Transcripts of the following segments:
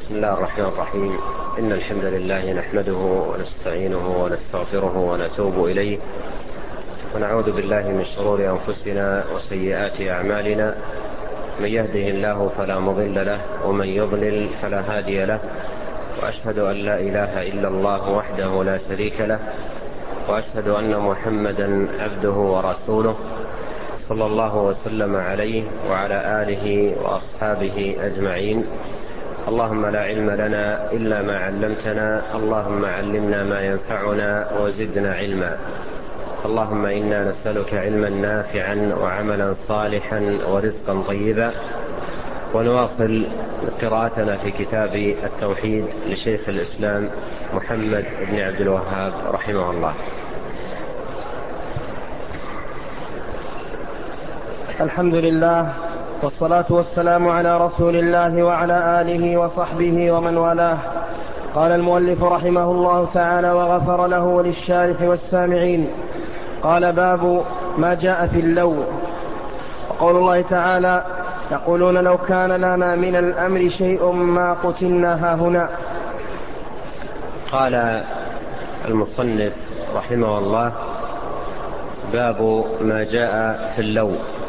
بسم الله الرحمن الرحيم. إن الحمد لله نحمده ونستعينه ونستغفره ونتوب إليه، ونعوذ بالله من شرور أنفسنا وسيئات أعمالنا. من يهده الله فلا مضل له، ومن يضلل فلا هادي له. وأشهد أن لا إله إلا الله وحده لا شريك له، وأشهد أن محمدا عبده ورسوله، صلى الله وسلم عليه وعلى آله وأصحابه أجمعين. اللهم لا علم لنا إلا ما علمتنا، اللهم علمنا ما ينفعنا وزدنا علما. اللهم إنا نسألك علما نافعا وعملا صالحا ورزقا طيبا. ونواصل قراءتنا في كتاب التوحيد لشيخ الإسلام محمد بن عبد الوهاب رحمه الله. الحمد لله، والصلاة والسلام على رسول الله وعلى آله وصحبه ومن والاه. قال المؤلف رحمه الله تعالى وغفر له وللشارح والسامعين. قال: باب ما جاء في اللو. وقول الله تعالى: يقولون لو كان لنا من الأمر شيء ما قتلنا هاهنا. قال المصنف رحمه الله: باب ما جاء في اللو،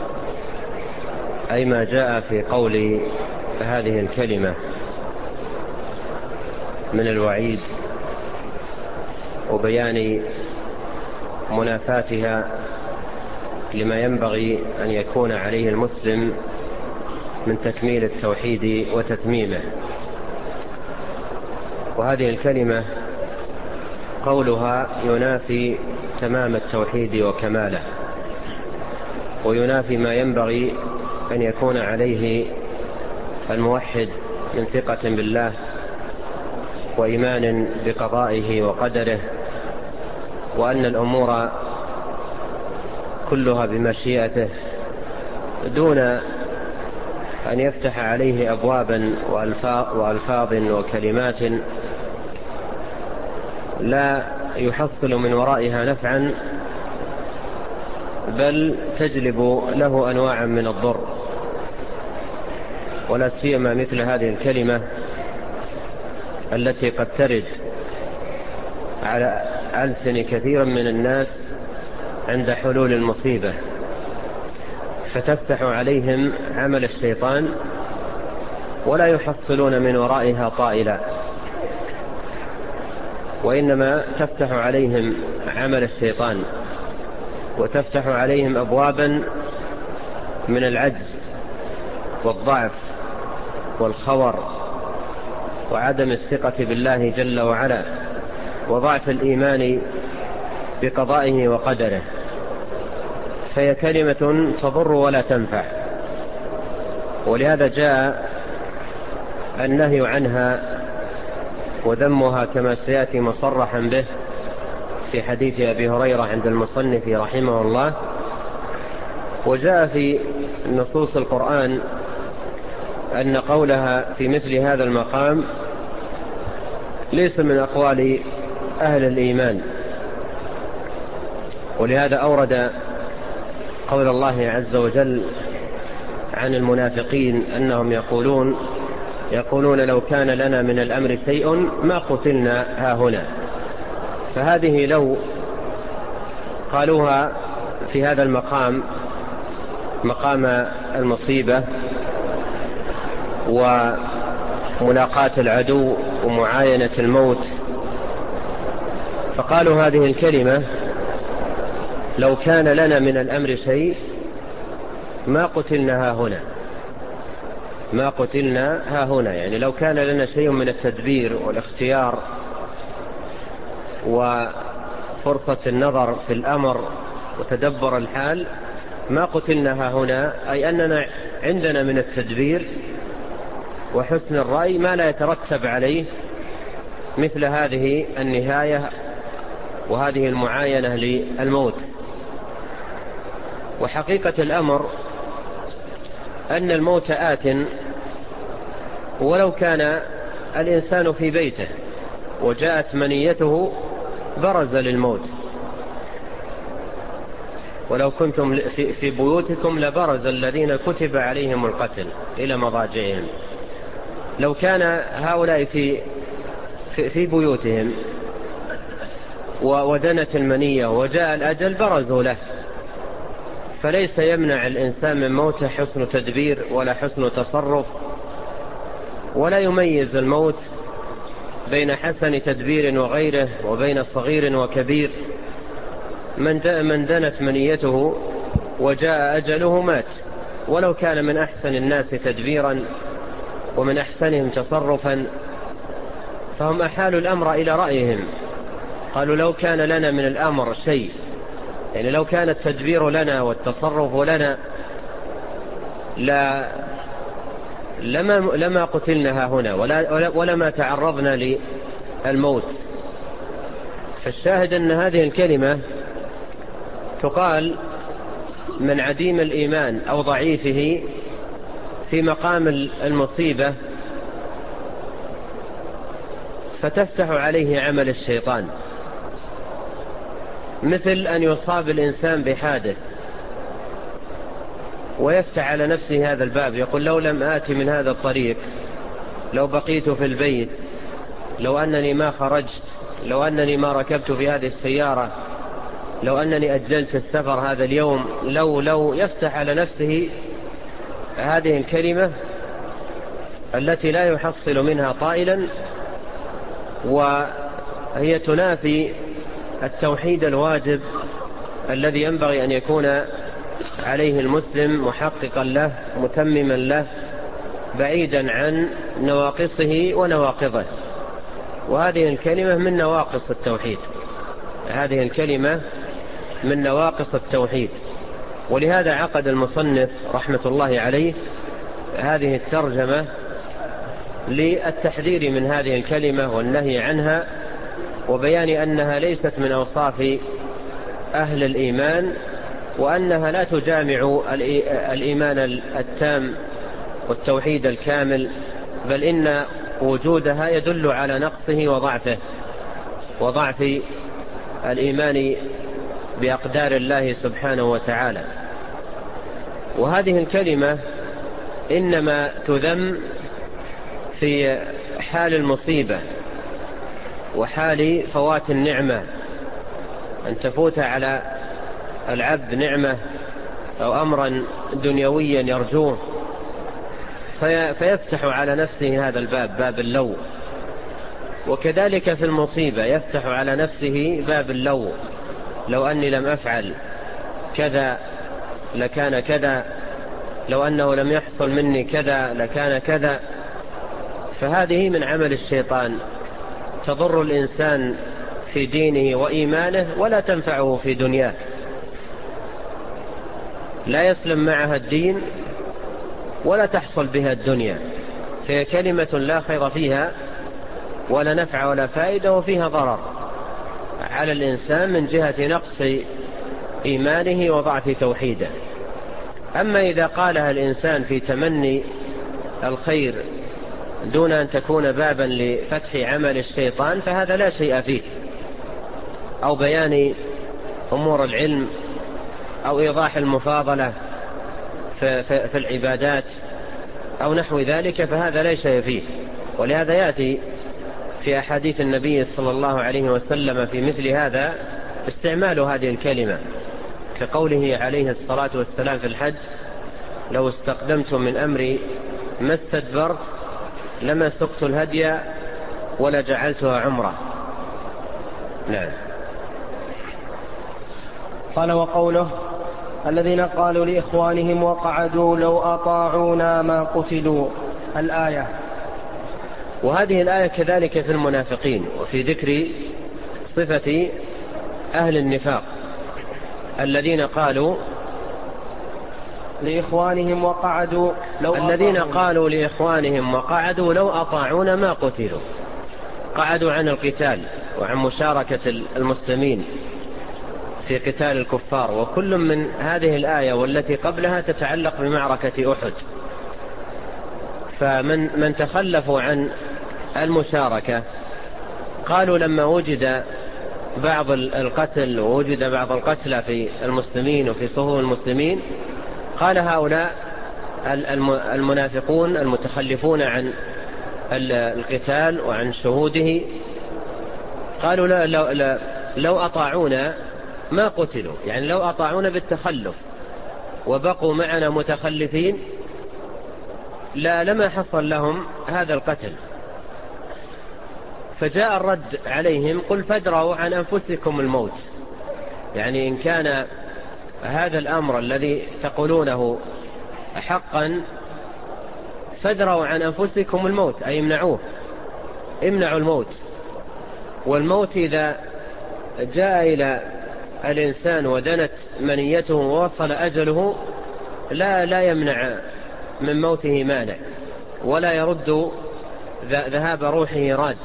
أي ما جاء في قول هذه الكلمة من الوعيد وبيان منافاتها لما ينبغي أن يكون عليه المسلم من تكميل التوحيد وتتميمه. وهذه الكلمة قولها ينافي تمام التوحيد وكماله، وينافي ما ينبغي أن يكون عليه الموحد من ثقة بالله وإيمان بقضائه وقدره، وأن الأمور كلها بمشيئته، دون أن يفتح عليه أبوابا وألفاظ وكلمات لا يحصل من ورائها نفعا، بل تجلب له أنواعا من الضر. ولا سيما مثل هذه الكلمة التي قد ترد على ألسن كثير من الناس عند حلول المصيبة، فتفتح عليهم عمل الشيطان ولا يحصلون من ورائها طائلا، وإنما تفتح عليهم عمل الشيطان وتفتح عليهم أبوابا من العجز والضعف والخور وعدم الثقة بالله جل وعلا وضعف الإيمان بقضائه وقدره، فهي كلمة تضر ولا تنفع. ولهذا جاء النهي عنها وذمها كما سيأتي مصرحا به في حديث أبي هريرة عند المصنف رحمه الله. وجاء في نصوص القرآن أن قولها في مثل هذا المقام ليس من أقوال أهل الإيمان. ولهذا أورد قول الله عز وجل عن المنافقين أنهم يقولون لو كان لنا من الأمر شيء ما قتلنا هاهنا. فهذه لو قالوها في هذا المقام، مقام المصيبة وملاقاة العدو ومعاينة الموت، فقالوا هذه الكلمة لو كان لنا من الأمر شيء ما قتلنا هاهنا. ما قتلنا هاهنا يعني لو كان لنا شيء من التدبير والاختيار وفرصة النظر في الأمر وتدبر الحال ما قتلنا هاهنا، أي أننا عندنا من التدبير وحسن الرأي ما لا يترتب عليه مثل هذه النهاية وهذه المعاينة للموت. وحقيقة الأمر أن الموت آت، ولو كان الإنسان في بيته وجاءت منيته برز للموت. ولو كنتم في بيوتكم لبرز الذين كتب عليهم القتل إلى مضاجعهم. لو كان هؤلاء في بيوتهم ودنت المنية وجاء الأجل برزوا له، فليس يمنع الإنسان من موته حسن تدبير ولا حسن تصرف، ولا يميز الموت بين حسن تدبير وغيره وبين صغير وكبير. من دنت منيته وجاء أجله مات، ولو كان من أحسن الناس تدبيرا ومن أحسنهم تصرفا، فهم أحالوا الأمر إلى رأيهم. قالوا لو كان لنا من الأمر شيء، يعني لو كان التدبير لنا والتصرف لنا لما قتلنا هنا ولما تعرضنا للموت. فالشاهد أن هذه الكلمة تقال من عديم الإيمان أو ضعيفه في مقام المصيبة، فتفتح عليه عمل الشيطان، مثل أن يصاب الإنسان بحادث ويفتح على نفسه هذا الباب، يقول لو لم آتي من هذا الطريق، لو بقيت في البيت، لو أنني ما خرجت، لو أنني ما ركبت في هذه السيارة، لو أنني أجلت السفر هذا اليوم، لو يفتح على نفسه هذه الكلمة التي لا يحصل منها طائلا، وهي تنافي التوحيد الواجب الذي ينبغي أن يكون عليه المسلم محققا له متمما له بعيدا عن نواقصه ونواقضه. وهذه الكلمة من نواقص التوحيد، هذه الكلمة من نواقص التوحيد. ولهذا عقد المصنف رحمة الله عليه هذه الترجمة للتحذير من هذه الكلمة والنهي عنها، وبيان أنها ليست من أوصاف أهل الإيمان، وأنها لا تجامع الإيمان التام والتوحيد الكامل، بل إن وجودها يدل على نقصه وضعف الإيمان بأقدار الله سبحانه وتعالى. وهذه الكلمة إنما تذم في حال المصيبة وحال فوات النعمة، أن تفوت على العبد نعمة أو أمرا دنيويا يرجوه فيفتح على نفسه هذا الباب، باب اللو. وكذلك في المصيبة يفتح على نفسه باب اللو، لو أني لم أفعل كذا لكان كذا، لو أنه لم يحصل مني كذا لكان كذا. فهذه من عمل الشيطان، تضر الإنسان في دينه وإيمانه ولا تنفعه في دنياه، لا يسلم معها الدين ولا تحصل بها الدنيا. فهي كلمة لا خير فيها ولا نفع ولا فائدة، وفيها ضرر على الإنسان من جهة نقص إيمانه وضعف توحيده. أما إذا قالها الإنسان في تمني الخير دون أن تكون بابا لفتح عمل الشيطان فهذا لا شيء فيه، أو بيان أمور العلم أو إيضاح المفاضلة في العبادات أو نحو ذلك، فهذا لا شيء فيه. ولهذا يأتي في أحاديث النبي صلى الله عليه وسلم في مثل هذا استعمال هذه الكلمة، كقوله عليه الصلاة والسلام في الحج: لو استقدمتم من أمري ما استدبرت لما سقت الهدي ولا جعلتها عمرة. نعم. قال: وقوله: الذين قالوا لإخوانهم وقعدوا لو أطاعونا ما قتلوا، الآية. وهذه الآية كذلك في المنافقين، وفي ذكر صفة أهل النفاق الذين قالوا لإخوانهم وقعدوا لو أطاعونا ما قتلوا. قعدوا عن القتال وعن مشاركة المسلمين في قتال الكفار. وكل من هذه الآية والتي قبلها تتعلق بمعركة أحد. فمن تخلفوا عن المشاركة قالوا لما وجد بعض القتل ووجد بعض القتلى في المسلمين وفي صفوف المسلمين، قال هؤلاء المنافقون المتخلفون عن القتال وعن شهوده. قالوا لا لو أطاعونا ما قتلوا، يعني لو أطاعونا بالتخلف وبقوا معنا متخلفين لما حصل لهم هذا القتل. فجاء الرد عليهم: قل فادروا عن أنفسكم الموت. يعني إن كان هذا الأمر الذي تقولونه حقا فادروا عن أنفسكم الموت، أي امنعوه، امنعوا الموت. والموت إذا جاء إلى الإنسان ودنت منيته ووصل أجله لا يمنع من موته مانع، ولا يرد ذهاب روحه راد.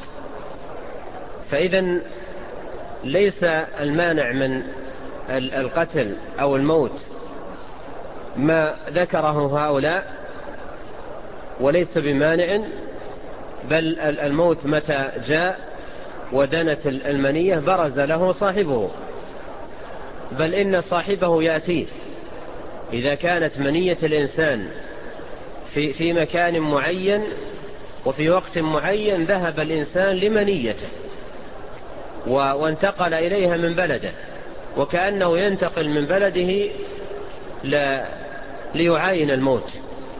فإذا ليس المانع من القتل أو الموت ما ذكره هؤلاء، وليس بمانع، بل الموت متى جاء ودنت المنية برز له صاحبه، بل إن صاحبه يأتيه. إذا كانت منية الإنسان في مكان معين وفي وقت معين ذهب الإنسان لمنيته وانتقل إليها من بلده، وكأنه ينتقل من بلده ليعاين الموت.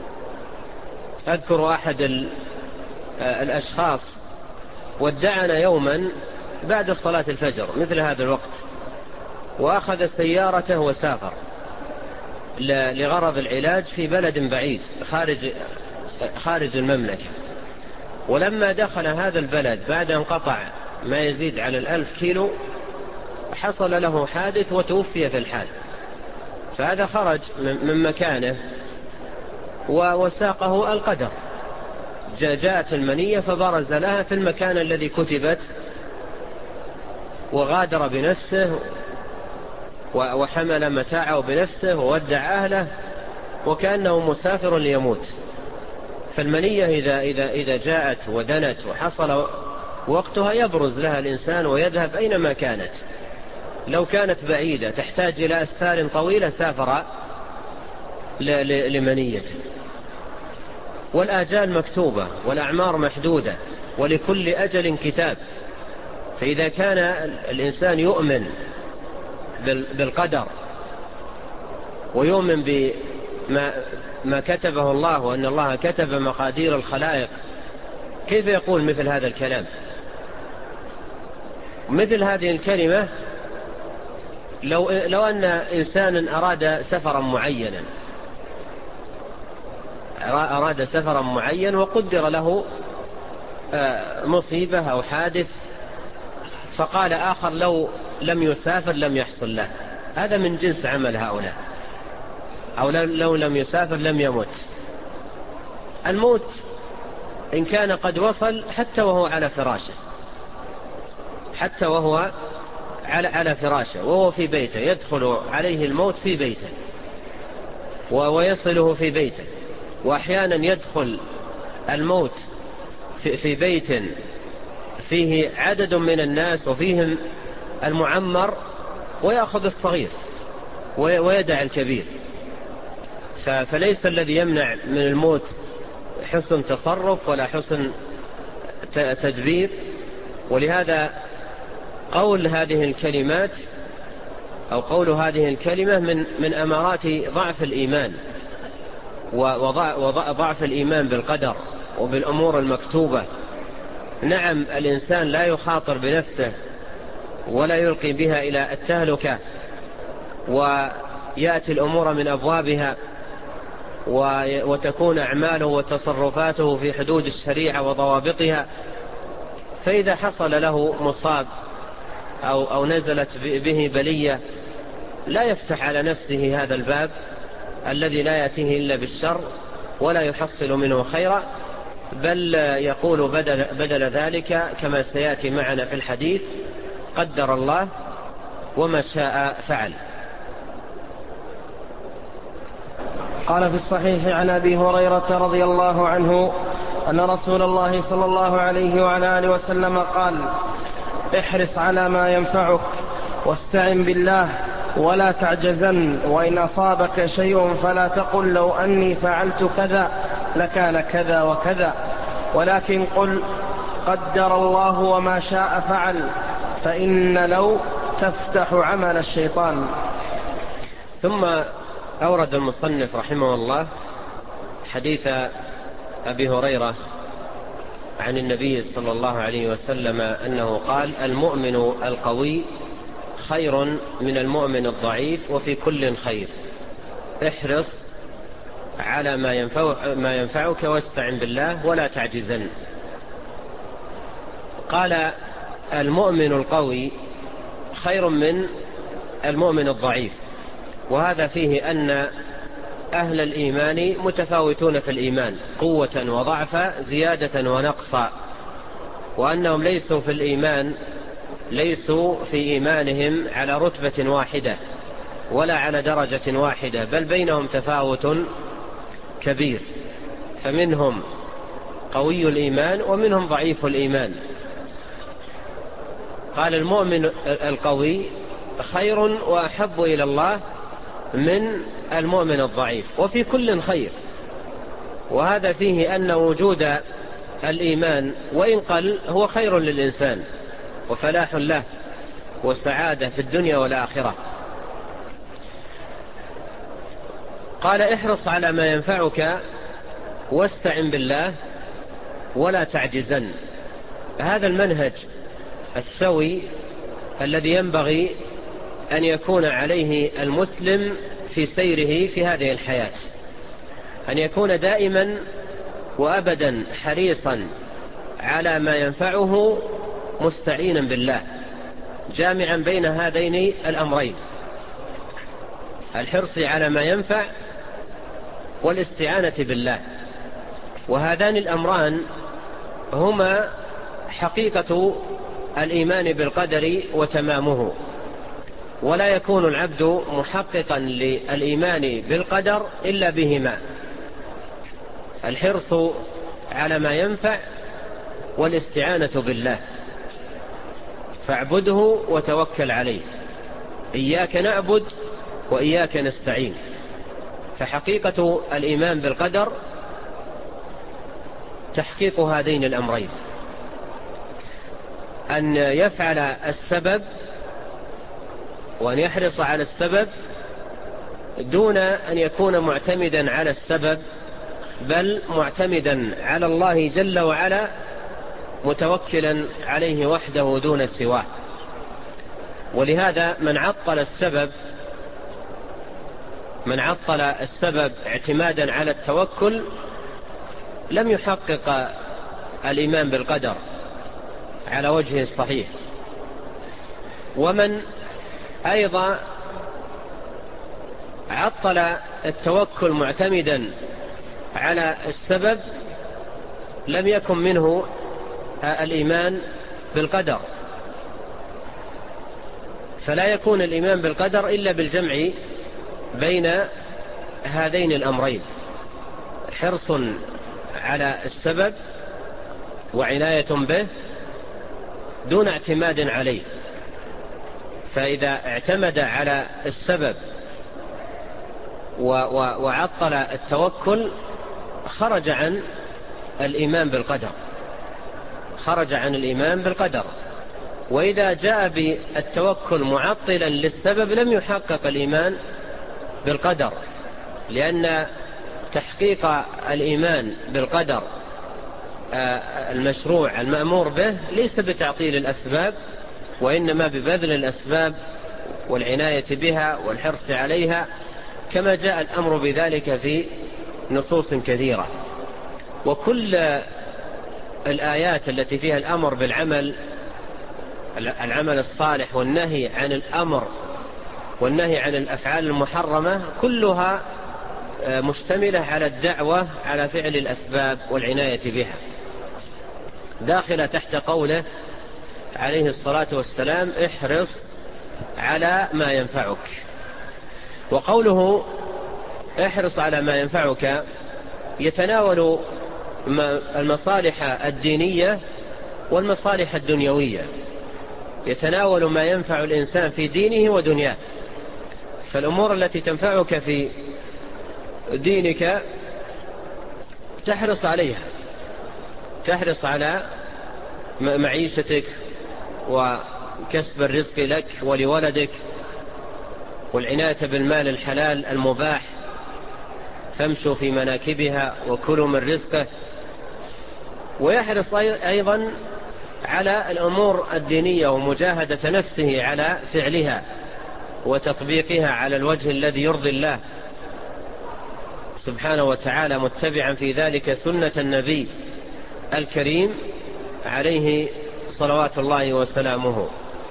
أذكر أحد الأشخاص ودعنا يوما بعد صلاة الفجر مثل هذا الوقت، وأخذ سيارته وسافر لغرض العلاج في بلد بعيد خارج المملكة. ولما دخل هذا البلد بعد أن قطع ما يزيد على 1000 كيلو حصل له حادث وتوفي في الحال. فهذا خرج من مكانه وساقه القدر، جاءت المنية فبرز لها في المكان الذي كتبت، وغادر بنفسه وحمل متاعه بنفسه وودع أهله وكأنه مسافر ليموت. فالمنية إذا جاءت ودنت وحصل وقتها يبرز لها الإنسان ويذهب أينما كانت. لو كانت بعيدة تحتاج إلى أسفار طويلة سافر لمنيته. والآجال مكتوبة والأعمار محدودة ولكل أجل كتاب. فإذا كان الإنسان يؤمن بالقدر ويؤمن بما كتبه الله وأن الله كتب مقادير الخلائق، كيف يقول مثل هذا الكلام؟ مثل هذه الكلمة لو أن إنسانا أراد سفرا معين وقدر له مصيبة أو حادث، فقال آخر لو لم يسافر لم يحصل له، هذا من جنس عمل هؤلاء. أو لو لم يسافر لم يموت. الموت إن كان قد وصل حتى وهو على فراشه، وهو في بيته، يدخل عليه الموت في بيته ويصله في بيته. وأحيانا يدخل الموت في بيت فيه عدد من الناس وفيهم المعمر ويأخذ الصغير ويدع الكبير. فليس الذي يمنع من الموت حسن تصرف ولا حسن تدبير. ولهذا قول هذه الكلمات أو قول هذه الكلمة من أمارات ضعف الإيمان وضعف الإيمان بالقدر وبالأمور المكتوبة. نعم الإنسان لا يخاطر بنفسه ولا يلقي بها إلى التهلكة، ويأتي الأمور من أبوابها وتكون أعماله وتصرفاته في حدود الشريعة وضوابطها. فإذا حصل له مصاب أو نزلت به بلية لا يفتح على نفسه هذا الباب الذي لا يأتيه إلا بالشر ولا يحصل منه خيرا، بل يقول بدل ذلك كما سيأتي معنا في الحديث: قدر الله وما شاء فعل. قال في الصحيح عن أبي هريرة رضي الله عنه أن رسول الله صلى الله عليه وعلى آله وسلم قال: احرص على ما ينفعك واستعن بالله ولا تعجزن، وإن أصابك شيء فلا تقل لو أني فعلت كذا لكان كذا وكذا، ولكن قل قدر الله وما شاء فعل، فإن لو تفتح عمل الشيطان. ثم أورد المصنف رحمه الله حديث أبي هريرة عن النبي صلى الله عليه وسلم أنه قال: المؤمن القوي خير من المؤمن الضعيف، وفي كل خير، احرص على ما ينفعك واستعن بالله ولا تعجزن. قال: المؤمن القوي خير من المؤمن الضعيف، وهذا فيه أن أهل الإيمان متفاوتون في الإيمان قوة وضعفا، زيادة ونقصا، وأنهم ليسوا في إيمانهم على رتبة واحدة ولا على درجة واحدة، بل بينهم تفاوت كبير، فمنهم قوي الإيمان ومنهم ضعيف الإيمان. قال: المؤمن القوي خير وأحب إلى الله من المؤمن الضعيف، وفي كل خير. وهذا فيه أن وجود الإيمان وإن قل هو خير للإنسان وفلاح له وسعادة في الدنيا والآخرة. قال: احرص على ما ينفعك واستعن بالله ولا تعجزن. هذا المنهج السوي الذي ينبغي أن يكون عليه المسلم في سيره في هذه الحياة، أن يكون دائما وأبدا حريصا على ما ينفعه مستعينا بالله، جامعا بين هذين الأمرين: الحرص على ما ينفع والاستعانة بالله. وهذان الأمران هما حقيقة الإيمان بالقدر وتمامه، ولا يكون العبد محققا للإيمان بالقدر إلا بهما: الحرص على ما ينفع والاستعانة بالله. فاعبده وتوكل عليه، إياك نعبد وإياك نستعين. فحقيقة الإيمان بالقدر تحقيق هذين الأمرين: أن يفعل السبب وأن يحرص على السبب دون أن يكون معتمدا على السبب، بل معتمدا على الله جل وعلا، متوكلا عليه وحده دون سواه. ولهذا من عطل السبب اعتمادا على التوكل لم يحقق الإيمان بالقدر على وجهه الصحيح. ومن أيضا عطل التوكل معتمدا على السبب لم يكن منه الإيمان بالقدر. فلا يكون الإيمان بالقدر إلا بالجمع بين هذين الأمرين: حرص على السبب وعناية به دون اعتماد عليه. فإذا اعتمد على السبب وعطل التوكل خرج عن الإيمان بالقدر. وإذا جاء بالتوكل معطلا للسبب لم يحقق الإيمان بالقدر، لأن تحقيق الإيمان بالقدر المشروع المأمور به ليس بتعطيل الأسباب، وإنما ببذل الأسباب والعناية بها والحرص عليها، كما جاء الأمر بذلك في نصوص كثيرة. وكل الآيات التي فيها الأمر بالعمل، العمل الصالح، والنهي عن الأمر والنهي عن الأفعال المحرمة، كلها مشتملة على الدعوة على فعل الأسباب والعناية بها، داخلة تحت قوله عليه الصلاة والسلام: احرص على ما ينفعك. وقوله احرص على ما ينفعك يتناول المصالح الدينية والمصالح الدنيوية، يتناول ما ينفع الإنسان في دينه ودنياه. فالأمور التي تنفعك في دينك تحرص تحرص على معيشتك وكسب الرزق لك ولولدك والعناية بالمال الحلال المباح، فامشوا في مناكبها وكلوا من رزقه. ويحرص أيضا على الأمور الدينية ومجاهدة نفسه على فعلها وتطبيقها على الوجه الذي يرضي الله سبحانه وتعالى، متبعا في ذلك سنة النبي الكريم عليه صلوات الله وسلامه.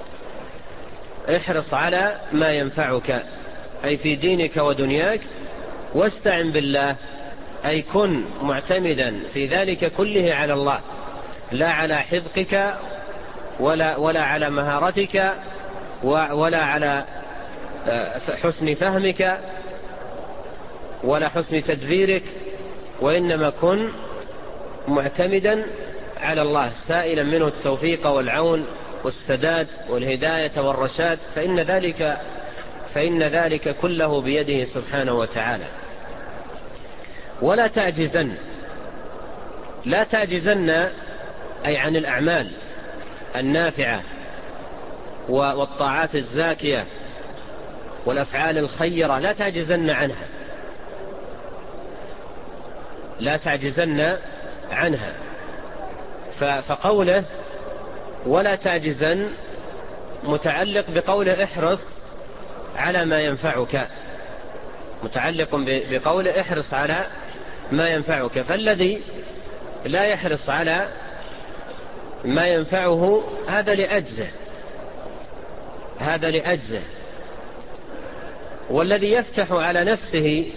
احرص على ما ينفعك أي في دينك ودنياك، واستعن بالله أي كن معتمدا في ذلك كله على الله، لا على حذقك ولا على مهارتك ولا على حسن فهمك ولا حسن تدبيرك، وإنما كن معتمدا على الله سائلا منه التوفيق والعون والسداد والهداية والرشاد، فإن ذلك كله بيده سبحانه وتعالى. ولا تعجزن أي عن الأعمال النافعة والطاعات الزاكية والأفعال الخيرة، لا تعجزن عنها. فقوله ولا تعجزن متعلق بقوله احرص على ما ينفعك، متعلق بقوله احرص على ما ينفعك. فالذي لا يحرص على ما ينفعه هذا لعجزه، والذي يفتح على نفسه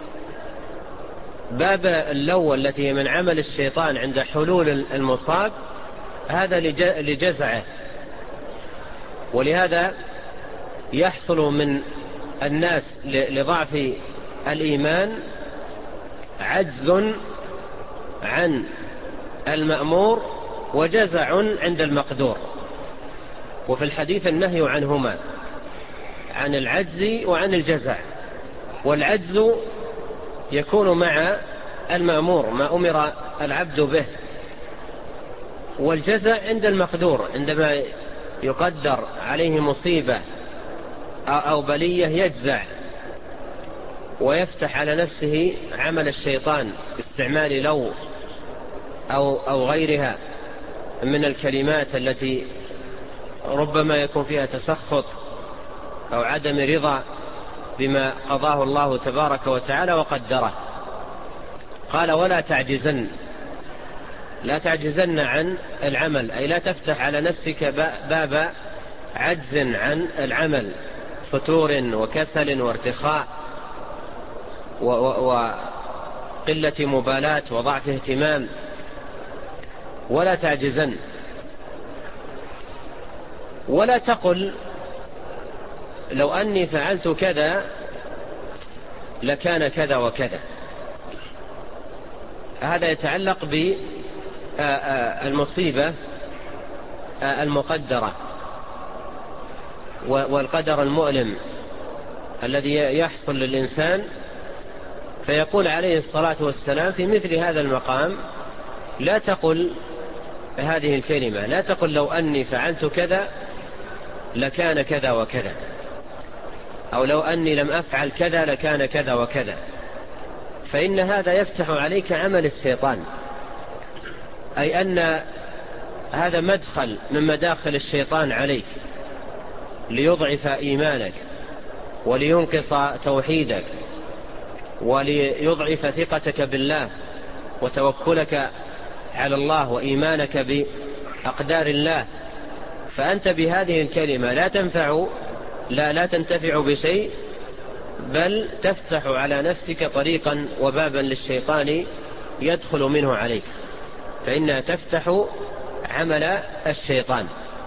باب اللو التي هي من عمل الشيطان عند حلول المصاب هذا لجزعه. ولهذا يحصل من الناس لضعف الإيمان عجز عن المأمور وجزع عند المقدور. وفي الحديث النهي عنهما، عن العجز وعن الجزع. والعجز يكون مع المأمور ما أمر العبد به، والجزع عند المقدور عندما يقدر عليه مصيبة أو بلية يجزع ويفتح على نفسه عمل الشيطان باستعمال لو أو غيرها من الكلمات التي ربما يكون فيها تسخط أو عدم رضا بما قضاه الله تبارك وتعالى وقدره. قال ولا تعجزن عن العمل، أي لا تفتح على نفسك باب عجز عن العمل، فتور وكسل وارتخاء وقلة مبالاة وضعف اهتمام. ولا تعجزن، ولا تقل لو أني فعلت كذا لكان كذا وكذا. هذا يتعلق بالمصيبة المقدرة والقدر المؤلم الذي يحصل للإنسان، فيقول عليه الصلاة والسلام في مثل هذا المقام لا تقل هذه الكلمة، لا تقل لو أني فعلت كذا لكان كذا وكذا، أو لو أني لم أفعل كذا لكان كذا وكذا، فإن هذا يفتح عليك عمل الشيطان، أي أن هذا مدخل من مداخل الشيطان عليك ليضعف إيمانك ولينقص توحيدك وليضعف ثقتك بالله وتوكلك على الله وإيمانك بأقدار الله. فأنت بهذه الكلمة لا تنتفع بشيء، بل تفتح على نفسك طريقا وبابا للشيطان يدخل منه عليك، فإنها تفتح عمل الشيطان.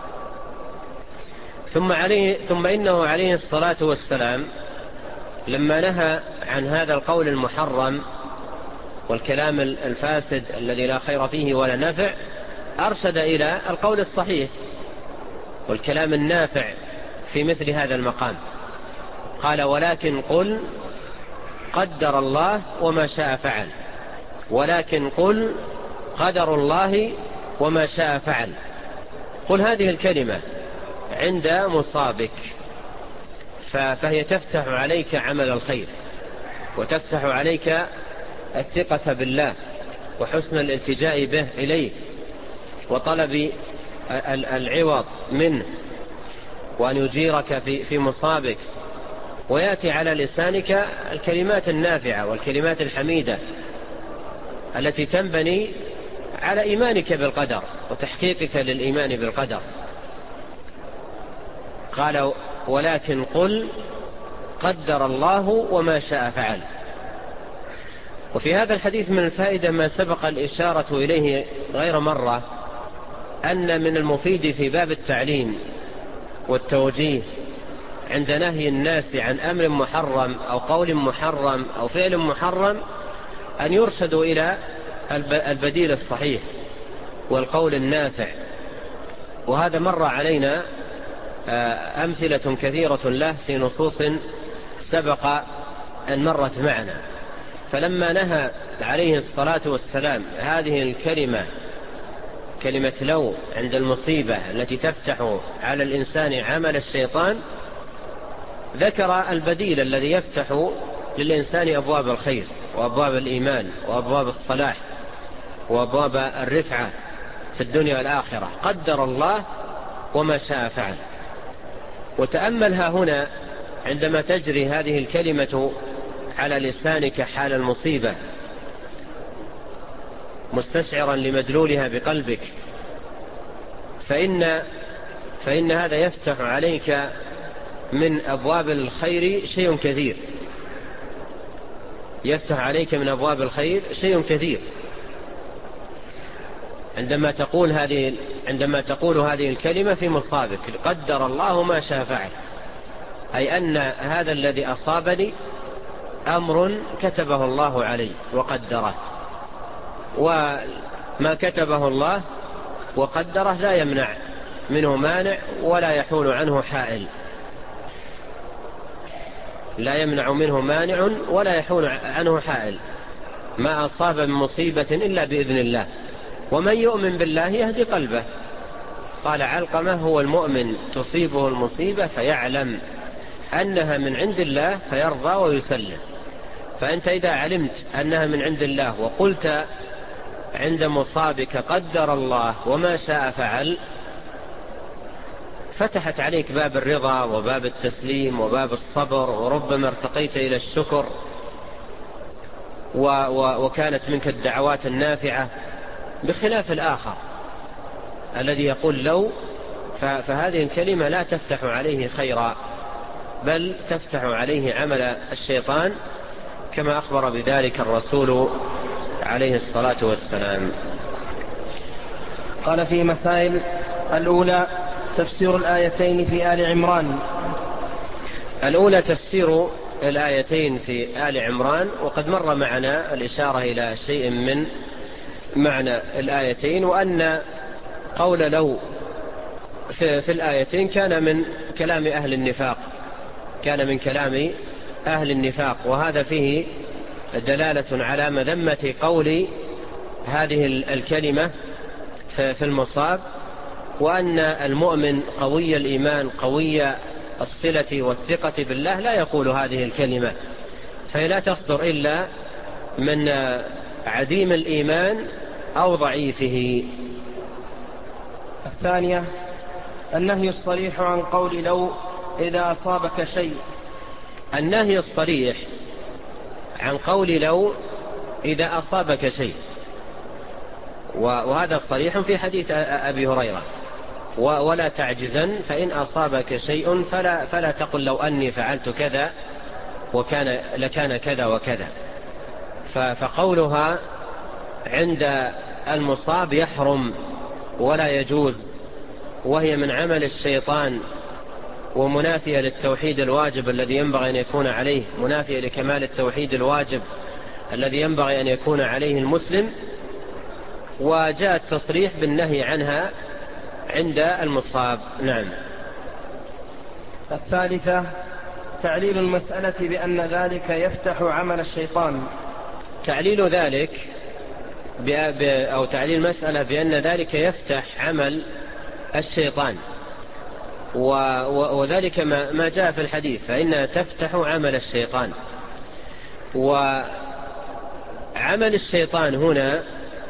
ثم إنه عليه الصلاة والسلام لما نهى عن هذا القول المحرم والكلام الفاسد الذي لا خير فيه ولا نفع، أرشد إلى القول الصحيح والكلام النافع في مثل هذا المقام. قال ولكن قل قدر الله وما شاء فعل، ولكن قل قدر الله وما شاء فعل. قل هذه الكلمة عند مصابك، فهي تفتح عليك عمل الخير، وتفتح عليك الثقة بالله وحسن الالتجاء به إليه وطلب العوض منه، وأن يجيرك في مصابك. ويأتي على لسانك الكلمات النافعة والكلمات الحميدة التي تنبني على إيمانك بالقدر وتحقيقك للإيمان بالقدر. قال ولكن قل قدر الله وما شاء فعل. وفي هذا الحديث من الفائدة ما سبق الإشارة إليه غير مرة، أن من المفيد في باب التعليم والتوجيه عند نهي الناس عن أمر محرم أو قول محرم أو فعل محرم أن يرشدوا إلى البديل الصحيح والقول النافع. وهذا مر علينا أمثلة كثيرة له في نصوص سبق أن مرت معنا. فلما نهى عليه الصلاة والسلام هذه الكلمة، كلمة لو، عند المصيبة التي تفتح على الإنسان عمل الشيطان، ذكر البديل الذي يفتح للإنسان أبواب الخير وأبواب الإيمان وأبواب الصلاح وأبواب الرفعة في الدنيا والآخرة. قدر الله وما شاء فعل. وتأملها هنا عندما تجري هذه الكلمة على لسانك حال المصيبة، مستشعرا لمدلولها بقلبك، فإن هذا يفتح عليك من أبواب الخير شيء كثير، يفتح عليك من أبواب الخير شيء كثير عندما تقول هذه الكلمة في مصابك، قدر الله ما شاء فعل، أي أن هذا الذي أصابني أمر كتبه الله علي وقدره، وما كتبه الله وقدره لا يمنع منه مانع ولا يحول عنه حائل، لا يمنع منه مانع ولا يحول عنه حائل. ما أصاب من مصيبة إلا بإذن الله، ومن يؤمن بالله يهدي قلبه. قال علقمة هو المؤمن تصيبه المصيبة فيعلم أنها من عند الله فيرضى ويسلم. فأنت إذا علمت أنها من عند الله وقلت عند مصابك قدر الله وما شاء فعل، فتحت عليك باب الرضا وباب التسليم وباب الصبر، وربما ارتقيت إلى الشكر، وكانت منك الدعوات النافعة، بخلاف الآخر الذي يقول لو، فهذه الكلمة لا تفتح عليه خيرا، بل تفتح عليه عمل الشيطان، كما أخبر بذلك الرسول عليه الصلاة والسلام. قال في مسائل: الأولى تفسير الآيتين في آل عمران. الأولى تفسير الآيتين في آل عمران، وقد مر معنا الإشارة إلى شيء من معنى الآيتين، وأن قول لو في الآيتين كان من كلام أهل النفاق، كان من كلام أهل النفاق، وهذا فيه دلالة على مذمة قول هذه الكلمة في المصاب، وأن المؤمن قوي الإيمان قوي الصلة والثقة بالله لا يقول هذه الكلمة، فهي لا تصدر إلا من عديم الإيمان أو ضعيفه. الثانية النهي الصريح عن قول لو إذا أصابك شيء. النهي الصريح عن قول لو إذا أصابك شيء، وهذا صريح في حديث أبي هريرة: ولا تعجزن فإن أصابك شيء فلا تقل لو أني فعلت كذا لكان كذا وكذا. فقولها عند المصاب يحرم ولا يجوز، وهي من عمل الشيطان ومنافية للتوحيد الواجب الذي ينبغي أن يكون عليه، منافية لكمال التوحيد الواجب الذي ينبغي أن يكون عليه المسلم، وجاء التصريح بالنهي عنها عند المصاب. نعم. الثالثة تعليل المسألة بأن ذلك يفتح عمل الشيطان. تعليل ذلك أو تعليل المسألة بأن ذلك يفتح عمل الشيطان، وذلك ما جاء في الحديث، فإنها تفتح عمل الشيطان. وعمل الشيطان هنا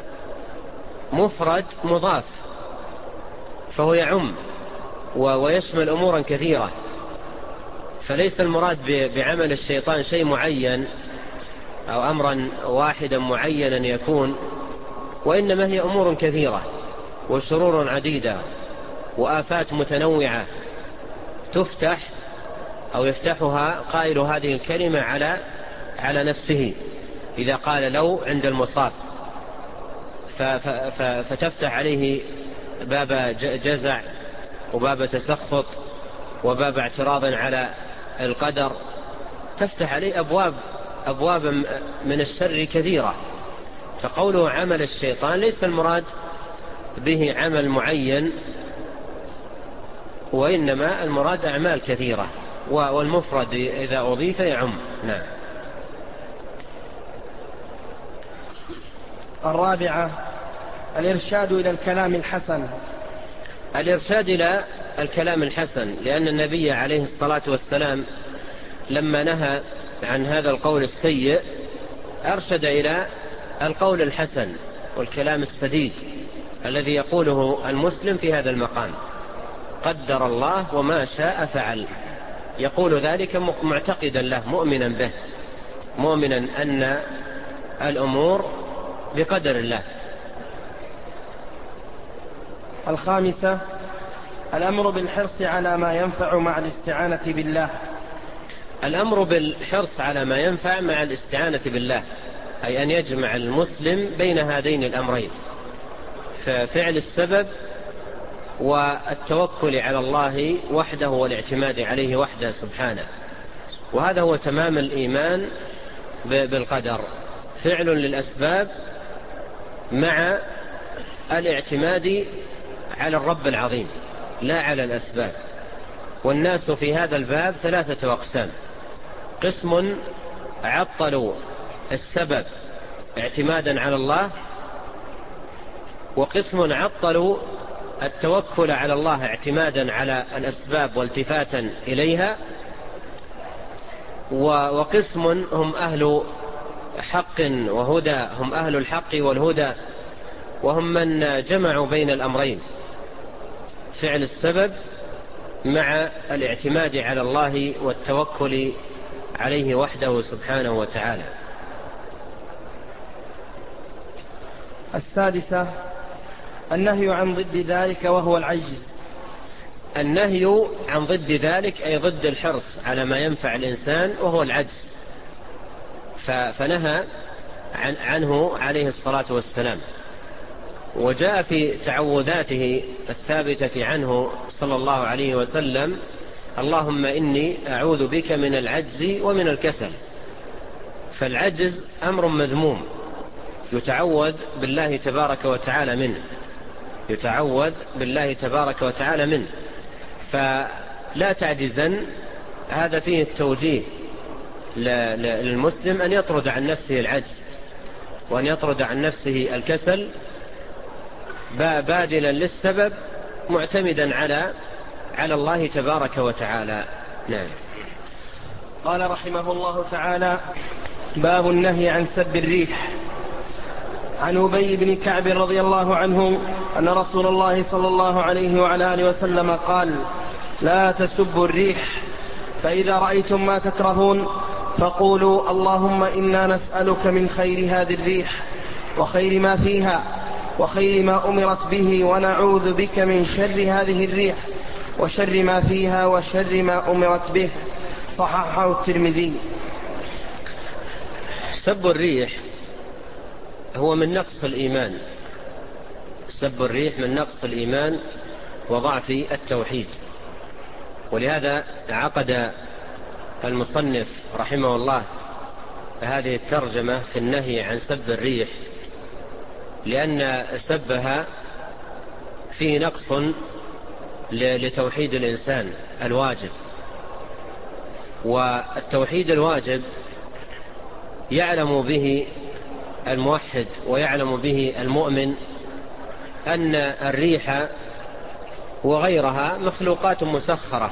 مفرد مضاف، فهو يعم ويشمل أمورا كثيرة، فليس المراد بعمل الشيطان شيء معين أو أمرا واحدا معينا يكون، وإنما هي أمور كثيرة وشرور عديدة وآفات متنوعة تفتح أو يفتحها قائل هذه الكلمة على نفسه إذا قال لو عند المصاب، فتفتح عليه باب جزع وباب تسخط وباب اعتراض على القدر، تفتح عليه أبواب من الشر كثيرة. فقوله عمل الشيطان ليس المراد به عمل معين، وإنما المراد أعمال كثيرة، والمفرد إذا أضيف يعم. نعم. الرابعة الإرشاد إلى الكلام الحسن. الإرشاد إلى الكلام الحسن، لأن النبي عليه الصلاة والسلام لما نهى عن هذا القول السيء أرشد إلى القول الحسن والكلام السديد الذي يقوله المسلم في هذا المقام: قدر الله وما شاء فعل. يقول ذلك معتقدا له، مؤمنا به، مؤمنا أن الأمور بقدر الله. الخامسة الأمر بالحرص على ما ينفع مع الاستعانة بالله. الأمر بالحرص على ما ينفع مع الاستعانة بالله، أي أن يجمع المسلم بين هذين الأمرين، ففعل السبب والتوكل على الله وحده والاعتماد عليه وحده سبحانه. وهذا هو تمام الإيمان بالقدر، فعل للأسباب مع الاعتماد على الرب العظيم لا على الأسباب. والناس في هذا الباب ثلاثة أقسام: قسم عطلوا السبب اعتمادا على الله، وقسم عطلوا التوكل على الله اعتمادا على الأسباب والتفاتا إليها، وقسم هم أهل حق وهدى، هم أهل الحق والهدى، وهم من جمعوا بين الأمرين: فعل السبب مع الاعتماد على الله والتوكل عليه وحده سبحانه وتعالى. السادسة النهي عن ضد ذلك وهو العجز. النهي عن ضد ذلك أي ضد الحرص على ما ينفع الإنسان وهو العجز، فنهى عنه عليه الصلاة والسلام. وجاء في تعوذاته الثابتة عنه صلى الله عليه وسلم: اللهم إني أعوذ بك من العجز ومن الكسل. فالعجز أمر مذموم يتعوذ بالله تبارك وتعالى منه، يتعوذ بالله تبارك وتعالى منه، فلا تعجزن. هذا فيه التوجيه للمسلم أن يطرد عن نفسه العجز وأن يطرد عن نفسه الكسل، بادلا للسبب معتمدا على الله تبارك وتعالى. نعم. قال رحمه الله تعالى: باب النهي عن سب الريح. عن أبي بن كعب رضي الله عنه أن رسول الله صلى الله عليه وعلى آله وسلم قال: لا تسبوا الريح، فإذا رأيتم ما تكرهون فقولوا اللهم إنا نسألك من خير هذه الريح وخير ما فيها وخير ما أمرت به، ونعوذ بك من شر هذه الريح وشر ما فيها وشر ما أمرت به. صححه الترمذي. سب الريح هو من نقص الإيمان، سب الريح من نقص الإيمان وضعف التوحيد. ولهذا عقد المصنف رحمه الله هذه الترجمة في النهي عن سب الريح، لأن سبها فيه نقص لتوحيد الإنسان الواجب. والتوحيد الواجب يعلم به الموحد ويعلم به المؤمن أن الريح وغيرها مخلوقات مسخرة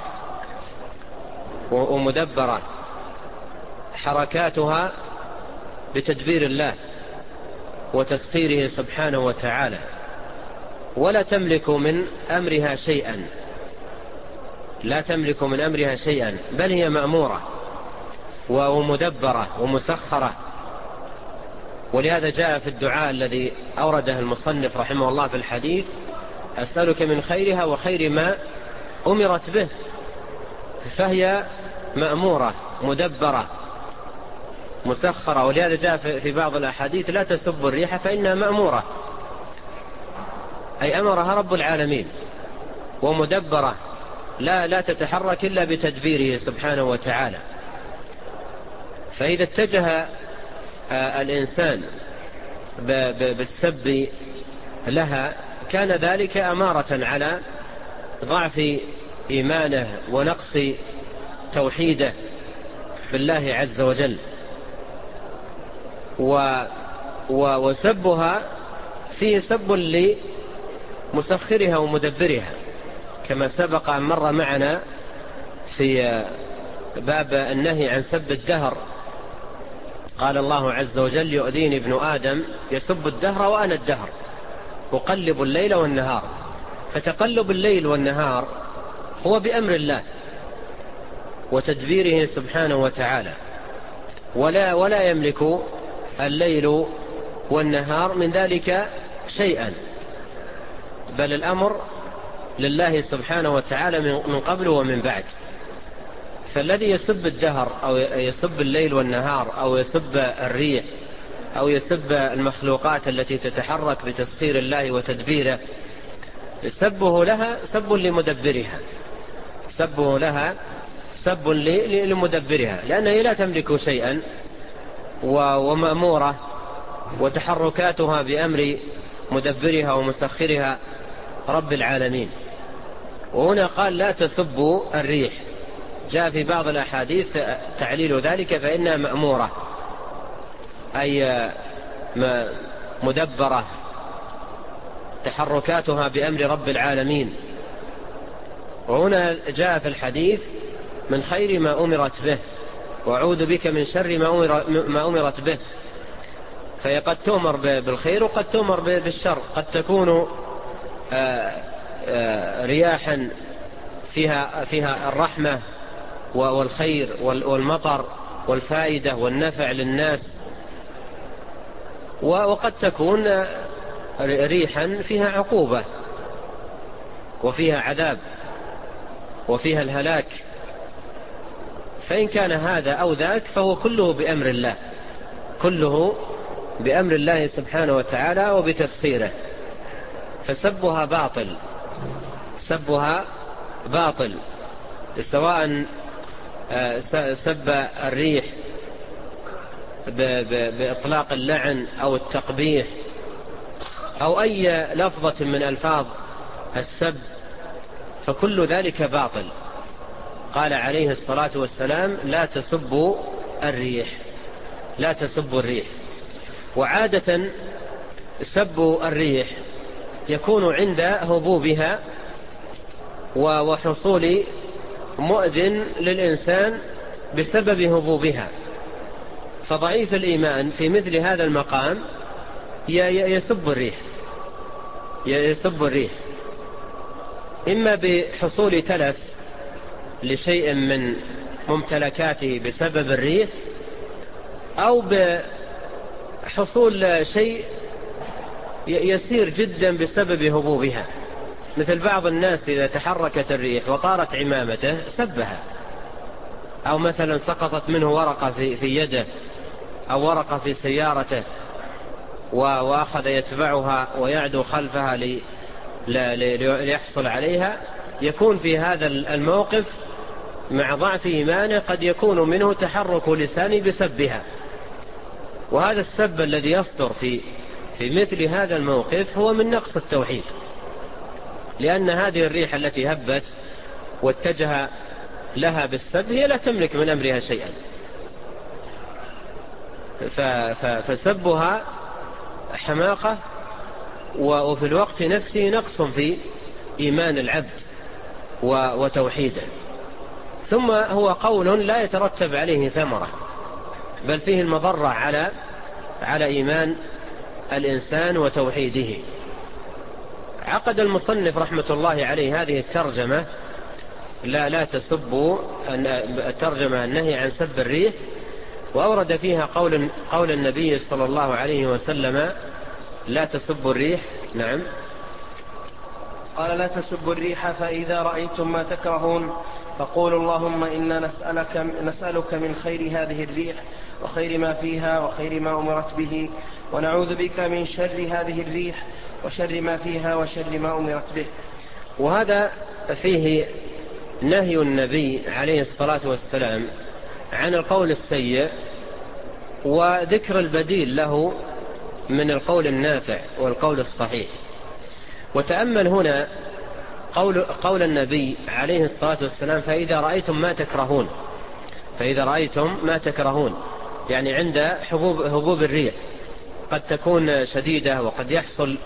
ومدبرة، حركاتها بتدبير الله وتسخيره سبحانه وتعالى، ولا تملك من أمرها شيئا، لا تملك من أمرها شيئا، بل هي مأمورة ومدبرة ومسخرة. ولهذا جاء في الدعاء الذي أورده المصنف رحمه الله في الحديث: أسألك من خيرها وخير ما أمرت به. فهي مأمورة مدبرة مسخرة. ولهذا جاء في بعض الأحاديث: لا تسبوا الريح فإنها مأمورة، أي أمرها رب العالمين، ومدبرة لا تتحرك إلا بتدبيره سبحانه وتعالى. فإذا اتجه الإنسان بالسب لها كان ذلك أمارة على ضعف إيمانه ونقص توحيده بالله عز وجل. وسبها فيه سب لمسخرها ومدبرها، كما سبق أن مر معنا في باب النهي عن سب الدهر. قال الله عز وجل: يؤذيني ابن آدم يسب الدهر وأنا الدهر أقلب الليل والنهار. فتقلب الليل والنهار هو بأمر الله وتدبيره سبحانه وتعالى، ولا يملك الليل والنهار من ذلك شيئا، بل الأمر لله سبحانه وتعالى من قبل ومن بعد. فالذي يسب الدهر أو يسب الليل والنهار أو يسب الريح أو يسب المخلوقات التي تتحرك بتسخير الله وتدبيره، سبه لها سب لمدبرها، سبه لها سب لمدبرها، لأنها لا تملك شيئا ومأمورة، وتحركاتها بأمر مدبرها ومسخرها رب العالمين. وهنا قال: لا تسبوا الريح. جاء في بعض الأحاديث تعليل ذلك: فإنها مأمورة، أي مدبرة، تحركاتها بأمر رب العالمين. وهنا جاء في الحديث: من خير ما أمرت به، وأعوذ بك من شر ما أمرت به. فهي قد تؤمر بالخير وقد تؤمر بالشر. قد تكون رياحا فيها الرحمة والخير والمطر والفائدة والنفع للناس، وقد تكون ريحا فيها عقوبة وفيها عذاب وفيها الهلاك. فإن كان هذا أو ذاك فهو كله بأمر الله، كله بأمر الله سبحانه وتعالى وبتسخيره. فسبها باطل، سبها باطل، سواء سب الريح بإطلاق اللعن أو التقبيح أو أي لفظة من ألفاظ السب، فكل ذلك باطل. قال عليه الصلاة والسلام: لا تسبوا الريح، لا تسبوا الريح. وعادة سب الريح يكون عند هبوبها وحصول مؤذن للإنسان بسبب هبوبها. فضعيف الإيمان في مثل هذا المقام يسب الريح، يسب الريح، إما بحصول تلف لشيء من ممتلكاته بسبب الريح، أو بحصول شيء يسير جدا بسبب هبوبها، مثل بعض الناس إذا تحركت الريح وطارت عمامته سبها، أو مثلا سقطت منه ورقة في يده أو ورقة في سيارته وأخذ يتبعها ويعدو خلفها ليحصل عليها، يكون في هذا الموقف مع ضعف إيمانه قد يكون منه تحرك لسانه بسبها. وهذا السب الذي يصدر في مثل هذا الموقف هو من نقص التوحيد، لأن هذه الريح التي هبت واتجه لها بالسب هي لا تملك من أمرها شيئا، فسبها حماقة وفي الوقت نفسه نقص في إيمان العبد وتوحيده. ثم هو قول لا يترتب عليه ثمرة، بل فيه المضرة على إيمان الإنسان وتوحيده. عقد المصنف رحمة الله عليه هذه الترجمة لا تسبوا، الترجمة النهي عن سب الريح، وأورد فيها قول النبي صلى الله عليه وسلم لا تسبوا الريح. نعم. قال لا تسبوا الريح فإذا رأيتم ما تكرهون فقولوا اللهم إنا نسألك من خير هذه الريح وخير ما فيها وخير ما أمرت به، ونعوذ بك من شر هذه الريح وشر ما فيها وشر ما أمرت به. وهذا فيه نهي النبي عليه الصلاة والسلام عن القول السيء، وذكر البديل له من القول النافع والقول الصحيح. وتأمل هنا قول النبي عليه الصلاة والسلام فإذا رأيتم ما تكرهون، يعني عند هبوب الريح قد تكون شديدة، وقد يحصل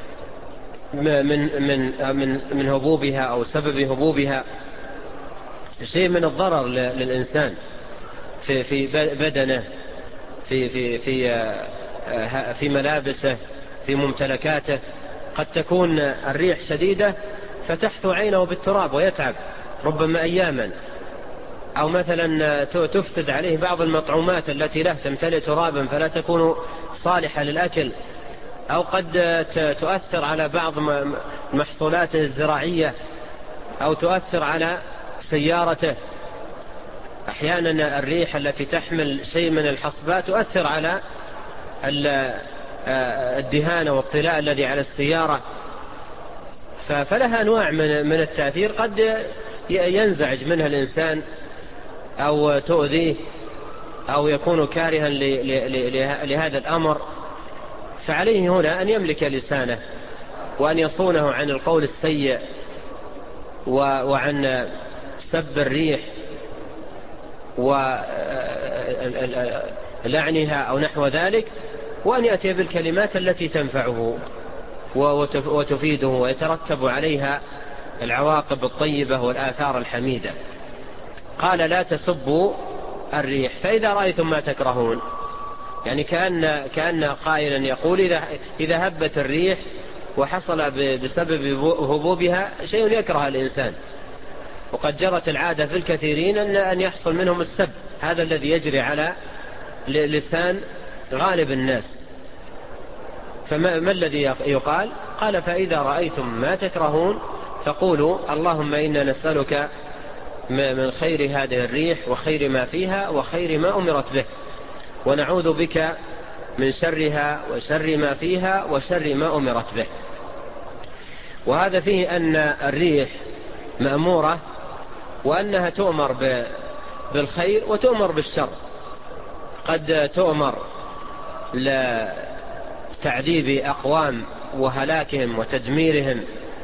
من هبوبها أو سبب هبوبها شيء من الضرر للإنسان في بدنه، في ملابسه، في ممتلكاته. قد تكون الريح شديدة فتحثو عينه بالتراب ويتعب ربما أياما، أو مثلا تفسد عليه بعض المطعومات التي له تمتلئ ترابا فلا تكون صالحة للأكل، أو قد تؤثر على بعض محصولاته الزراعية، أو تؤثر على سيارته. أحيانا الريح التي تحمل شيء من الحصبات تؤثر على الدهان والطلاء الذي على السيارة، فلها أنواع من التأثير قد ينزعج منها الإنسان أو تؤذيه أو يكون كارها لهذا الأمر. فعليه هنا أن يملك لسانه وأن يصونه عن القول السيء وعن سب الريح ولعنها أو نحو ذلك، وأن يأتي بالكلمات التي تنفعه وتفيده ويترتب عليها العواقب الطيبة والآثار الحميدة. قال لا تسبوا الريح فإذا رأيتم ما تكرهون، يعني كأن قائلا يقول إذا هبت الريح وحصل بسبب هبوبها شيء يكره الإنسان، وقد جرت العادة في الكثيرين أن يحصل منهم السب، هذا الذي يجري على لسان غالب الناس. فما الذي يقال؟ قال فإذا رأيتم ما تكرهون فقولوا اللهم إنا نسألك من خير هذه الريح وخير ما فيها وخير ما أمرت به، ونعوذ بك من شرها وشر ما فيها وشر ما أمرت به. وهذا فيه أن الريح مأمورة، وأنها تؤمر بالخير وتؤمر بالشر. قد تؤمر لتعذيب أقوام وهلاكهم وتدميرهم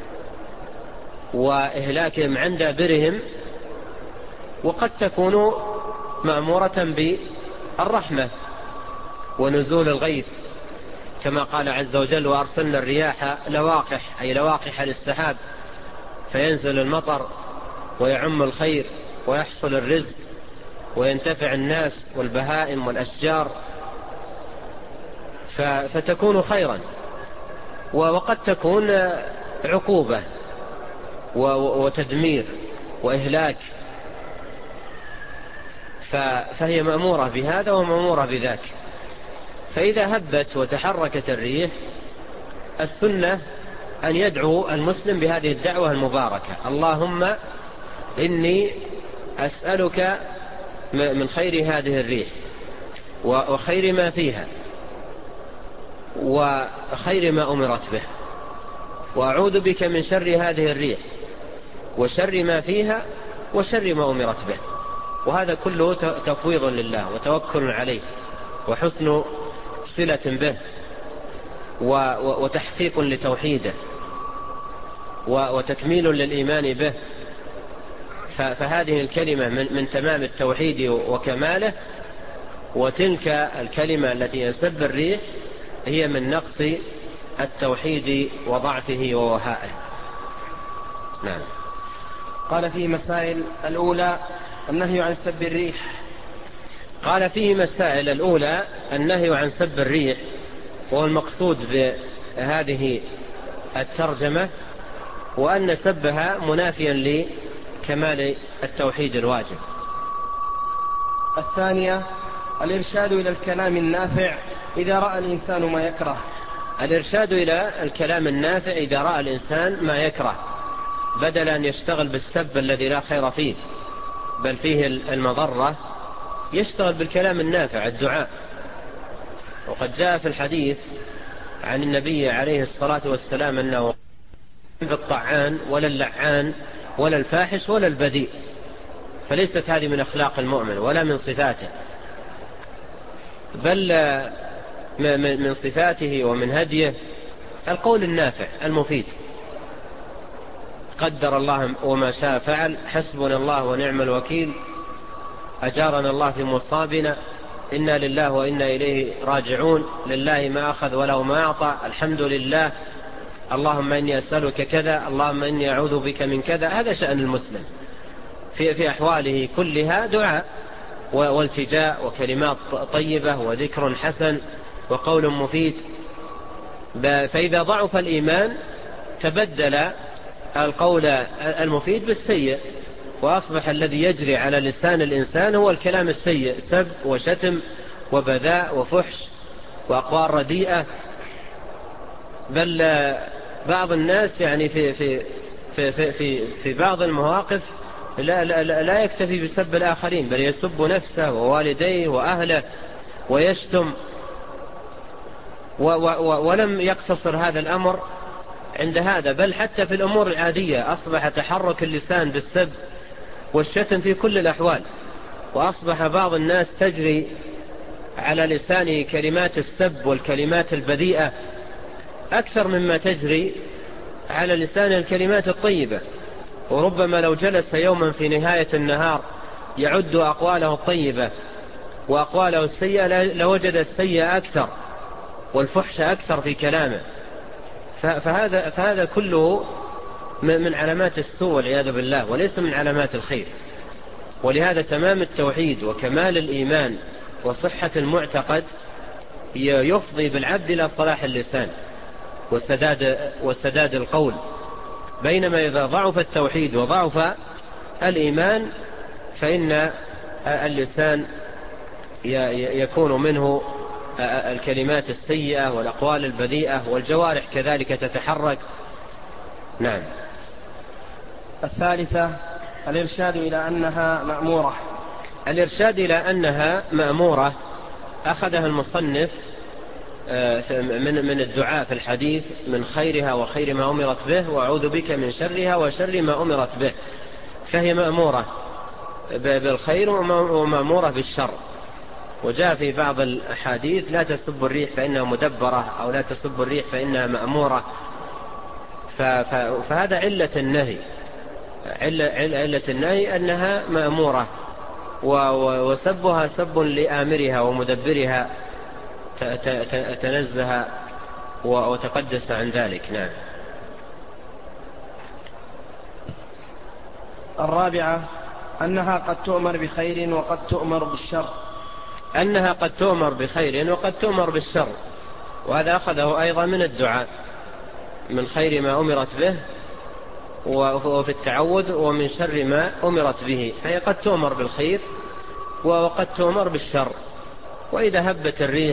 وإهلاكهم عن دابرهم، وقد تكون مأمورة بالرحمة ونزول الغيث، كما قال عز وجل وأرسلنا الرياح لواقح، أي لواقح للسحاب، فينزل المطر ويعم الخير ويحصل الرزق وينتفع الناس والبهائم والأشجار، فتكون خيرا. وقد تكون عقوبة وتدمير وإهلاك، فهي مأمورة بهذا ومأمورة بذاك. فإذا هبت وتحركت الريح السنة أن يدعو المسلم بهذه الدعوة المباركة: اللهم إني أسألك من خير هذه الريح وخير ما فيها وخير ما أمرت به، وأعوذ بك من شر هذه الريح وشر ما فيها وشر ما أمرت به. وهذا كله تفويض لله وتوكل عليه وحسن صلة به وتحقيق لتوحيده وتكميل للإيمان به. فهذه الكلمة من تمام التوحيد وكماله. وتلك الكلمة التي يسب الريح هي من نقص التوحيد وضعفه ووهائه. نعم. قال فيه مسائل الأولى النهي عن سب الريح. قال فيه مسائل الأولى النهي عن سب الريح، وهو المقصود بهذه الترجمة، وأن سبها منافيا لكمال التوحيد الواجب. الثانية الإرشاد إلى الكلام النافع إذا رأى الإنسان ما يكره. الإرشاد إلى الكلام النافع إذا رأى الإنسان ما يكره، بدل أن يشتغل بالسب الذي لا خير فيه بل فيه المضرة، يشتغل بالكلام النافع الدعاء. وقد جاء في الحديث عن النبي عليه الصلاة والسلام أنه بالطعان ولا اللعان ولا الفاحش ولا البذيء، فليست هذه من أخلاق المؤمن ولا من صفاته، بل من صفاته ومن هديه القول النافع المفيد. قدر الله وما شاء فعل، حسبنا الله ونعم الوكيل، أجارنا الله في مصابنا، إنا لله وإنا إليه راجعون، لله ما أخذ وله ما أعطى، الحمد لله، اللهم إني أسألك كذا، اللهم إني أعوذ بك من كذا. هذا شأن المسلم في أحواله كلها، دعاء والتجاء وكلمات طيبة وذكر حسن وقول مفيد. فإذا ضعف الإيمان تبدل القول المفيد بالسيء، وأصبح الذي يجري على لسان الإنسان هو الكلام السيء، سب وشتم وبذاء وفحش وأقوال رديئة. بل بعض الناس يعني في بعض المواقف لا يكتفي بسب الآخرين، بل يسب نفسه ووالديه وأهله ويشتم. ولم يقتصر هذا الأمر عند هذا، بل حتى في الأمور العادية أصبح تحرك اللسان بالسب والشتم في كل الأحوال، وأصبح بعض الناس تجري على لسانه كلمات السب والكلمات البذيئة أكثر مما تجري على لسان الكلمات الطيبة. وربما لو جلس يوما في نهاية النهار يعد أقواله الطيبة وأقواله السيئة لوجد السيئة أكثر والفحش أكثر في كلامه. فهذا كله من علامات السوء والعياذ بالله، وليس من علامات الخير. ولهذا تمام التوحيد وكمال الإيمان وصحة المعتقد يفضي بالعبد إلى صلاح اللسان وسداد القول. بينما إذا ضعف التوحيد وضعف الإيمان فإن اللسان يكون منه الكلمات السيئة والأقوال البذيئة، والجوارح كذلك تتحرك. نعم. الثالثة الإرشاد إلى أنها مأمورة. الإرشاد إلى أنها مأمورة أخذها المصنف من الدعاء في الحديث: من خيرها وخير ما أمرت به، وأعوذ بك من شرها وشر ما أمرت به. فهي مأمورة بالخير ومأمورة بالشر. وجاء في بعض الأحاديث: لا تسبوا الريح فإنها مدبرة، أو لا تسبوا الريح فإنها مأمورة. فهذا علة النهي، علة النهي أنها مأمورة، وسبها سب لآمرها ومدبرها تنزه وتقدس عن ذلك. نعم. الرابعة أنها قد تؤمر بخير وقد تؤمر بالشر. أنها قد تؤمر بخير وقد تؤمر بالشر، وهذا أخذه أيضا من الدعاء: من خير ما أمرت به، وفي التعوذ ومن شر ما أمرت به. فهي قد تؤمر بالخير وقد تؤمر بالشر. وإذا هبت الريح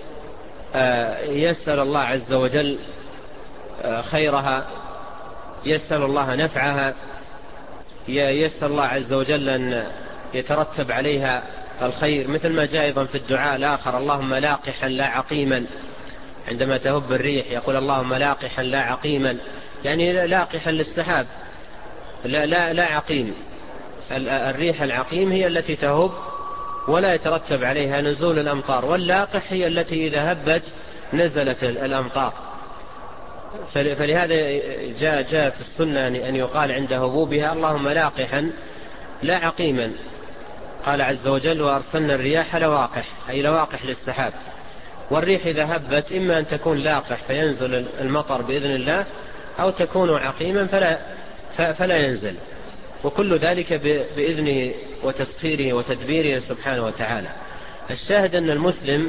يسأل الله عز وجل خيرها، يسأل الله نفعها، يسأل الله عز وجل أن يترتب عليها الخير، مثل ما جاء أيضا في الدعاء الآخر: اللهم لاقحا لا عقيما. عندما تهب الريح يقول: اللهم لاقحا لا عقيما، يعني لاقحا للسحاب، لا عقيم. الريح العقيم هي التي تهب ولا يترتب عليها نزول الأمطار، واللاقح هي التي إذا هبت نزلت الأمطار. فلهذا جاء في السنة أن يقال عند هبوبها: اللهم لاقحا لا عقيما. قال عز وجل: وأرسلنا الرياح لواقح، أي لواقح للسحاب. والريح إذا هبت إما أن تكون لاقح فينزل المطر بإذن الله، أو تكون عقيما فلا ينزل، وكل ذلك بإذنه وتسخيره وتدبيره سبحانه وتعالى. الشاهد أن المسلم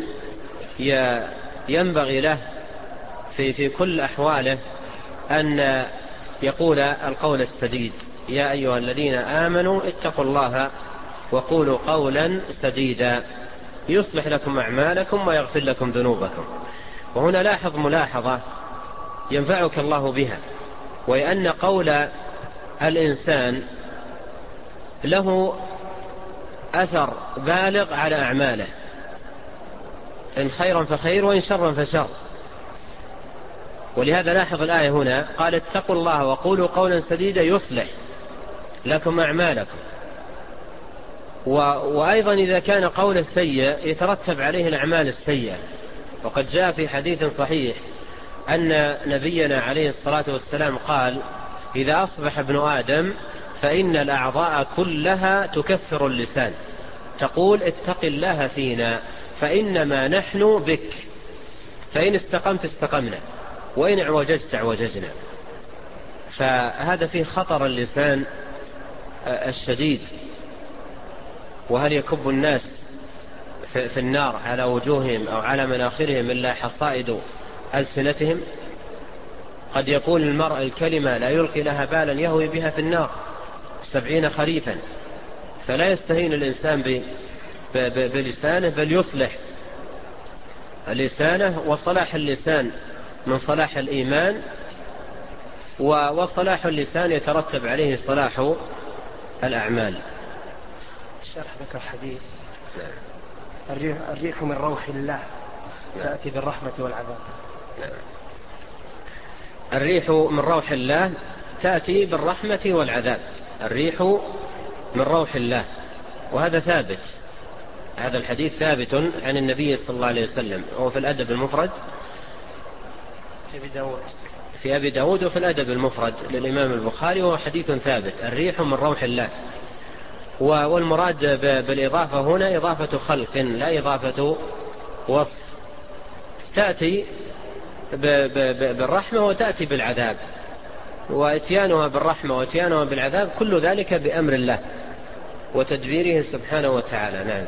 ينبغي له في كل أحواله أن يقول القول السديد: يا أيها الذين آمنوا اتقوا الله وقولوا قولا سديدا يصلح لكم أعمالكم ويغفر لكم ذنوبكم. وهنا لاحظ ملاحظة ينفعك الله بها، وأن قول الإنسان له أثر بالغ على أعماله، إن خيرا فخير وإن شرا فشر. ولهذا لاحظ الآية هنا قال: اتقوا الله وقولوا قولا سديدا يصلح لكم أعمالكم. وأيضا إذا كان قول سيء يترتب عليه الأعمال السيئة. وقد جاء في حديث صحيح أن نبينا عليه الصلاة والسلام قال: إذا أصبح ابن آدم فإن الأعضاء كلها تكفر اللسان، تقول: اتق الله فينا فإنما نحن بك، فإن استقمت استقمنا وإن اعوججت اعوججنا. فهذا فيه خطر اللسان الشديد. وهل يكب الناس في النار على وجوههم أو على مناخرهم إلا حصائد ألسنتهم؟ قد يقول المرء الكلمة لا يلقي لها بالا يهوي بها في النار 70 خريفا. فلا يستهين الإنسان بلسانه، بل يصلح لسانه. وصلاح اللسان من صلاح الإيمان، وصلاح اللسان يترتب عليه صلاح الأعمال. الشرح ذكر حديث: الريح من روح الله تأتي بالرحمة والعذاب. الريح من روح الله تأتي بالرحمة والعذاب. الريح من روح الله، وهذا ثابت، هذا الحديث ثابت عن النبي صلى الله عليه وسلم، وهو في الأدب المفرد في أبي داود وفي الأدب المفرد للإمام البخاري، وهو حديث ثابت: الريح من روح الله. والمراد بالإضافة هنا إضافة خلق لا إضافة وصف. تأتي بالرحمة وتأتي بالعذاب، واتيانها بالرحمة واتيانها بالعذاب كل ذلك بأمر الله وتدبيره سبحانه وتعالى. نعم.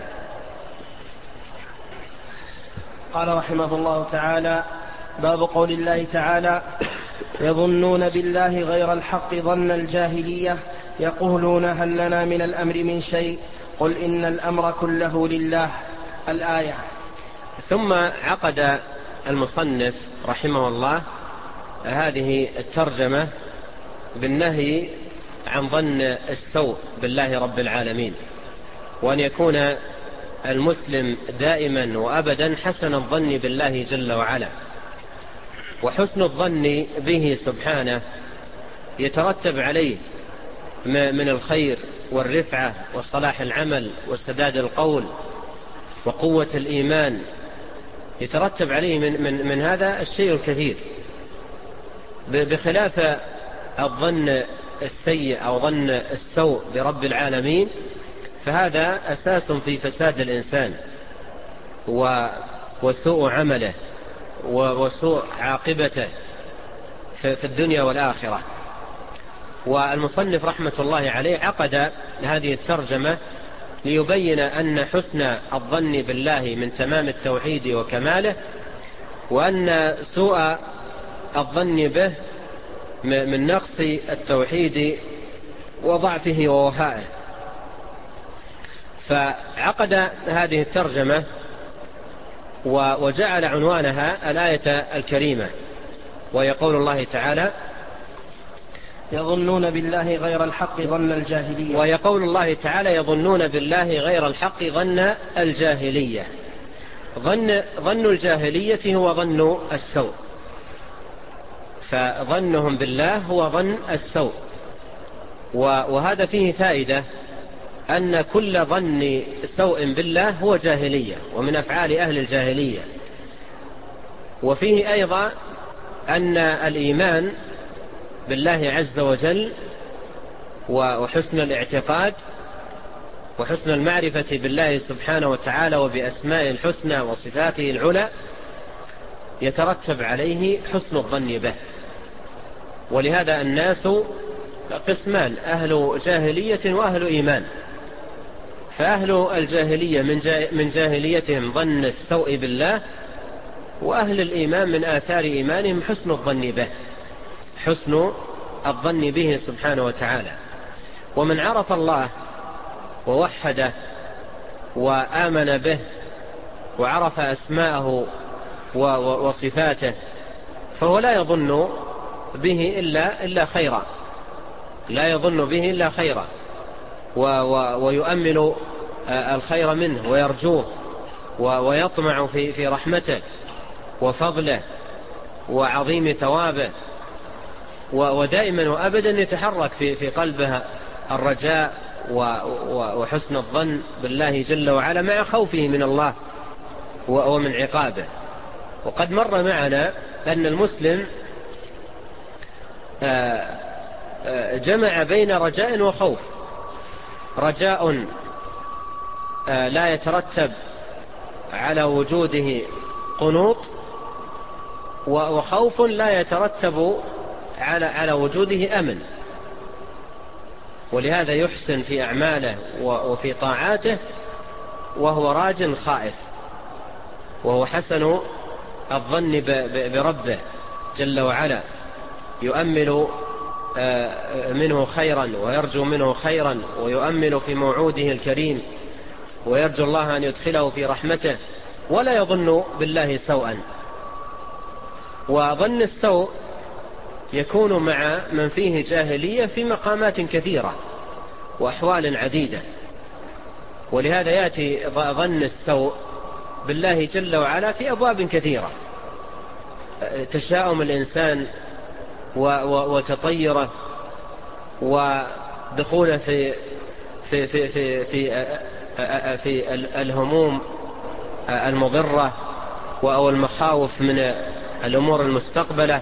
قال رحمه الله تعالى: باب قول الله تعالى: يظنون بالله غير الحق ظن الجاهلية يقولون هل لنا من الأمر من شيء قل إن الأمر كله لله. الآية. ثم عقد المصنف رحمه الله هذه الترجمة بالنهي عن ظن السوء بالله رب العالمين، وأن يكون المسلم دائما وأبدا حسن الظن بالله جل وعلا. وحسن الظن به سبحانه يترتب عليه من الخير والرفعة وصلاح العمل وسداد القول وقوة الإيمان، يترتب عليه من هذا الشيء الكثير، بخلاف الظن السيء أو ظن السوء برب العالمين، فهذا أساس في فساد الإنسان وسوء عمله وسوء عاقبته في الدنيا والآخرة. والمصنف رحمة الله عليه عقد هذه الترجمة ليبين أن حسن الظن بالله من تمام التوحيد وكماله، وأن سوء الظن به من نقص التوحيد وضعفه ووهائه. فعقد هذه الترجمة وجعل عنوانها الآية الكريمة، ويقول الله تعالى: يظنون بالله غير الحق ظن الجاهلية. ويقول الله تعالى: يظنون بالله غير الحق ظن الجاهلية. ظن الجاهلية هو ظن السوء، فظنهم بالله هو ظن السوء. وهذا فيه فائدة أن كل ظن سوء بالله هو جاهلية ومن أفعال أهل الجاهلية. وفيه أيضا أن الإيمان بالله عز وجل وحسن الاعتقاد وحسن المعرفة بالله سبحانه وتعالى وبأسماء الحسنى وصفاته العلى يترتب عليه حسن الظن به. ولهذا الناس قسمان: أهل جاهلية وأهل إيمان. فأهل الجاهلية من جاهليتهم ظن السوء بالله، وأهل الإيمان من آثار إيمانهم حسن الظن به، حسن الظن به سبحانه وتعالى. ومن عرف الله ووحده وآمن به وعرف أسماءه وصفاته فهو لا يظن به إلا خيرا، لا يظن به إلا خيرا، ويؤمل الخير منه ويرجوه ويطمع في رحمته وفضله وعظيم ثوابه، ودائما وأبدا يتحرك في قلبها الرجاء وحسن الظن بالله جل وعلا مع خوفه من الله ومن عقابه. وقد مر معنا أن المسلم جمع بين رجاء وخوف: رجاء لا يترتب على وجوده قنوط، وخوف لا يترتب على وجوده أمن. ولهذا يحسن في أعماله وفي طاعاته وهو راج خائف، وهو حسن الظن بربه جل وعلا، يؤمل منه خيرا ويرجو منه خيرا ويؤمل في موعوده الكريم ويرجو الله أن يدخله في رحمته، ولا يظن بالله سوءا. وظن السوء يكون مع من فيه جاهلية في مقامات كثيرة وأحوال عديدة. ولهذا يأتي ظن السوء بالله جل وعلا في أبواب كثيرة: تشاؤم الإنسان وتطيره ودخوله في الهموم المضرة أو المخاوف من الأمور المستقبلة،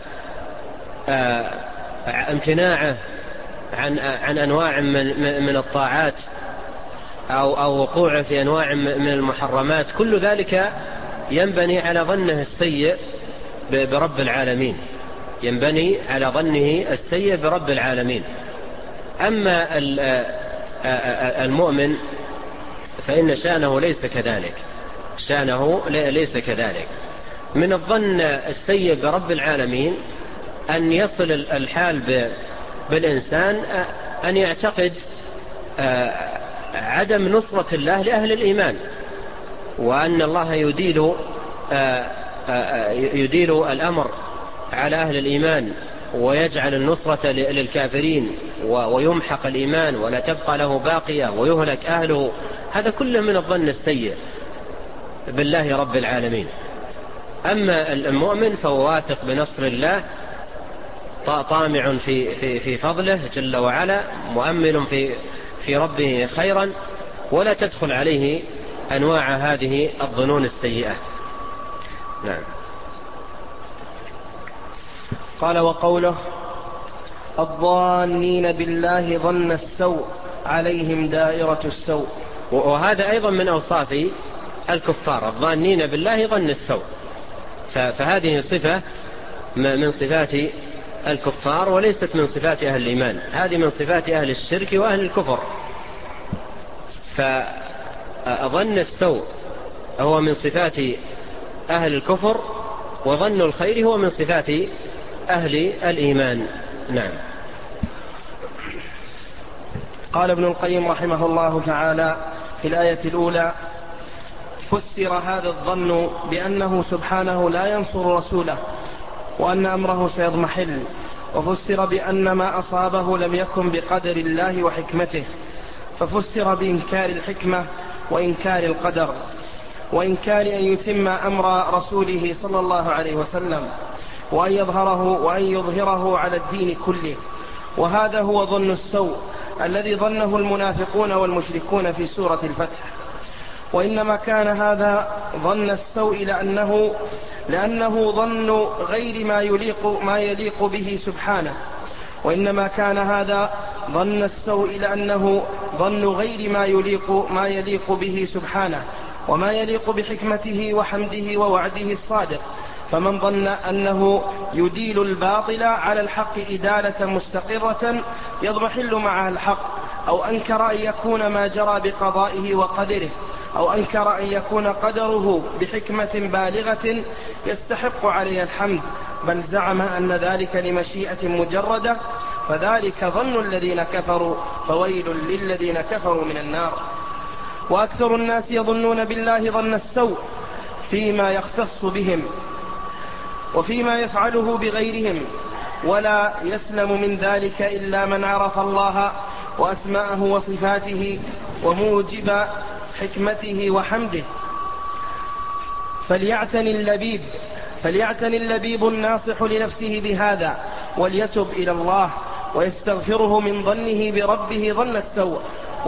امتناعه عن أنواع من الطاعات أو وقوعه في أنواع من المحرمات. كل ذلك ينبني على ظنه السيء برب العالمين، ينبني على ظنه السيء برب العالمين. أما المؤمن فإن شأنه ليس كذلك، شأنه ليس كذلك. من الظن السيء برب العالمين أن يصل الحال بالإنسان أن يعتقد عدم نصرة الله لأهل الإيمان، وأن الله يديل الأمر على أهل الإيمان ويجعل النصرة للكافرين ويمحق الإيمان ولا تبقى له باقية ويهلك أهله. هذا كله من الظن السيء بالله رب العالمين. أما المؤمن فهو واثق بنصر الله، طامع في فضله جل وعلا، مؤمل في ربه خيرا، ولا تدخل عليه أنواع هذه الظنون السيئة. نعم. قال: وقوله: الظانين بالله ظن السوء عليهم دائرة السوء. وهذا أيضا من أوصاف الكفار: الظانين بالله ظن السوء. فهذه صفة من صفات الكفار وليست من صفات أهل الإيمان، هذه من صفات أهل الشرك وأهل الكفر. فظن السوء هو من صفات أهل الكفر، وظن الخير هو من صفات أهل الإيمان. نعم. قال ابن القيم رحمه الله تعالى في الآية الأولى: فسر هذا الظن بأنه سبحانه لا ينصر رسوله وأن أمره سيضمحل، وفسر بأن ما أصابه لم يكن بقدر الله وحكمته، ففسر بإنكار الحكمة وإنكار القدر وإنكار أن يتم أمر رسوله صلى الله عليه وسلم وأن يظهره على الدين كله. وهذا هو ظن السوء الذي ظنه المنافقون والمشركون في سورة الفتح. وإنما كان هذا ظن السوء لأنه ظن غير ما يليق به سبحانه. وإنما كان هذا ظن السوء لأنه ظن غير ما يليق به سبحانه وما يليق بحكمته وحمده ووعده الصادق فمن ظن أنه يديل الباطل على الحق إدالة مستقرة يضمحل معها الحق، أو أنكر أن يكون ما جرى بقضائه وقدره، أو أنكر أن يكون قدره بحكمة بالغة يستحق عليه الحمد، بل زعم أن ذلك لمشيئة مجردة، فذلك ظن الذين كفروا، فويل للذين كفروا من النار. وأكثر الناس يظنون بالله ظن السوء فيما يختص بهم وفيما يفعله بغيرهم، ولا يسلم من ذلك إلا من عرف الله وأسماءه وصفاته وموجب حكمته وحمده. فليعتني اللبيب الناصح لنفسه بهذا، وليتب إلى الله ويستغفره من ظنه بربه ظن السوء.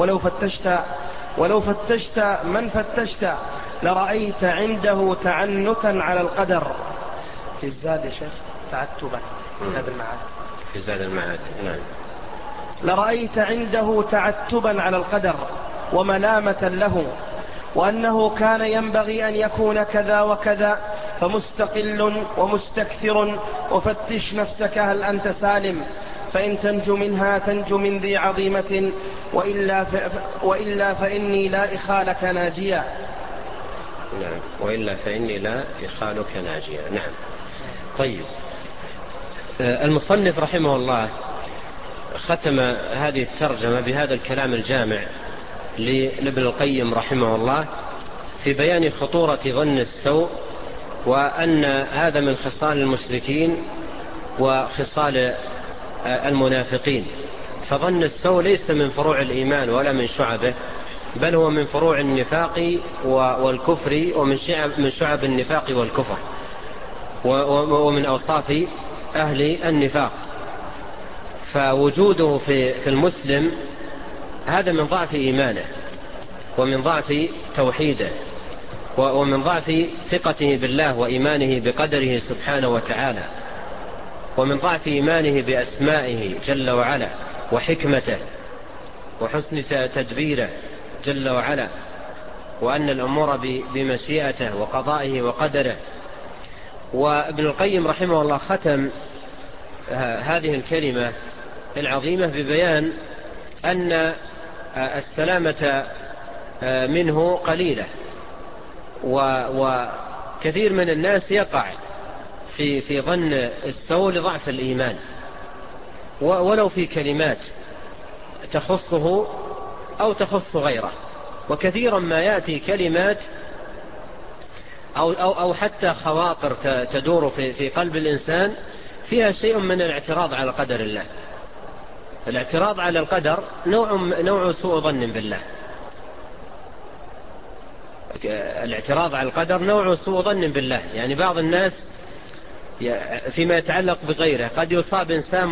ولو فتشت من فتشت لرأيت عنده تعنتا على القدر. في الزاد يا شيخ تعتبا في زاد المعاد نعم. لرأيت عنده تعتبا على القدر وملامة له، وأنه كان ينبغي أن يكون كذا وكذا، فمستقل ومستكثر. وفتش نفسك هل أنت سالم، فإن تنجو منها تنجو من ذي عظيمة، وإلا فإني لا إخالك ناجيا. نعم، وإلا فإني لا إخالك ناجيا. نعم. طيب، المصنف رحمه الله ختم هذه الترجمة بهذا الكلام الجامع لابن القيم رحمه الله في بيان خطورة ظن السوء، وأن هذا من خصال المشركين وخصال المنافقين. فظن السوء ليس من فروع الإيمان ولا من شعبه، بل هو من فروع النفاق والكفر، ومن شعب النفاق والكفر، ومن أوصاف أهل النفاق. فوجوده في المسلم هذا من ضعف إيمانه، ومن ضعف توحيده، ومن ضعف ثقته بالله وإيمانه بقدره سبحانه وتعالى، ومن ضعف إيمانه بأسمائه جل وعلا وحكمته وحسن تدبيره جل وعلا، وأن الأمور بمشيئته وقضائه وقدره. وابن القيم رحمه الله ختم هذه الكلمة العظيمة ببيان أن السلامة منه قليلة، وكثير من الناس يقع في ظن السوء لضعف الإيمان، ولو في كلمات تخصه أو تخص غيره. وكثيرا ما يأتي كلمات أو حتى خواطر تدور في قلب الإنسان فيها شيء من الاعتراض على قدر الله. الاعتراض على القدر نوع سوء ظن بالله. الاعتراض على القدر نوع سوء ظن بالله. يعني بعض الناس فيما يتعلق بغيره قد يصاب إنسان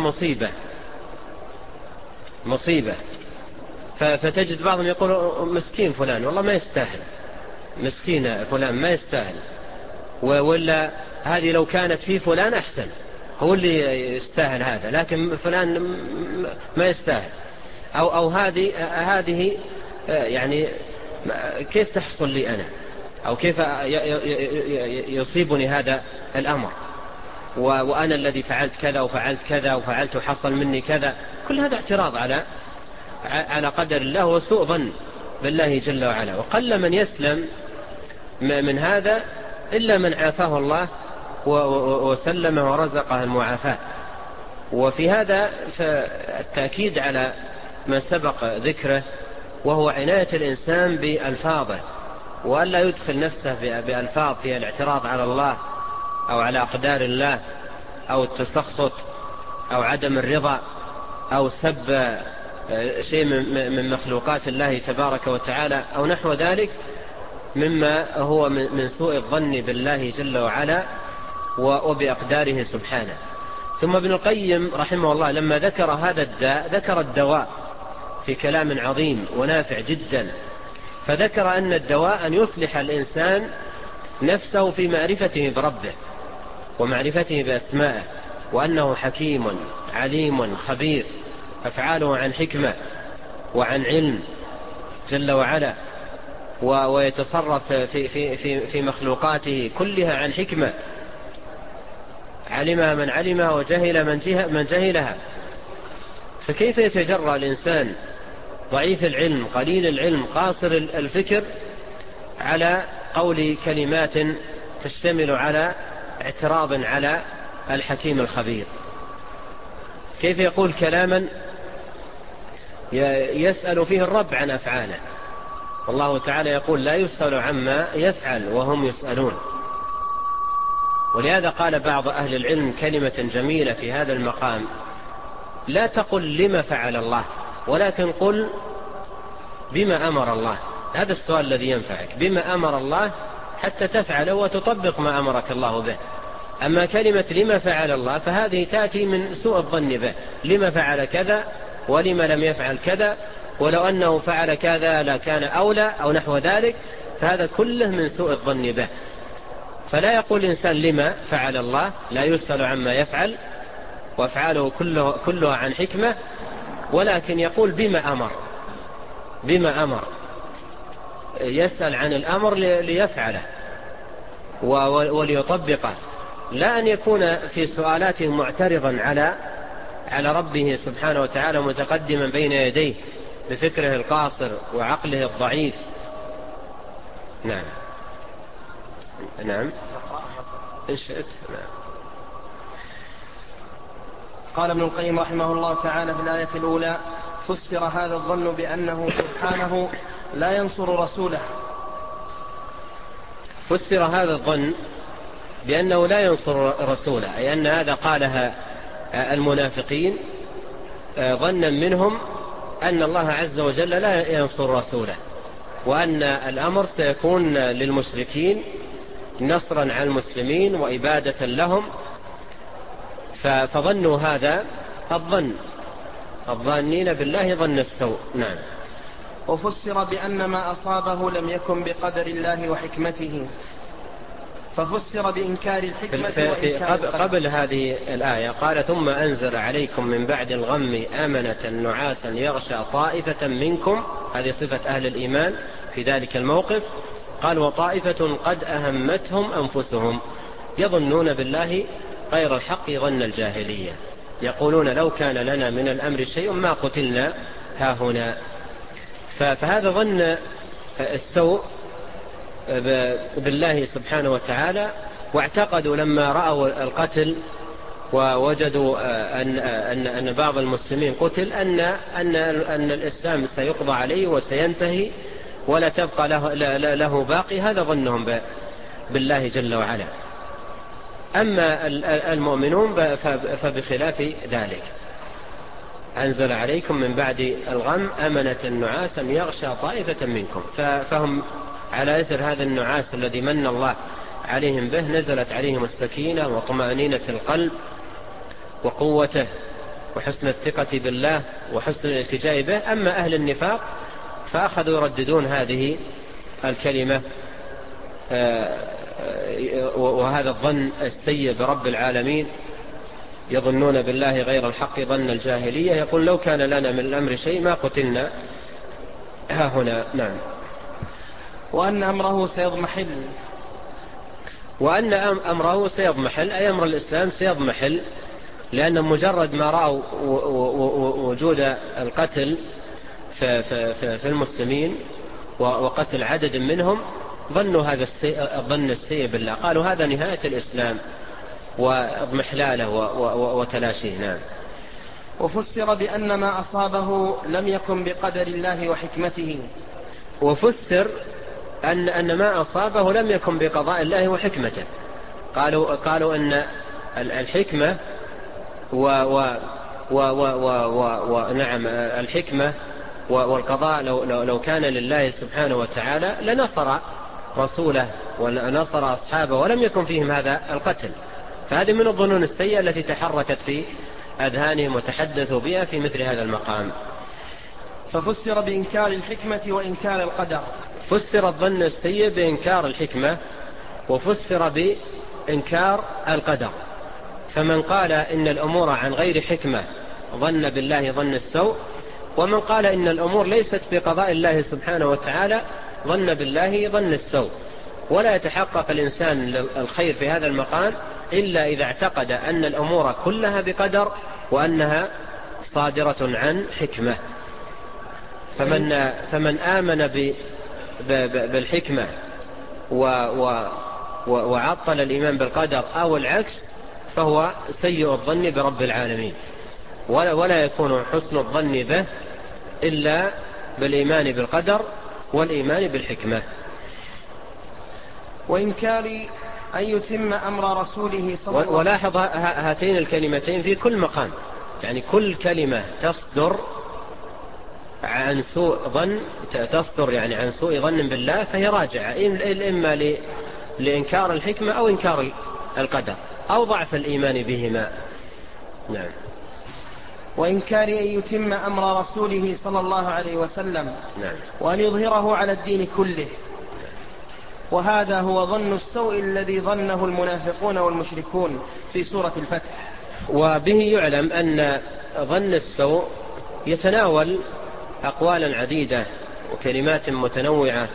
مصيبة فتجد بعضهم يقول مسكين فلان والله ما يستاهل، مسكين فلان ما يستاهل، ولا هذه لو كانت في فلان أحسن، هو اللي يستاهل هذا، لكن فلان ما يستاهل. أو هذه يعني كيف تحصل لي أنا، أو كيف يصيبني هذا الأمر، وأنا الذي فعلت كذا وفعلت كذا وفعلت وحصل مني كذا. كل هذا اعتراض على قدر الله وسوء ظن بالله جل وعلا. وقل من يسلم من هذا إلا من عافاه الله وسلمه ورزقه المعافاة. وفي هذا فالتأكيد على ما سبق ذكره، وهو عناية الإنسان بألفاظه، وأن لا يدخل نفسه بألفاظ فيها الاعتراض على الله أو على أقدار الله أو التسخط أو عدم الرضا أو سب شيء من مخلوقات الله تبارك وتعالى أو نحو ذلك مما هو من سوء الظن بالله جل وعلا وبأقداره سبحانه. ثم ابن القيم رحمه الله لما ذكر هذا الداء ذكر الدواء في كلام عظيم ونافع جدا، فذكر أن الدواء أن يصلح الإنسان نفسه في معرفته بربه ومعرفته بأسمائه، وأنه حكيم عليم خبير، أفعاله عن حكمة وعن علم جل وعلا، ويتصرف في مخلوقاته كلها عن حكمة علمها من علمها وجهل من جهلها. فكيف يتجرأ الإنسان ضعيف العلم قليل العلم قاصر الفكر على قول كلمات تشتمل على اعتراض على الحكيم الخبير؟ كيف يقول كلاما يسأل فيه الرب عن أفعاله؟ والله تعالى يقول لا يسأل عما يفعل وهم يسألون. ولهذا قال بعض أهل العلم كلمة جميلة في هذا المقام: لا تقل لما فعل الله، ولكن قل بما أمر الله. هذا السؤال الذي ينفعك، بما أمر الله حتى تفعله وتطبق ما أمرك الله به. أما كلمة لما فعل الله فهذه تأتي من سوء الظن به، لما فعل كذا ولما لم يفعل كذا، ولو أنه فعل كذا لكان أولى أو نحو ذلك، فهذا كله من سوء الظن به. فلا يقول الإنسان لما فعل الله، لا يسأل عما يفعل وأفعاله كلها عن حكمة، ولكن يقول بما أمر، يسأل عن الأمر ليفعله وليطبقه، لا أن يكون في سؤالاته معترضا على ربه سبحانه وتعالى متقدما بين يديه بفكره القاصر وعقله الضعيف. نعم إن شئت. قال ابن القيم رحمه الله تعالى في الآية الأولى: فسر هذا الظن بأنه سبحانه لا ينصر رسوله. فسر هذا الظن بأنه لا ينصر رسوله، أي أن هذا قالها المنافقين ظنا منهم أن الله عز وجل لا ينصر رسوله، وأن الأمر سيكون للمشركين نصرا على المسلمين وإبادة لهم. فظنوا هذا الظن، الظانين بالله ظن السوء. نعم. وفسر بأن ما أصابه لم يكن بقدر الله وحكمته، ففسر بإنكار الحكمة وإنكار قبل هذه الآية قال: ثم أنزل عليكم من بعد الغم آمنة نعاسا يغشى طائفة منكم. هذه صفة أهل الإيمان في ذلك الموقف. قال: وطائفة قد أهمتهم أنفسهم يظنون بالله غير الحق ظن الجاهلية، يقولون لو كان لنا من الأمر شيء ما قتلنا هاهنا. فهذا ظن السوء بالله سبحانه وتعالى، واعتقدوا لما رأوا القتل ووجدوا أن بعض المسلمين قتل أن الإسلام سيقضى عليه وسينتهي ولا تبقى له باقي. هذا ظنهم بالله جل وعلا. أما المؤمنون فبخلاف ذلك: أنزل عليكم من بعد الغم أمنة نعاسا يغشى طائفة منكم. فهم على إثر هذا النعاس الذي من الله عليهم به نزلت عليهم السكينة وطمأنينة القلب وقوته وحسن الثقة بالله وحسن الالتجاء به. أما أهل النفاق فأخذوا يرددون هذه الكلمة وهذا الظن السيء برب العالمين، يظنون بالله غير الحق ظن الجاهلية، يقول لو كان لنا من الأمر شيء ما قتلنا هنا. نعم. وأن أمره سيضمحل، وأن أمره سيضمحل أي أمر الإسلام سيضمحل، لأن مجرد ما رأوا وجود القتل في المسلمين وقتل عدد منهم ظنوا هذا الظن السيء بالله، قالوا هذا نهاية الإسلام واضمحلاله وتلاشيه. نعم. وفسر بأن ما أصابه لم يكن بقدر الله وحكمته. وفسر أن ما أصابه لم يكن بقضاء الله وحكمته. قالوا أن الحكمة ونعم الحكمة والقضاء لو كان لله سبحانه وتعالى لنصر رسوله ونصر أصحابه ولم يكن فيهم هذا القتل. فهذه من الظنون السيئة التي تحركت في أذهانهم وتحدثوا بها في مثل هذا المقام. ففسر بإنكار الحكمة وإنكار القدر. فسر الظن السيء بإنكار الحكمة وفسر بإنكار القدر. فمن قال إن الأمور عن غير حكمة ظن بالله ظن السوء، ومن قال إن الأمور ليست بقضاء الله سبحانه وتعالى ظن بالله ظن السوء. ولا يتحقق الإنسان الخير في هذا المقام إلا إذا اعتقد أن الأمور كلها بقدر وأنها صادرة عن حكمة. فمن آمن بالحكمة وعطل الإيمان بالقدر أو العكس فهو سيء الظن برب العالمين، ولا يكون حسن الظن به إلا بالإيمان بالقدر والإيمان بالحكمة. وإنكار أن يتم أمر رسوله صلى الله عليه وسلم. ولاحظ هاتين الكلمتين في كل مقام، يعني كل كلمة تصدر عن سوء ظن، تصدر يعني عن سوء ظن بالله، فهي راجعة إما لإنكار الحكمة أو إنكار القدر أو ضعف الإيمان بهما. نعم. وإنكار أن يتم أمر رسوله صلى الله عليه وسلم. نعم. وأن يظهره على الدين كله، وهذا هو ظن السوء الذي ظنه المنافقون والمشركون في سورة الفتح. وبه يعلم أن ظن السوء يتناول أقوالا عديدة وكلمات متنوعة،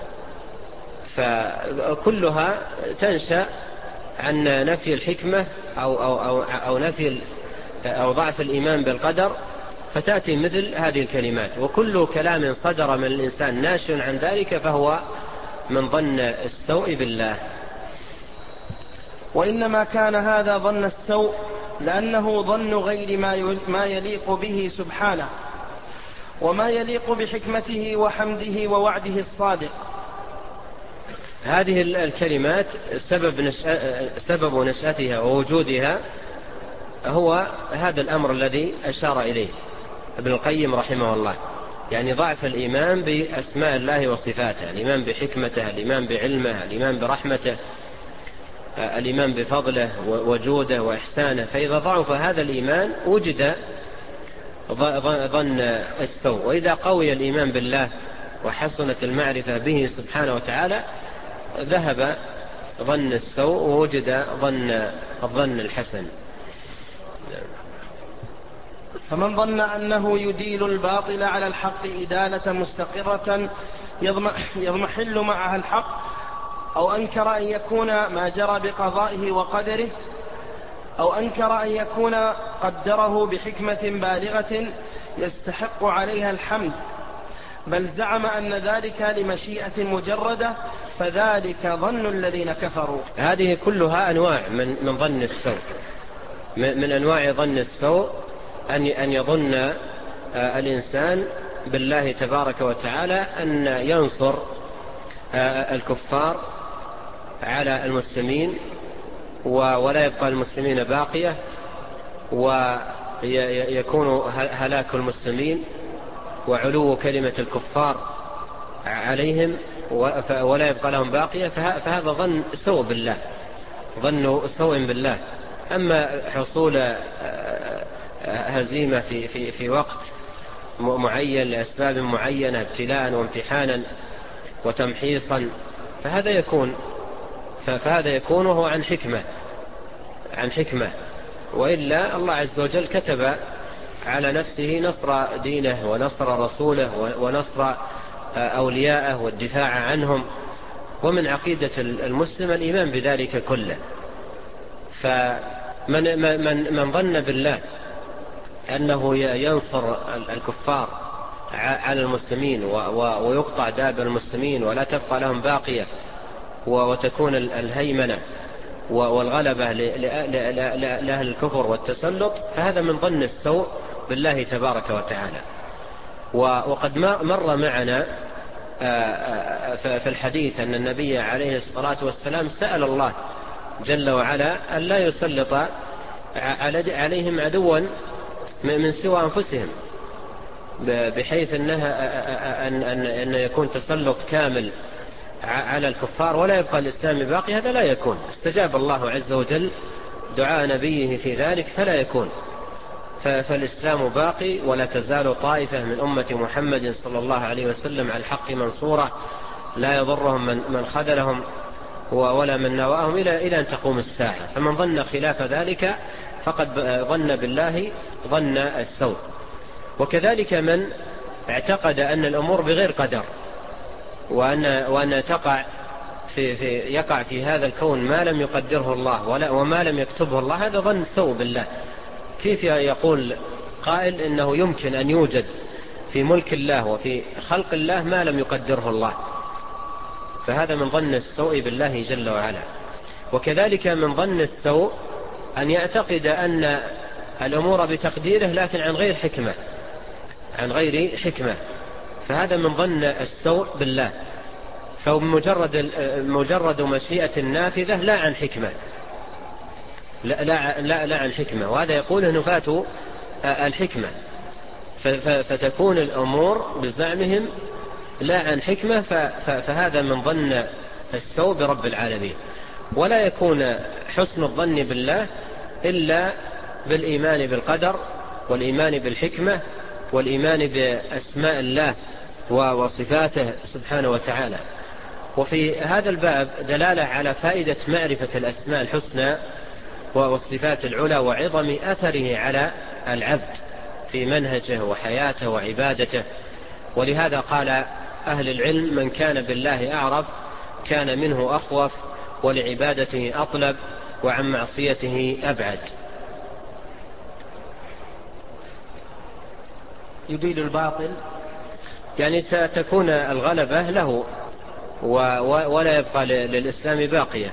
فكلها تنشأ عن نفي الحكمة أو نفي أو ضعف الإيمان بالقدر، فتأتي مثل هذه الكلمات. وكل كلام صدر من الإنسان ناشئ عن ذلك فهو من ظن السوء بالله. وإنما كان هذا ظن السوء لأنه ظن غير ما يليق به سبحانه، وما يليق بحكمته وحمده ووعده الصادق. هذه الكلمات سبب نشأتها ووجودها هو هذا الأمر الذي أشار إليه ابن القيم رحمه الله، يعني ضعف الإيمان بأسماء الله وصفاته، الإيمان بحكمته، الإيمان بعلمه، الإيمان برحمته، الإيمان بفضله وجوده وإحسانه. فإذا ضعف هذا الإيمان وجد ظن السوء، وإذا قوي الإيمان بالله وحسنت المعرفة به سبحانه وتعالى ذهب ظن السوء ووجد الظن الحسن. فمن ظن أنه يديل الباطل على الحق إدالة مستقرة يضمحل معها الحق، أو أنكر أن يكون ما جرى بقضائه وقدره، أو أنكر أن يكون قدره بحكمة بالغة يستحق عليها الحمد، بل زعم أن ذلك لمشيئة مجردة، فذلك ظن الذين كفروا. هذه كلها أنواع من ظن السوء. من أنواع ظن السوء أن يظن الإنسان بالله تبارك وتعالى أن ينصر الكفار على المسلمين ولا يبقى المسلمين باقية، ويكون هلاك المسلمين وعلو كلمة الكفار عليهم ولا يبقى لهم باقية. فهذا ظن سوء بالله، ظن سوء بالله. أما حصول هزيمة في وقت معين لأسباب معينة، ابتلاء وامتحانا وتمحيصا، فهذا يكون وهو عن حكمة. وإلا الله عز وجل كتب على نفسه نصر دينه ونصر رسوله ونصر أولياءه والدفاع عنهم، ومن عقيدة المسلم الإيمان بذلك كله. فمن ظن بالله أنه ينصر الكفار على المسلمين ويقطع دابر المسلمين ولا تبقى لهم باقية وتكون الهيمنة والغلبة لأهل الكفر والتسلط، فهذا من ظن السوء بالله تبارك وتعالى. وقد مر معنا في الحديث أن النبي عليه الصلاة والسلام سأل الله جل وعلا أن لا يسلط عليهم عدوا من سوى أنفسهم، بحيث أن يكون تسلط كامل على الكفار ولا يبقى الإسلام باقي. هذا لا يكون. استجاب الله عز وجل دعاء نبيه في ذلك فلا يكون. فالإسلام باقي، ولا تزال طائفة من أمة محمد صلى الله عليه وسلم على الحق منصورة، لا يضرهم من خذلهم ولا من نواهم إلى أن تقوم الساعة. فمن ظن خلاف ذلك فقد ظن بالله ظن السوء. وكذلك من اعتقد أن الأمور بغير قدر، وأن تقع يقع في هذا الكون ما لم يقدره الله وما لم يكتبه الله، هذا ظن سوء بالله. كيف يقول قائل إنه يمكن أن يوجد في ملك الله وفي خلق الله ما لم يقدره الله؟ فهذا من ظن السوء بالله جل وعلا. وكذلك من ظن السوء أن يعتقد أن الأمور بتقديره لكن عن غير حكمة، فهذا من ظن السوء بالله. فمجرد مشيئة النافذة لا عن حكمة، لا عن حكمة، وهذا يقوله نفاة الحكمة. فتكون الأمور بزعمهم لا عن حكمة، فهذا من ظن السوء برب العالمين. ولا يكون حسن الظن بالله إلا بالإيمان بالقدر والإيمان بالحكمة والإيمان بأسماء الله وصفاته سبحانه وتعالى. وفي هذا الباب دلالة على فائدة معرفة الأسماء الحسنى والصفات العلى وعظم أثره على العبد في منهجه وحياته وعبادته. ولهذا قال أهل العلم: من كان بالله أعرف كان منه أخوف، ولعبادته أطلب، وعن معصيته أبعد. يدين الباطل، يعني تكون الغلبة له ولا يبقى للإسلام باقية.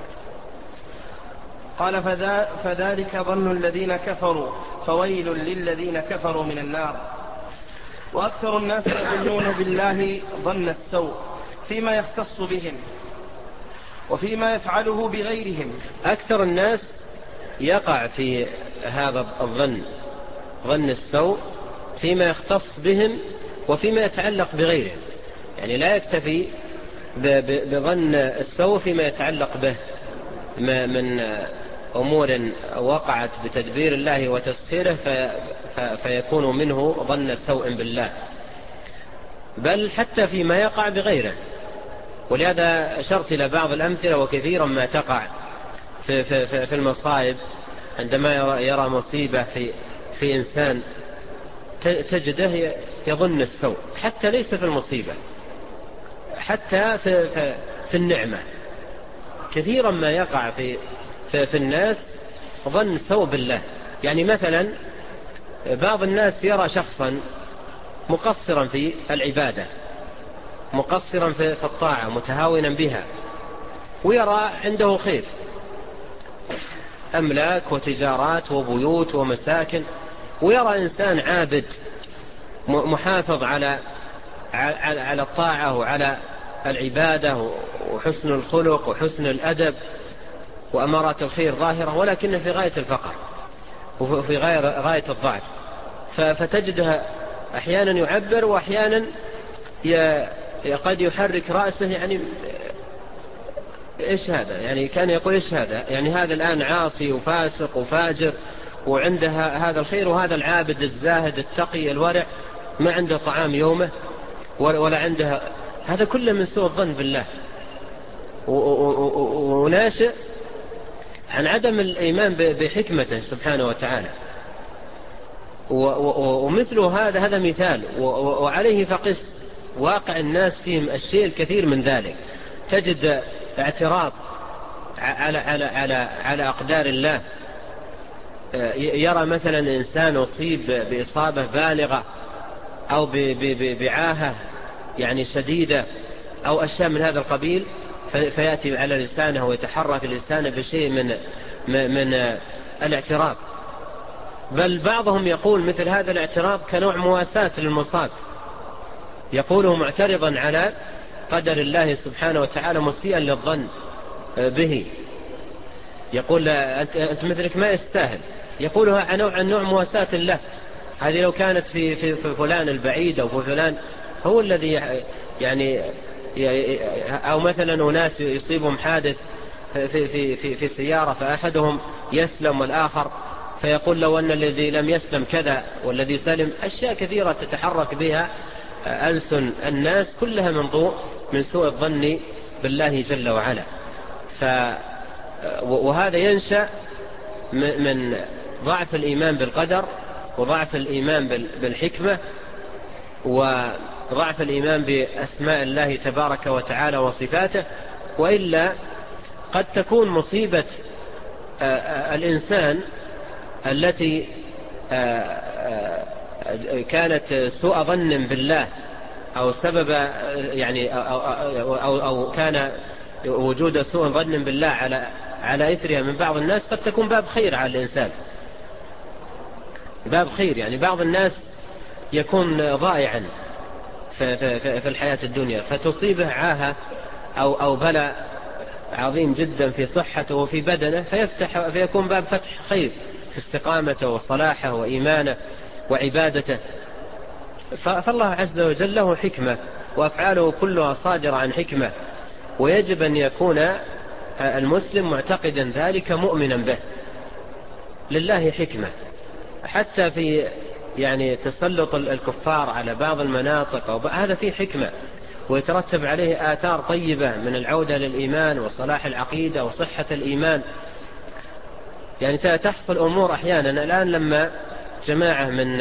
قال: فذلك ظن الذين كفروا، فويل للذين كفروا من النار. وأكثر الناس يظنون بالله ظن السوء فيما يختص بهم وفيما يفعله بغيرهم. أكثر الناس يقع في هذا الظن، ظن السوء، فيما يختص بهم وفيما يتعلق بغيرهم. يعني لا يكتفي بظن السوء فيما يتعلق به من أمور وقعت بتدبير الله وتسخيره فيكون منه ظن سوء بالله، بل حتى فيما يقع بغيره. ولهذا أشرت إلى بعض الأمثلة، وكثيرا ما تقع في المصائب عندما يرى مصيبة في إنسان تجده يظن السوء، حتى ليس في المصيبة، حتى في النعمة. كثيرا ما يقع في الناس ظن السوء بالله. يعني مثلا بعض الناس يرى شخصا مقصرا في العبادة، مقصرا في الطاعة، متهاونا بها، ويرى عنده خير، أملاك وتجارات وبيوت ومساكن، ويرى إنسان عابد محافظ على الطاعة وعلى العبادة وحسن الخلق وحسن الأدب وأمارات الخير ظاهرة، ولكنه في غاية الفقر وفي غاية الضعف. فتجدها أحيانا يعبر وأحيانا قد يحرك رأسه، يعني إيش هذا؟ يعني كان يقول إيش هذا؟ يعني هذا الآن عاصي وفاسق وفاجر وعندها هذا الخير، وهذا العابد الزاهد التقي الورع ما عنده طعام يومه ولا عنده. هذا كله من سوء الظن بالله، وناشئ عن عدم الإيمان بحكمته سبحانه وتعالى. ومثل هذا مثال، وعليه فقس واقع الناس فيهم الشيء الكثير من ذلك. تجد اعتراض على أقدار الله. يرى مثلا إنسان أصيب بإصابة بالغة أو بعاهة يعني شديدة أو أشياء من هذا القبيل، فيأتي على لسانه ويتحرك لسانه بشيء من الاعتراض. بل بعضهم يقول مثل هذا الاعتراض كنوع مواساة للمصاب، يقوله معترضا على قدر الله سبحانه وتعالى، مسيئا للظن به. يقول أنت مثلك ما يستاهل، يقولها عن نوع مواساة له. هذه لو كانت في فلان البعيد أو في فلان هو الذي يعني، أو مثلا أناس يصيبهم حادث في سيارة فأحدهم يسلم والآخر، فيقول لو أن الذي لم يسلم كذا والذي سلم. أشياء كثيرة تتحرك بها ألسن الناس، كلها من سوء الظن بالله جل وعلا. وهذا ينشأ من ضعف الإيمان بالقدر، وضعف الإيمان بالحكمة، وضعف الإيمان بأسماء الله تبارك وتعالى وصفاته، وإلا قد تكون مصيبة الإنسان التي كانت سوء ظن بالله أو سبب يعني أو كان وجود سوء ظن بالله على إثرها من بعض الناس، قد تكون باب خير على الإنسان، باب خير. يعني بعض الناس يكون ضائعا في الحياة الدنيا، فتصيبه عاهة أو بلاء عظيم جدا في صحته وفي بدنه، فيكون باب فتح خير في استقامته وصلاحه وإيمانه وعبادته. فالله عز وجل له حكمة، وأفعاله كلها صادرة عن حكمة، ويجب أن يكون المسلم معتقدا ذلك مؤمنا به. لله حكمة حتى في يعني تسلط الكفار على بعض المناطق، هذا فيه حكمة، ويترتب عليه آثار طيبة من العودة للإيمان وصلاح العقيدة وصحة الإيمان. يعني تحصل أمور أحيانا. الآن لما جماعة من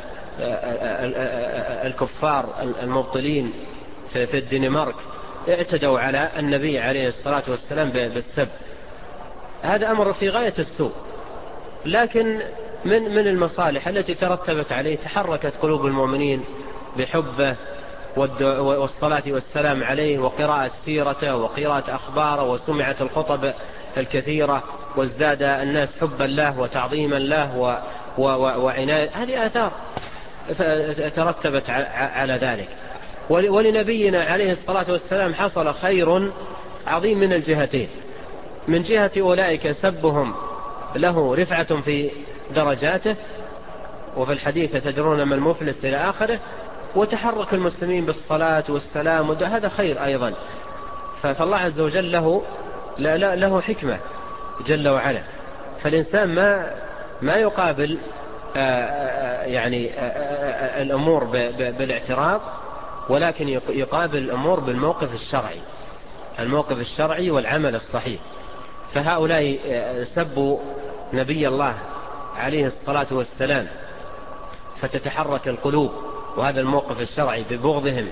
الكفار المبطلين في الدنمارك اعتدوا على النبي عليه الصلاة والسلام بالسب، هذا أمر في غاية السوء، لكن من المصالح التي ترتبت عليه تحركت قلوب المؤمنين بحبه والصلاة والسلام عليه وقراءة سيرته وقراءة أخباره، وسمعت الخطب الكثيرة، وازداد الناس حبا له وتعظيما له وعناية. هذه آثار ترتبت على ذلك. ولنبينا عليه الصلاة والسلام حصل خير عظيم من الجهتين: من جهة أولئك سبهم له رفعة في درجاته، وفي الحديث تدرون ما المفلس إلى آخره، وتحرك المسلمين بالصلاة والسلام، هذا خير أيضا. فالله عز وجل له حكمة جل وعلا. فالإنسان ما يقابل يعني الأمور بالاعتراض، ولكن يقابل الأمور بالموقف الشرعي، الموقف الشرعي والعمل الصحيح. فهؤلاء سبوا نبي الله عليه الصلاة والسلام، فتتحرك القلوب، وهذا الموقف الشرعي ببغضهم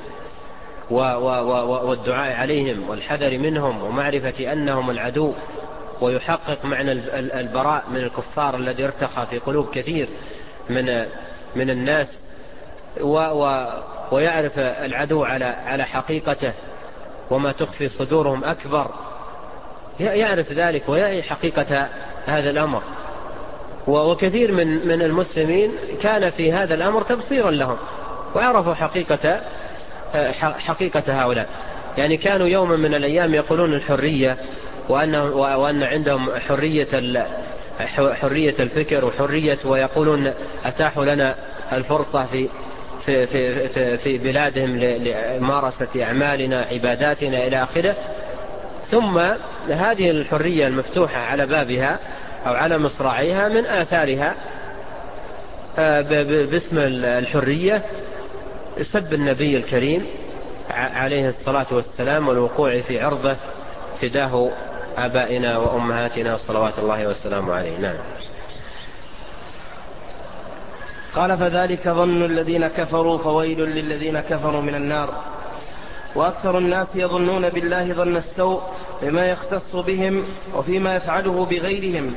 والدعاء عليهم والحذر منهم ومعرفة أنهم العدو، ويحقق معنى البراء من الكفار الذي ارتخى في قلوب كثير من الناس، ويعرف العدو على حقيقته، وما تخفي صدورهم أكبر، يعرف ذلك ويعي حقيقة هذا الأمر. وكثير من المسلمين كان في هذا الأمر تبصيرا لهم، وعرفوا حقيقة هؤلاء. يعني كانوا يوما من الأيام يقولون الحرية، وأن عندهم حرية الفكر وحرية، ويقولون أتاحوا لنا الفرصة في بلادهم لممارسة أعمالنا عباداتنا إلى آخره. ثم هذه الحرية المفتوحة على بابها أو على مصراعيها من آثارها باسم الحرية سب النبي الكريم عليه الصلاة والسلام، والوقوع في عرضه فداه آبائنا وأمهاتنا صلوات الله والسلام عليه. نعم. قال: فذلك ظن الذين كفروا فويل للذين كفروا من النار. وأكثر الناس يظنون بالله ظن السوء بما يختص بهم وفيما يفعله بغيرهم،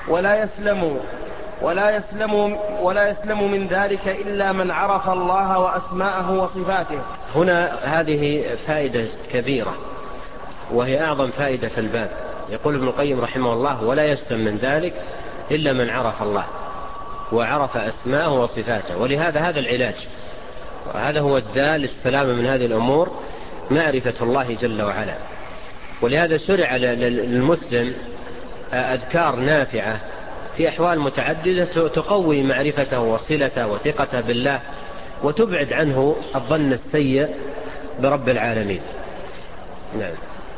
ولا يسلم من ذلك إلا من عرف الله وأسماءه وصفاته. هنا هذه فائدة كبيرة، وهي أعظم فائدة في الباب. يقول ابن القيم رحمه الله: ولا يسلم من ذلك إلا من عرف الله وعرف أسماءه وصفاته. ولهذا هذا العلاج، وهذا هو الدال للسلام من هذه الأمور، معرفة الله جل وعلا. ولهذا شرع للمسلم أذكار نافعة في أحوال متعددة تقوي معرفته وصلته وثقته بالله، وتبعد عنه الظن السيء برب العالمين. نعم.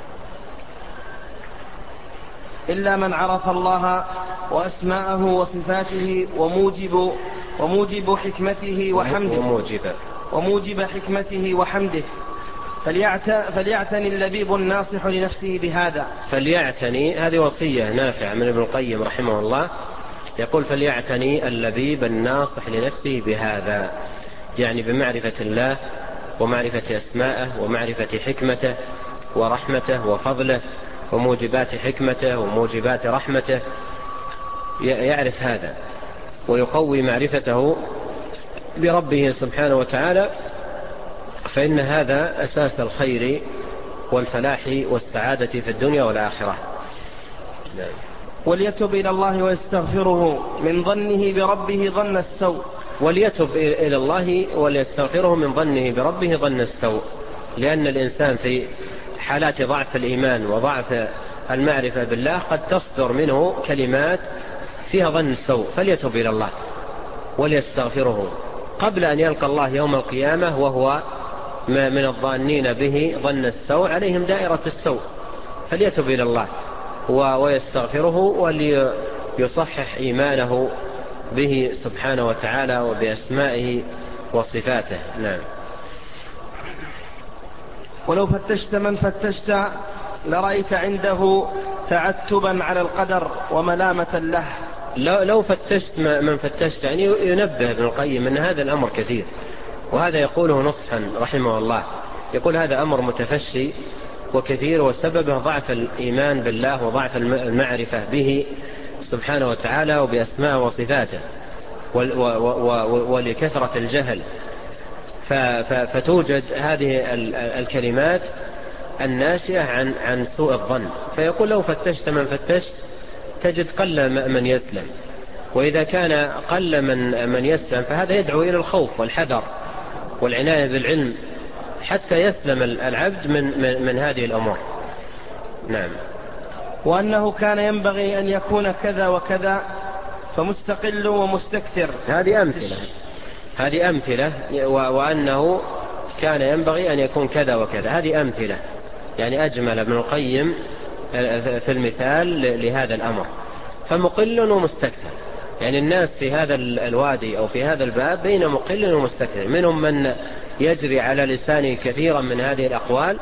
إلا من عرف الله وأسماءه وصفاته وموجب حكمته وحمده وموجب حكمته وحمده فليعتني اللبيب الناصح لنفسه بهذا. فليعتني، هذه وصية نافعة من ابن القيم رحمه الله. يقول: فليعتني اللبيب الناصح لنفسه بهذا، يعني بمعرفة الله ومعرفة أسماءه ومعرفة حكمته ورحمته وفضله وموجبات حكمته وموجبات رحمته، يعرف هذا ويقوي معرفته بربه سبحانه وتعالى، فإن هذا أساس الخير والفلاح والسعادة في الدنيا والآخرة. وليتب إلى الله ويستغفره من ظنه بربه ظن السوء. وليتب إلى الله وليستغفره من ظنه بربه ظن السوء، لأن الإنسان في حالات ضعف الإيمان وضعف المعرفة بالله قد تصدر منه كلمات فيها ظن السوء، فليتب إلى الله وليستغفره قبل أن يلقى الله يوم القيامة وهو من الظانين به ظن السوء، عليهم دائرة السوء، فليتب إلى الله ويستغفره وليصحح إيمانه به سبحانه وتعالى وبأسمائه وصفاته. نعم. ولو فتشت من فتشت لرأيت عنده تعتبا على القدر وملامة له. لو فتشت من فتشت، يعني ينبه ابن القيم أن هذا الأمر كثير، وهذا يقوله نصحا رحمه الله، يقول هذا أمر متفشي وكثير، وسببه ضعف الإيمان بالله وضعف المعرفة به سبحانه وتعالى وبأسماء وصفاته، ولكثرة الجهل، فتوجد هذه الكلمات الناشئة عن سوء الظن. فيقول لو فتشت من فتشت تجد قل من يسلم، وإذا كان قل من يسلم فهذا يدعو إلى الخوف والحذر والعناية بالعلم حتى يسلم العبد من هذه الأمور. نعم. وأنه كان ينبغي أن يكون كذا وكذا فمستقل ومستكثر. هذه أمثلة وأنه كان ينبغي أن يكون كذا وكذا، هذه أمثلة، يعني أجمل ابن القيم في المثال لهذا الأمر. فمقل ومستكثر، يعني الناس في هذا الوادي أو في هذا الباب بين مقل ومستكثر، منهم من يجري على لسانه كثيرا من هذه الأقوال،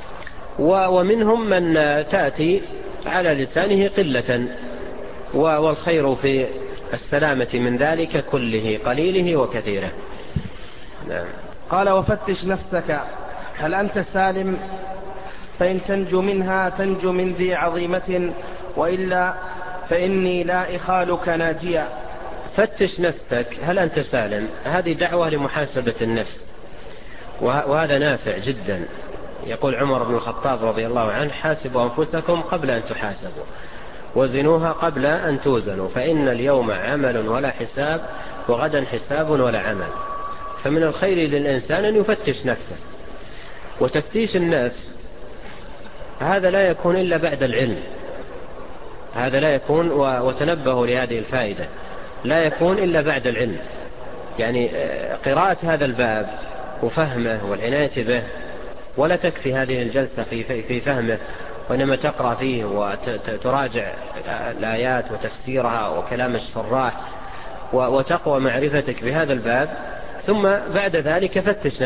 ومنهم من تأتي على لسانه قلة، والخير في السلامة من ذلك كله قليله وكثيره. نعم. قال وفتش نفسك هل أنت سالم، فإن تنجو منها تنجو من ذي عظيمة، وإلا فإني لا إخالك ناجيا. فتش نفسك هل أنت سالم، هذه دعوة لمحاسبة النفس، وهذا نافع جدا. يقول عمر بن الخطاب رضي الله عنه حاسبوا أنفسكم قبل أن تحاسبوا وزنوها قبل أن توزنوا، فإن اليوم عمل ولا حساب وغدا حساب ولا عمل. فمن الخير للإنسان أن يفتش نفسه، وتفتيش النفس هذا لا يكون إلا بعد العلم، هذا لا يكون، وتنبهوا لهذه الفائدة، لا يكون إلا بعد العلم. يعني قراءة هذا الباب وفهمه والعناية به، ولا تكفي هذه الجلسة في فهمه، وإنما تقرأ فيه وتراجع الآيات وتفسيرها وكلام الشراح، وتقوى معرفتك بهذا الباب. ثم بعد ذلك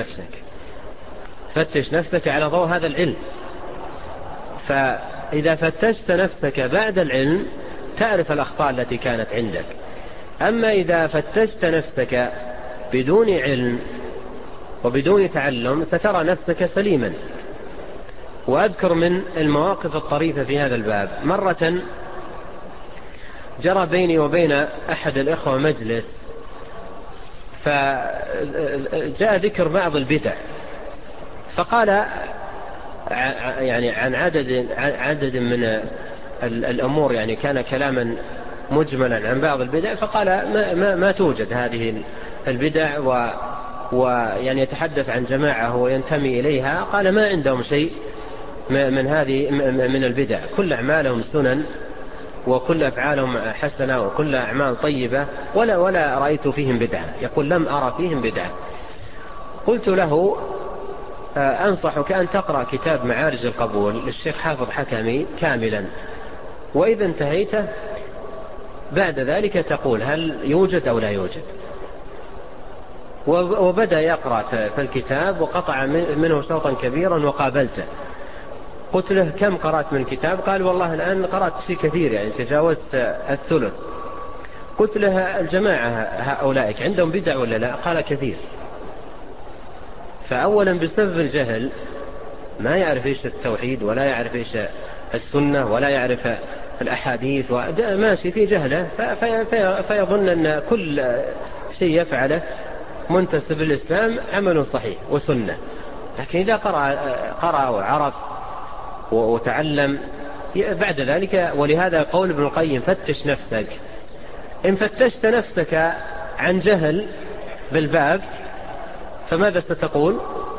فتش نفسك على ضوء هذا العلم. فإذا فتشت نفسك بعد العلم تعرف الأخطاء التي كانت عندك. أما إذا فتشت نفسك بدون علم وبدون تعلم سترى نفسك سليما. وأذكر من المواقف الطريفة في هذا الباب، مرة جرى بيني وبين أحد الإخوة مجلس، فجاء ذكر بعض البدع، فقال يعني عن عدد من الأمور، يعني كان كلاما مجملا عن بعض البدع، فقال ما توجد هذه البدع، ويعني يتحدث عن جماعة وينتمي إليها، قال ما عندهم شيء من البدع، كل أعمالهم سنن وكل أفعالهم حسنة وكل أعمال طيبة، ولا رأيت فيهم بدعة. يقول لم أرى فيهم بدعة. قلت له أنصحك أن تقرأ كتاب معارج القبول للشيخ حافظ حكمي كاملا، وإذا انتهيته بعد ذلك تقول هل يوجد أو لا يوجد. وبدأ يقرأ في الكتاب وقطع منه شوطا كبيرا وقابلته. قلت له كم قرأت من الكتاب؟ قال والله الآن قرأت فيه كثير، يعني تجاوزت الثلث. قلت له الجماعة هؤلاء عندهم بدع ولا لا؟ قال كثير. فأولا بسبب الجهل ما يعرف إيش التوحيد ولا يعرف إيش السنة ولا يعرف الأحاديث وماشي في جهله فيظن أن كل شيء يفعله منتسب الإسلام عمل صحيح وسنة. لكن إذا قرأ وعرف وتعلم بعد ذلك، ولهذا قول ابن القيم فتش نفسك. إن فتشت نفسك عن جهل بالباب فماذا ستقول؟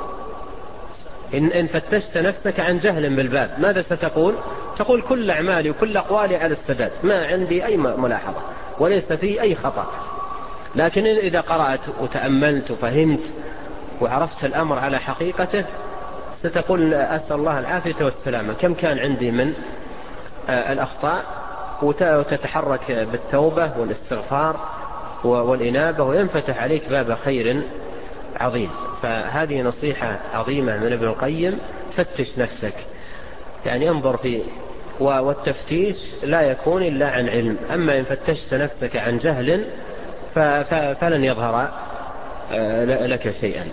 إن فتشت نفسك عن جهل بالباب ماذا ستقول؟ تقول كل أعمالي وكل أقوالي على السداد، ما عندي أي ملاحظة وليس فيه أي خطأ. لكن إذا قرأت وتأملت وفهمت وعرفت الأمر على حقيقته ستقول أسأل الله العافية والسلامة، كم كان عندي من الأخطاء، وتتحرك بالتوبة والاستغفار والإنابة وينفتح عليك باب خير عظيم. فهذه نصيحة عظيمة من ابن القيم، فتش نفسك، يعني انظر فيه. والتفتيش لا يكون إلا عن علم، أما إن فتشت نفسك عن جهل فلن يظهر لك شيئا.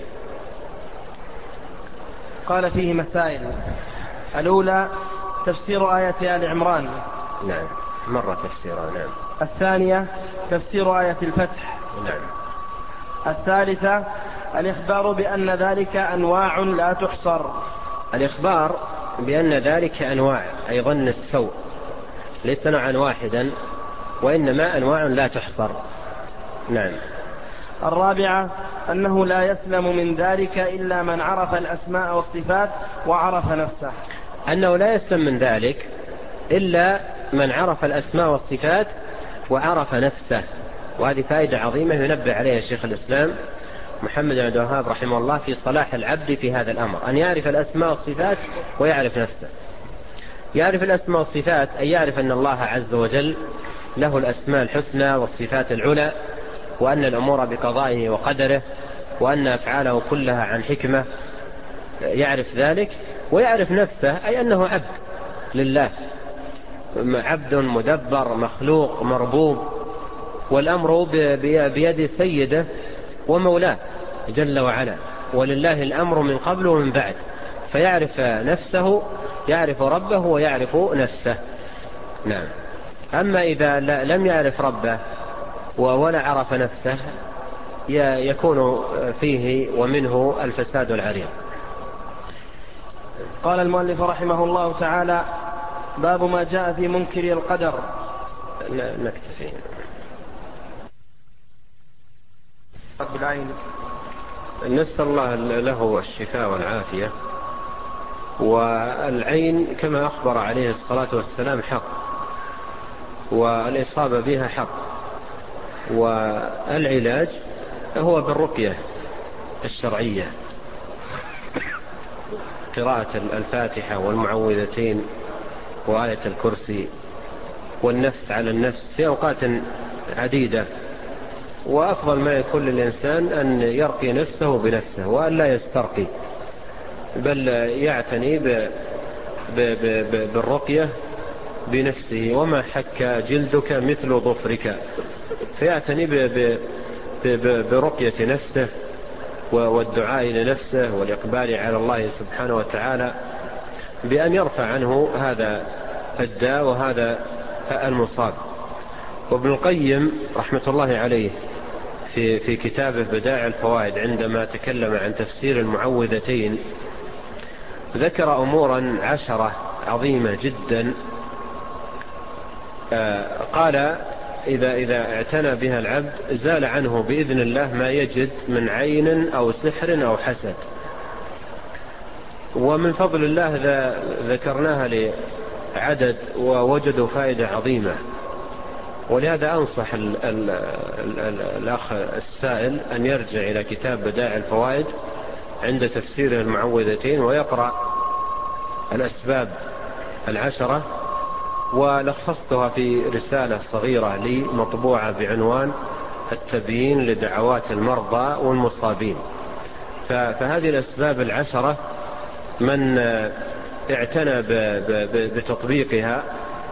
قال فيه مسائل. الأولى تفسير آية آل عمران. نعم مرة تفسيرها. نعم. الثانية تفسير آية الفتح. نعم. الثالثة الإخبار بأن ذلك أنواع لا تحصر. الإخبار بأن ذلك أنواع، أي ظن السوء، ليس نوعا واحدا وإنما أنواع لا تحصر. نعم. الرابعة أنه لا يسلم من ذلك إلا من عرف الأسماء والصفات وعرف نفسه. أنه لا يسلم من ذلك إلا من عرف الأسماء والصفات وعرف نفسه. وهذه فائدة عظيمة ينبه عليها شيخ الإسلام محمد بن عبد الوهاب رحمه الله في صلاح العبد في هذا الأمر، أن يعرف الأسماء والصفات ويعرف نفسه. يعرف الأسماء والصفات أي يعرف أن الله عز وجل له الأسماء الحسنى والصفات العلى، وأن الأمور بقضائه وقدره، وأن أفعاله كلها عن حكمة، يعرف ذلك. ويعرف نفسه أي أنه عبد لله، عبد مدبر مخلوق مربوب، والأمر بيد سيده ومولاه جل وعلا، ولله الأمر من قبل ومن بعد. فيعرف نفسه، يعرف ربه ويعرف نفسه. نعم. أما إذا لم يعرف ربه ولا عرف نفسه يكون فيه ومنه الفساد العريض. قال المؤلف رحمه الله تعالى: باب ما جاء في منكر القدر. نكتفي. نسأل الله له الشفاء والعافية. والعين كما أخبر عليه الصلاة والسلام حق، والإصابة بها حق، والعلاج هو بالرقية الشرعية، قراءة الفاتحة والمعوذتين وآية الكرسي، والنفس على النفس في أوقات عديدة. وأفضل ما يكون للإنسان أن يرقي نفسه بنفسه وأن لا يسترقي، بل يعتني بالرقية بنفسه. وما حك جلدك مثل ظفرك، فيعتني برقية نفسه والدعاء لنفسه والإقبال على الله سبحانه وتعالى بأن يرفع عنه هذا الداء وهذا المصاب. وابن القيم رحمة الله عليه في كتابه بدائع الفوائد عندما تكلم عن تفسير المعوذتين ذكر أمورا 10 عظيمة جدا. قال إذا اعتنى بها العبد زال عنه بإذن الله ما يجد من عين أو سحر أو حسد. ومن فضل الله ذكرناها لعدد ووجدوا فائدة عظيمة. ولهذا أنصح الأخ السائل أن يرجع إلى كتاب بدائع الفوائد عند تفسير المعوذتين ويقرأ الأسباب 10، ولخصتها في رسالة صغيرة لي مطبوعة بعنوان التبيين لدعوات المرضى والمصابين. فهذه الأسباب 10 من اعتنى بتطبيقها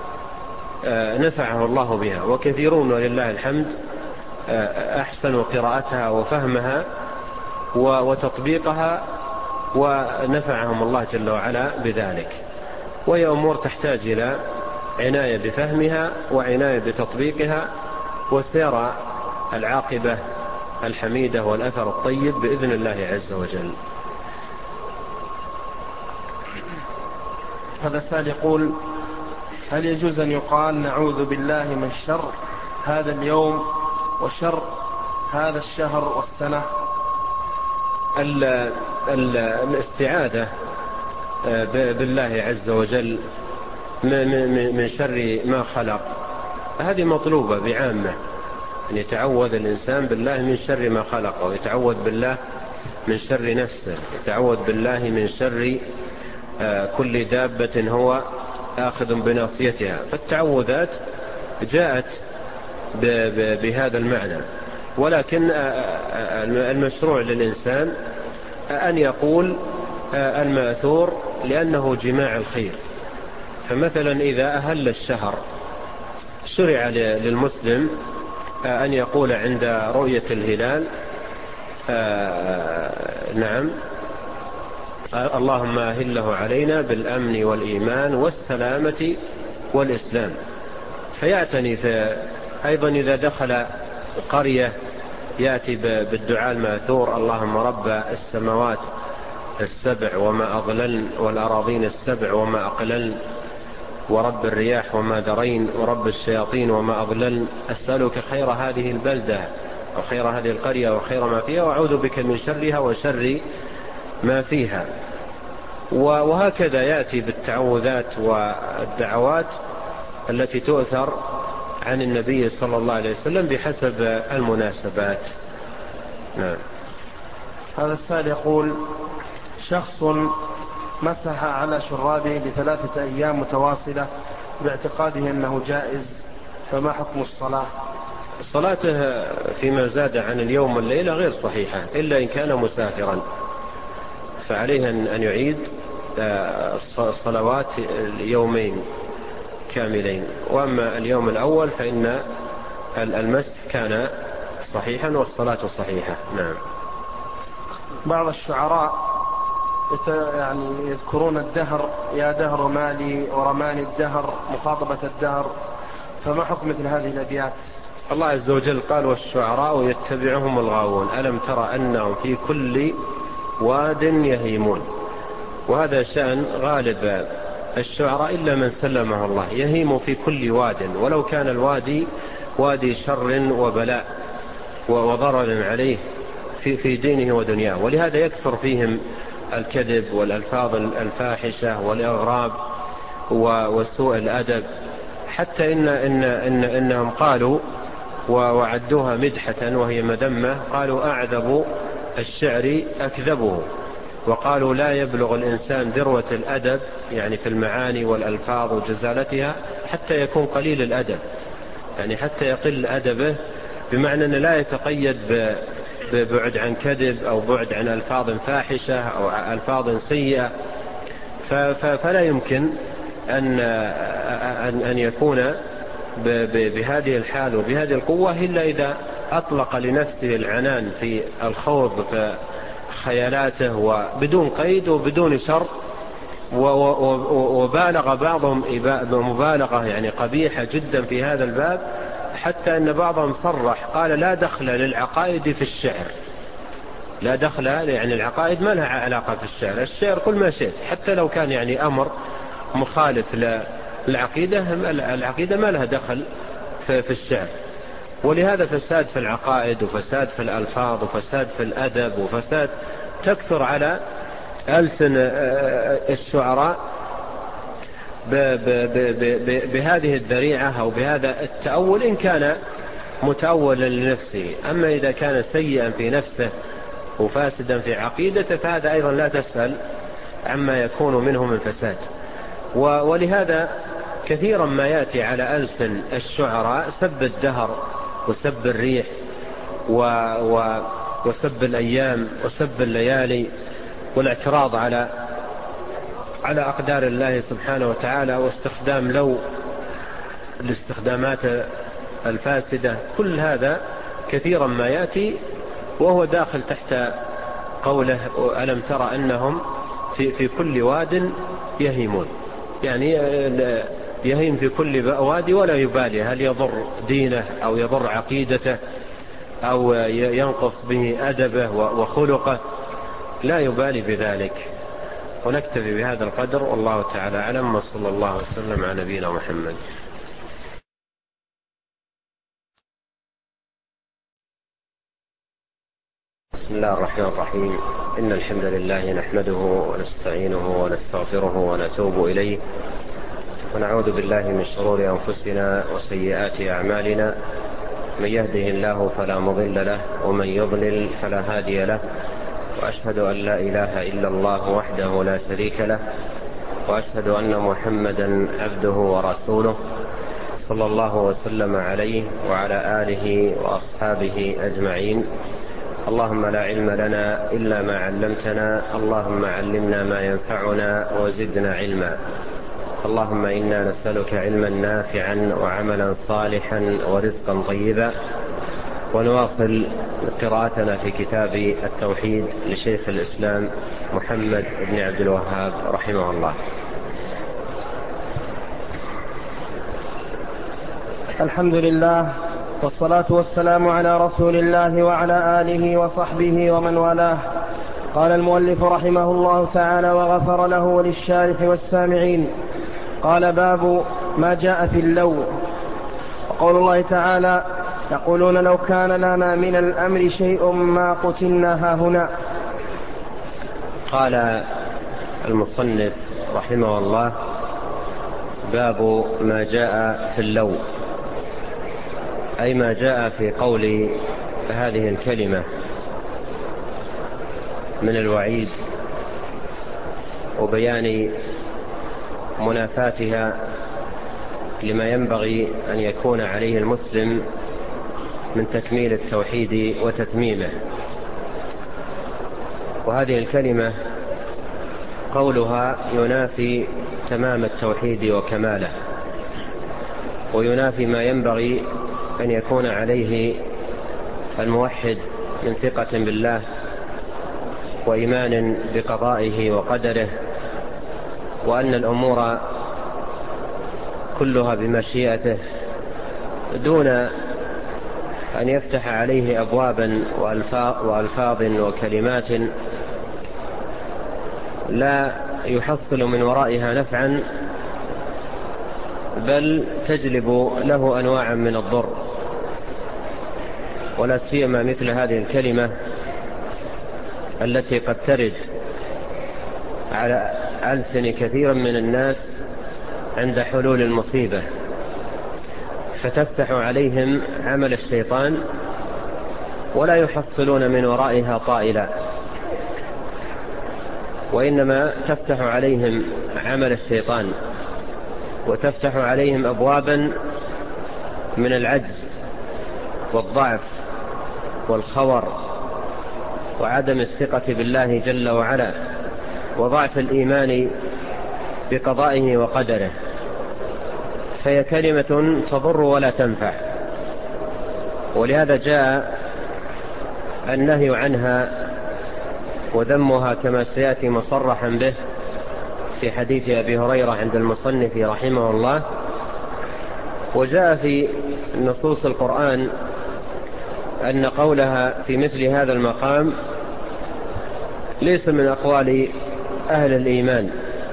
نفعه الله بها، وكثيرون ولله الحمد أحسنوا قراءتها وفهمها وتطبيقها ونفعهم الله جل وعلا بذلك. وهي أمور تحتاج إلى عناية بفهمها وعناية بتطبيقها، وسيرى العاقبة الحميدة والأثر الطيب بإذن الله عز وجل. هذا سائل يقول: هل يجوز أن يقال نعوذ بالله من شر هذا اليوم وشر هذا الشهر والسنة؟ الاستعاذة بالله عز وجل من شر ما خلق هذه مطلوبة بعامة، أن يتعوذ الإنسان بالله من شر ما خلق، ويتعوذ بالله من شر نفسه، يتعوذ بالله من شر كل دابة هو آخذ بناصيتها. فالتعوذات جاءت بهذا المعنى، ولكن المشروع للإنسان أن يقول المأثور لأنه جماع الخير. فمثلا إذا أهل الشهر شرع للمسلم أن يقول عند رؤية الهلال نعم اللهم أهله علينا بالأمن والإيمان والسلامة والإسلام. فيعتني أيضا إذا دخل قرية يأتي بالدعاء المأثور: اللهم رب السماوات السبع وما أضللن، والأراضين السبع وما أقللن، ورب الرياح وما درين، ورب الشياطين وما أضللن، أسألك خير هذه البلدة وخير هذه القرية وخير ما فيها، وأعوذ بك من شرها وشر ما فيها. وهكذا يأتي بالتعوذات والدعوات التي تؤثر عن النبي صلى الله عليه وسلم بحسب المناسبات. نعم. هذا السائل يقول: شخص مسح على شرابه ل3 أيام متواصلة باعتقاده أنه جائز، فما حكم الصلاة؟ صلاته فيما زاد عن اليوم والليلة غير صحيحة إلا إن كان مسافرا، فعليه أن يعيد الصلوات اليومين كاملين. وأما اليوم الأول فإن المسح كان صحيحا والصلاة صحيحة. نعم. بعض الشعراء يعني يذكرون الدهر: يا دهر مالي ورماني الدهر مخاطبة الدهر، فما حكم مثل هذه الأبيات؟ الله عز وجل قال: والشعراء يتبعهم الغاوون ألم ترى أنهم في كل واد يهيمون. وهذا شأن غالب الشعراء إلا من سلمه الله، يهيم في كل واد، ولو كان الوادي وادي شر وبلاء وضرر عليه في دينه ودنياه. ولهذا يكثر فيهم الكذب والألفاظ الفاحشة والإغراب وسوء الأدب، حتى إنهم قالوا وعدوها مدحة وهي مذمة، قالوا: أعذب الشعر أكذبه. وقالوا: لا يبلغ الإنسان ذروة الأدب، يعني في المعاني والألفاظ وجزالتها، حتى يكون قليل الأدب، يعني حتى يقل أدبه، بمعنى أنه لا يتقيد ببعد عن كذب أو بعد عن ألفاظ فاحشة أو ألفاظ سيئة. فلا يمكن أن يكون بهذه الحال وبهذه القوة إلا إذا أطلق لنفسه العنان في الخوض في خيالاته وبدون قيد وبدون شرط. وبالغ بعضهم مبالغة يعني قبيحة جدا في هذا الباب، حتى أن بعضهم صرح قال: لا دخل للعقائد في الشعر، لا دخل، يعني العقائد ما لها علاقة في الشعر، الشعر كل ما شئت، حتى لو كان يعني أمر مخالف للعقيدة، العقيدة ما لها دخل في الشعر. ولهذا فساد في العقائد وفساد في الألفاظ وفساد في الأدب وفساد تكثر على ألسن الشعراء بهذه الذريعة أو بهذا التأول، إن كان متأولا لنفسه. أما إذا كان سيئا في نفسه وفاسدا في عقيدته فهذا أيضا لا تسأل عما يكون منه من فساد. ولهذا كثيرا ما يأتي على ألسن الشعراء سب الدهر وسب الريح وسب الأيام وسب الليالي والاعتراض على أقدار الله سبحانه وتعالى، واستخدام لو الاستخدامات الفاسدة. كل هذا كثيرا ما يأتي وهو داخل تحت قوله ألم تر أنهم في كل واد يهيمون، يعني يهيم في كل وادي ولا يبالي هل يضر دينه أو يضر عقيدته أو ينقص به أدبه وخلقه، لا يبالي بذلك. ونكتفي بهذا القدر، والله تعالى أعلم، وصلى الله وسلم على نبينا محمد. بسم الله الرحمن الرحيم. إن الحمد لله نحمده ونستعينه ونستغفره ونتوب إليه، ونعوذ بالله من شرور أنفسنا وسيئات أعمالنا، من يهده الله فلا مضل له ومن يضلل فلا هادي له، وأشهد أن لا إله إلا الله وحده لا شريك له، وأشهد أن محمدا عبده ورسوله صلى الله وسلم عليه وعلى آله وأصحابه أجمعين. اللهم لا علم لنا إلا ما علمتنا، اللهم علمنا ما ينفعنا وزدنا علما. اللهم إنا نسألك علما نافعا وعملا صالحا ورزقا طيبا. ونواصل قراءتنا في كتاب التوحيد لشيخ الإسلام محمد بن عبد الوهاب رحمه الله. الحمد لله، والصلاة والسلام على رسول الله وعلى آله وصحبه ومن والاه. قال المؤلف رحمه الله تعالى وغفر له وللشارح والسامعين. قال: باب ما جاء في اللو. وقول الله تعالى: يقولون لو كان لنا من الأمر شيء ما قتلنا هاهنا. قال المصنف رحمه الله: باب ما جاء في اللو، أي ما جاء في قول هذه الكلمة من الوعيد وبيان منافاتها لما ينبغي أن يكون عليه المسلم من تكميل التوحيد وتتميمه. وهذه الكلمة قولها ينافي تمام التوحيد وكماله، وينافي ما ينبغي أن يكون عليه الموحد من ثقة بالله وإيمان بقضائه وقدره، وأن الأمور كلها بمشيئته، دون أن يفتح عليه أبوابا وألفاظ وكلمات لا يحصل من ورائها نفعا، بل تجلب له أنواعا من الضر. ولا سيما مثل هذه الكلمة التي قد ترد على ألسن كثير من الناس عند حلول المصيبة، فتفتح عليهم عمل الشيطان ولا يحصلون من ورائها طائلا، وإنما تفتح عليهم عمل الشيطان وتفتح عليهم أبوابا من العجز والضعف والخور وعدم الثقة بالله جل وعلا وضعف الإيمان بقضائه وقدره، فهي كلمة تضر ولا تنفع. ولهذا جاء النهي عنها وذمها كما سيأتي مصرحا به في حديث أبي هريرة عند المصنف رحمه الله. وجاء في نصوص القرآن أن قولها في مثل هذا المقام ليس من أقوال أهل الإيمان.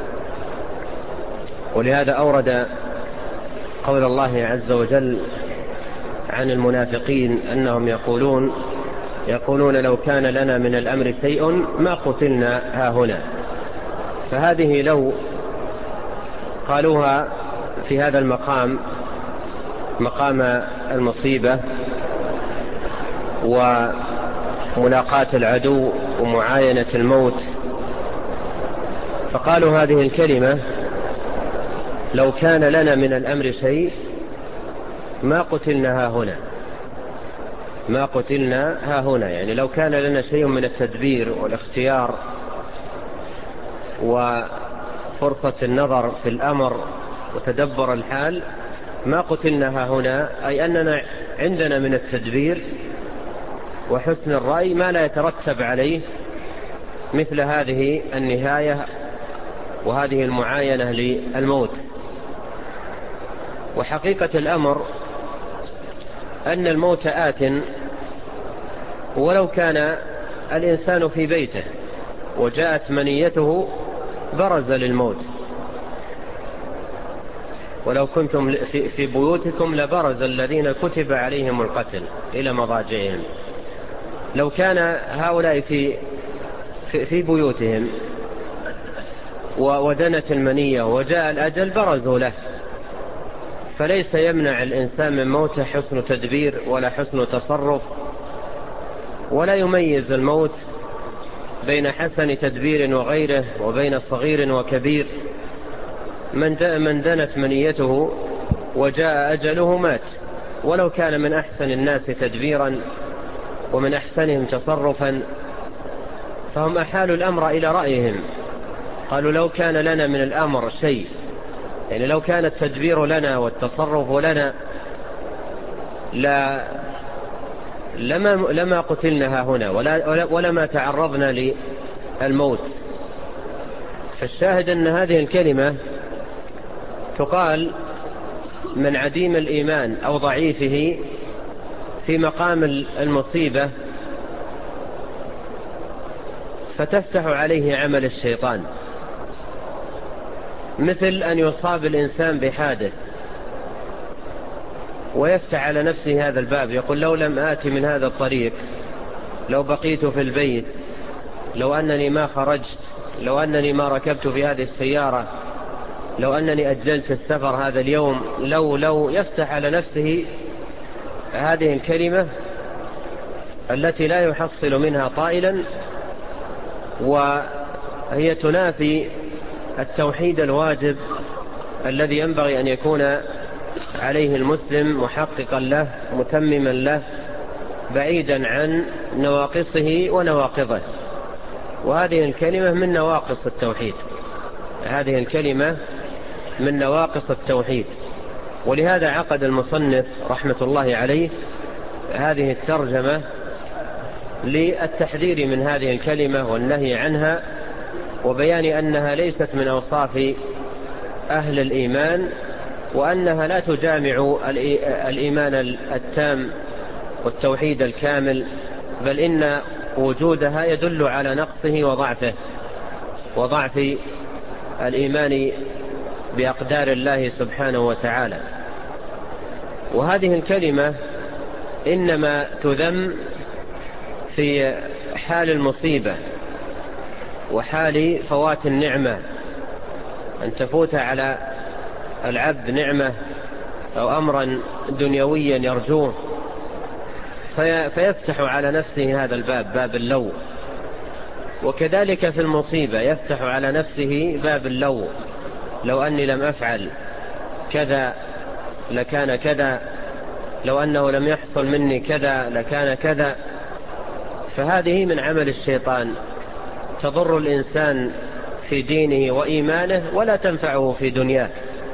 ولهذا أورد قول الله عز وجل عن المنافقين أنهم يقولون لو كان لنا من الأمر شيء ما قتلنا هاهنا. فهذه لو قالوها في هذا المقام، مقام المصيبة وملاقاة العدو ومعاينة الموت، فقالوا هذه الكلمة لو كان لنا من الأمر شيء ما قتلنا هاهنا، ما قتلنا هاهنا، يعني لو كان لنا شيء من التدبير والاختيار وفرصة النظر في الأمر وتدبر الحال ما قتلنا هاهنا، أي أننا عندنا من التدبير وحسن الرأي ما لا يترتب عليه مثل هذه النهاية وهذه المعاينة للموت. وحقيقة الأمر أن الموت آت، ولو كان الإنسان في بيته وجاءت منيته برز للموت. ولو كنتم في بيوتكم لبرز الذين كتب عليهم القتل إلى مضاجعهم. لو كان هؤلاء في بيوتهم ودنت المنية وجاء الأجل برزوا له. فليس يمنع الإنسان من موته حسن تدبير ولا حسن تصرف، ولا يميز الموت بين حسن تدبير وغيره وبين صغير وكبير. من دنت منيته وجاء أجله مات، ولو كان من أحسن الناس تدبيرا ومن أحسنهم تصرفا. فهم أحالوا الأمر إلى رأيهم، قالوا لو كان لنا من الأمر شيء، يعني لو كان التدبير لنا والتصرف لنا لما قتلنا هنا ولما تعرضنا للموت. فالشاهد أن هذه الكلمة تقال من عديم الإيمان أو ضعيفه في مقام المصيبة، فتفتح عليه عمل الشيطان، مثل أن يصاب الإنسان بحادث ويفتح على نفسه هذا الباب، يقول لو لم آتي من هذا الطريق، لو بقيت في البيت، لو أنني ما خرجت، لو أنني ما ركبت في هذه السيارة، لو أنني أجلت السفر هذا اليوم، لو يفتح على نفسه هذه الكلمة التي لا يحصل منها طائلا، وهي تنافي التوحيد الواجب الذي ينبغي أن يكون عليه المسلم محققا له متمما له بعيدا عن نواقصه ونواقضه. وهذه الكلمة من نواقص التوحيد، هذه الكلمة من نواقص التوحيد. ولهذا عقد المصنف رحمة الله عليه هذه الترجمة للتحذير من هذه الكلمة والنهي عنها، وبيان أنها ليست من أوصاف أهل الإيمان، وأنها لا تجامع الإيمان التام والتوحيد الكامل، بل إن وجودها يدل على نقصه وضعف الإيمان بأقدار الله سبحانه وتعالى. وهذه الكلمة إنما تذم في حال المصيبة وحال فوات النعمة، أن تفوت على العبد نعمة أو أمرا دنيويا يرجوه فيفتح على نفسه هذا الباب، باب اللو. وكذلك في المصيبة يفتح على نفسه باب اللو، لو أني لم أفعل كذا لكان كذا، لو أنه لم يحصل مني كذا لكان كذا. فهذه من عمل الشيطان، تضر الإنسان في دينه وإيمانه ولا تنفعه في دنياه،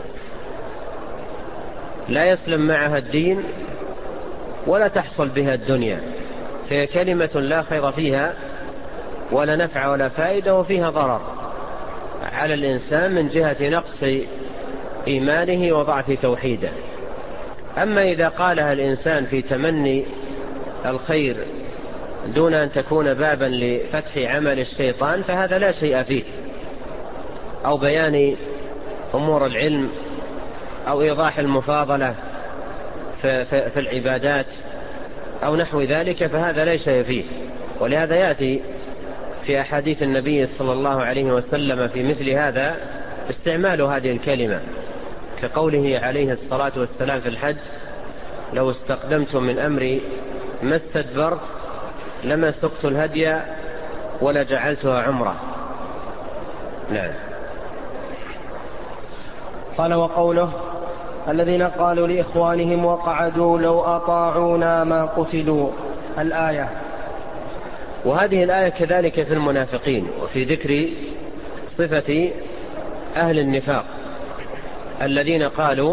لا يسلم معها الدين ولا تحصل بها الدنيا. فهي كلمة لا خير فيها ولا نفع ولا فائدة، وفيها ضرر على الإنسان من جهة نقص إيمانه وضعف توحيده. أما إذا قالها الإنسان في تمني الخير دون أن تكون بابا لفتح عمل الشيطان فهذا لا شيء فيه، أو بيان أمور العلم أو إيضاح المفاضلة في العبادات أو نحو ذلك، فهذا لا شيء فيه. ولهذا يأتي في أحاديث النبي صلى الله عليه وسلم في مثل هذا استعمال هذه الكلمة، كقوله عليه الصلاة والسلام في الحج: لو استقدمت من أمري ما استدبرت لما سقت الهدي ولا جعلتها عمرة. نعم. قال: وقوله: الذين قالوا لإخوانهم وقعدوا لو أطاعونا ما قتلوا، الآية. وهذه الآية كذلك في المنافقين، وفي ذكر صفة أهل النفاق الذين قالوا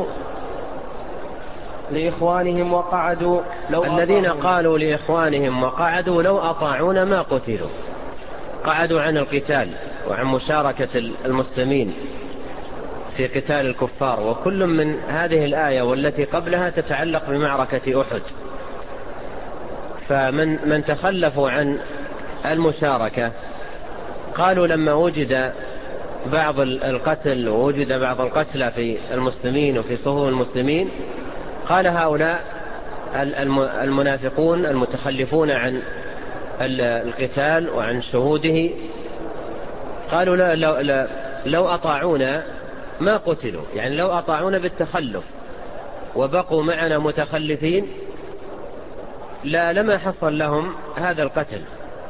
لإخوانهم وقعدوا الذين قالوا لإخوانهم وقعدوا لو أطاعونا ما قتلوا. قعدوا عن القتال وعن مشاركة المسلمين في قتال الكفار. وكل من هذه الآية والتي قبلها تتعلق بمعركة أحد. فمن تخلفوا عن المشاركة قالوا لما وجد بعض القتل ووجد بعض القتلى في المسلمين وفي صفوف المسلمين، قال هؤلاء المنافقون المتخلفون عن القتال وعن شهوده، قالوا لو أطاعونا ما قتلوا، يعني لو أطاعونا بالتخلف وبقوا معنا متخلفين لما حصل لهم هذا القتل.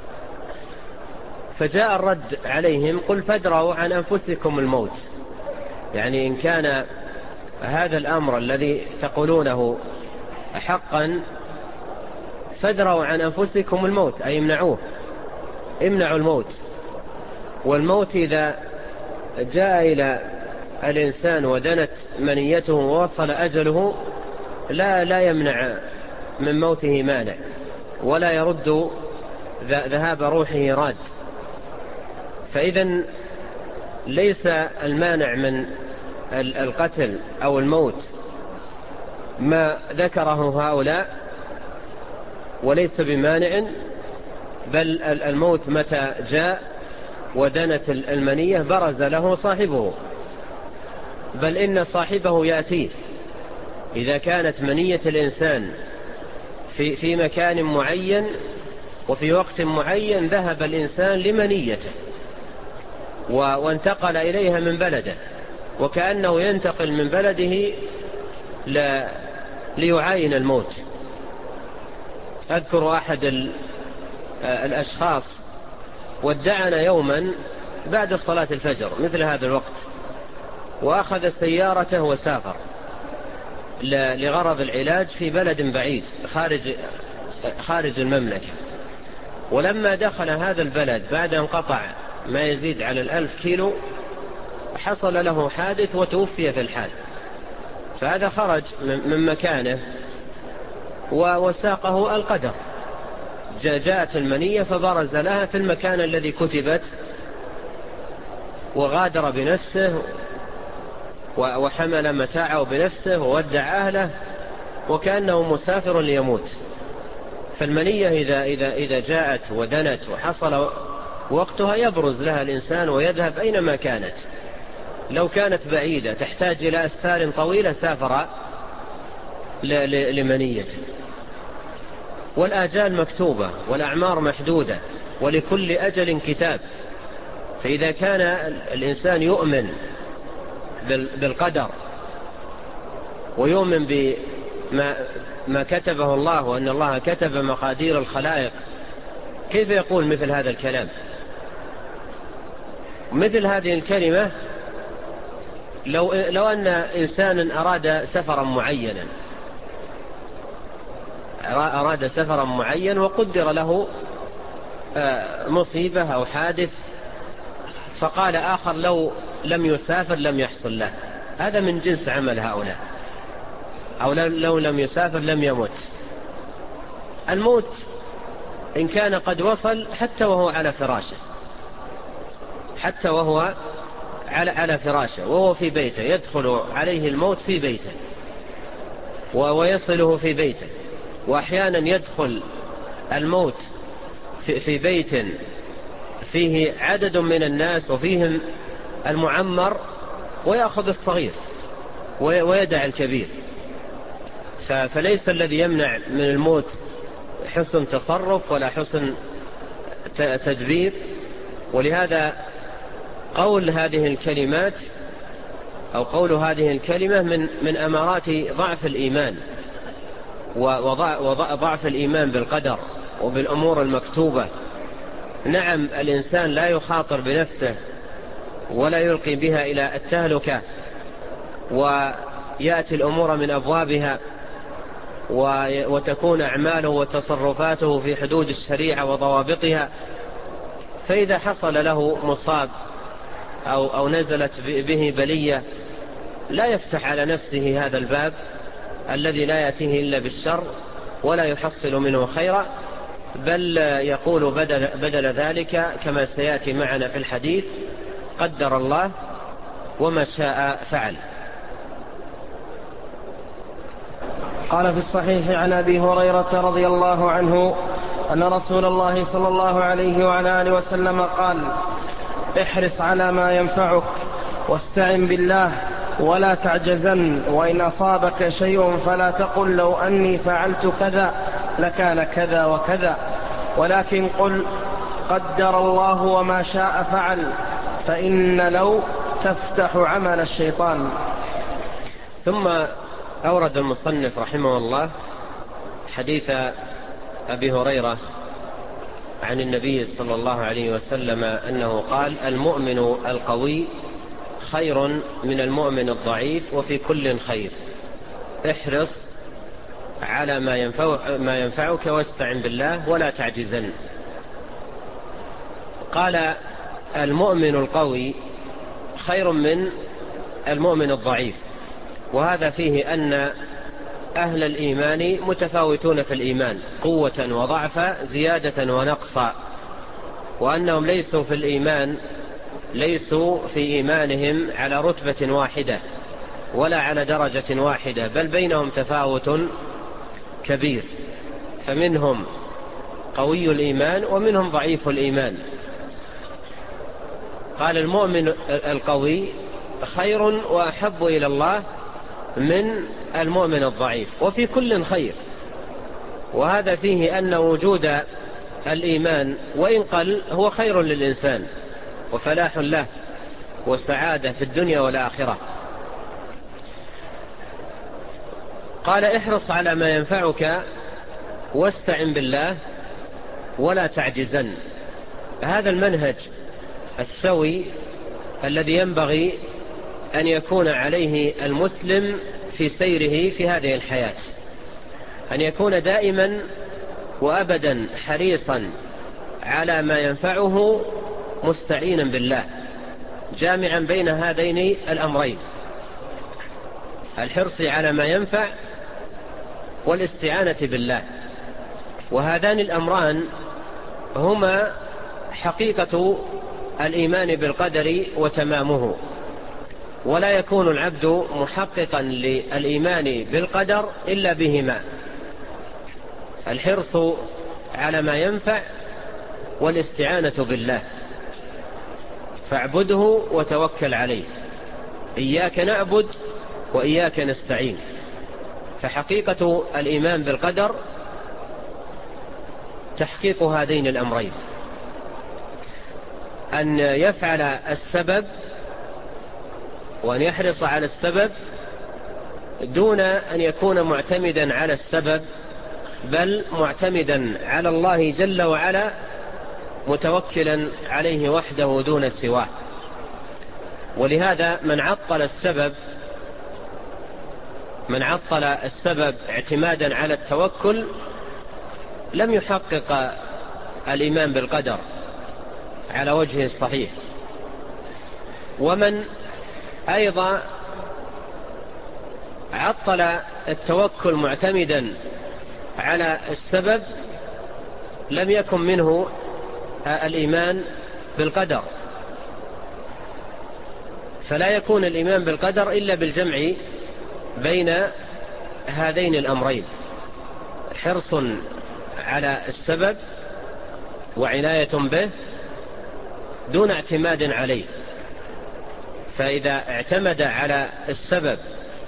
فجاء الرد عليهم: قل فادروا عن أنفسكم الموت. يعني إن كان هذا الأمر الذي تقولونه حقا فادروا عن أنفسكم الموت، أي امنعوا الموت. والموت إذا جاء إلى الإنسان ودنت منيته ووصل أجله لا يمنع من موته مانع، ولا يرد ذهاب روحه راد. فإذا ليس المانع من القتل أو الموت ما ذكره هؤلاء، وليس بمانع، بل الموت متى جاء ودنت المنية برز له صاحبه، بل إن صاحبه يأتيه. إذا كانت منية الإنسان في مكان معين وفي وقت معين ذهب الإنسان لمنيته وانتقل إليها من بلده، وكأنه ينتقل من بلده ليعاين الموت. أذكر أحد الأشخاص ودعنا يوما بعد صلاة الفجر مثل هذا الوقت، وأخذ سيارته وسافر لغرض العلاج في بلد بعيد خارج المملكة. ولما دخل هذا البلد بعد أن قطع ما يزيد على 1000 كيلو حصل له حادث وتوفي في الحال. فهذا خرج من مكانه وساقه القدر، جاءت المنية فبرز لها في المكان الذي كتبت، وغادر بنفسه وحمل متاعه بنفسه وودع أهله وكأنه مسافر ليموت. فالمنية إذا جاءت ودنت وحصل وقتها يبرز لها الإنسان ويذهب أينما كانت. لو كانت بعيدة تحتاج إلى أسفار طويلة سافر لمنيته. والآجال مكتوبة والأعمار محدودة ولكل أجل كتاب. فإذا كان الإنسان يؤمن بالقدر ويؤمن بما كتبه الله وأن الله كتب مقادير الخلائق، كيف يقول مثل هذا الكلام؟ مثل هذه الكلمة لو أن إنسانا أراد سفرا معين وقدر له مصيبة أو حادث، فقال آخر لو لم يسافر لم يحصل له. هذا من جنس عمل هؤلاء. أو لو لم يسافر لم يمت. الموت إن كان قد وصل حتى وهو على فراشه وهو في بيته، يدخل عليه الموت في بيته ويصله في بيته. وأحيانا يدخل الموت في بيت فيه عدد من الناس وفيهم المعمر ويأخذ الصغير ويدع الكبير. فليس الذي يمنع من الموت حسن تصرف ولا حسن تدبير. ولهذا قول هذه الكلمات أو قول هذه الكلمة من أمارات ضعف الإيمان وضعف الإيمان بالقدر وبالأمور المكتوبة. نعم الإنسان لا يخاطر بنفسه ولا يلقي بها إلى التهلكة، ويأتي الأمور من أبوابها وتكون أعماله وتصرفاته في حدود الشريعة وضوابطها. فإذا حصل له مصاب أو نزلت به بلية لا يفتح على نفسه هذا الباب الذي لا يأتيه إلا بالشر ولا يحصل منه خيرا، بل يقول بدل ذلك كما سيأتي معنا في الحديث: قدر الله وما شاء فعل. قال في الصحيح عن أبي هريرة رضي الله عنه أن رسول الله صلى الله عليه وعلى آله وسلم قال: احرص على ما ينفعك واستعن بالله ولا تعجزن، وإن أصابك شيء فلا تقل لو أني فعلت كذا لكان كذا وكذا، ولكن قل قدر الله وما شاء فعل، فإن لو تفتح عمل الشيطان. ثم أورد المصنف رحمه الله حديث أبي هريرة عن النبي صلى الله عليه وسلم أنه قال: المؤمن القوي خير من المؤمن الضعيف وفي كل خير، احرص على ما ينفعك واستعن بالله ولا تعجزن. قال: المؤمن القوي خير من المؤمن الضعيف، وهذا فيه أن أهل الإيمان متفاوتون في الإيمان قوة وضعفا، زيادة ونقصا، وأنهم ليسوا في إيمانهم على رتبة واحدة ولا على درجة واحدة، بل بينهم تفاوت كبير، فمنهم قوي الإيمان ومنهم ضعيف الإيمان. قال: المؤمن القوي خير وأحب إلى الله من المؤمن الضعيف وفي كل خير، وهذا فيه أن وجود الإيمان وإن قل هو خير للإنسان وفلاح له وسعادة في الدنيا والآخرة. قال: احرص على ما ينفعك واستعن بالله ولا تعجزن. هذا المنهج السوي الذي ينبغي أن يكون عليه المسلم في سيره في هذه الحياة، أن يكون دائما وأبدا حريصا على ما ينفعه مستعينا بالله، جامعا بين هذين الأمرين: الحرص على ما ينفع والاستعانة بالله. وهذان الأمران هما حقيقة الإيمان بالقدر وتمامه، ولا يكون العبد محققا للإيمان بالقدر إلا بهما: الحرص على ما ينفع والاستعانة بالله. فاعبده وتوكل عليه، إياك نعبد وإياك نستعين. فحقيقة الإيمان بالقدر تحقيق هذين الأمرين: أن يفعل السبب وأن يحرص على السبب دون أن يكون معتمدا على السبب، بل معتمدا على الله جل وعلا، متوكلا عليه وحده دون سواه. ولهذا من عطل السبب اعتمادا على التوكل لم يحقق الإيمان بالقدر على وجهه الصحيح. ومن أيضا عطل التوكل معتمدا على السبب لم يكن منه الإيمان بالقدر. فلا يكون الإيمان بالقدر إلا بالجمع بين هذين الأمرين: حرص على السبب وعناية به دون اعتماد عليه. فإذا اعتمد على السبب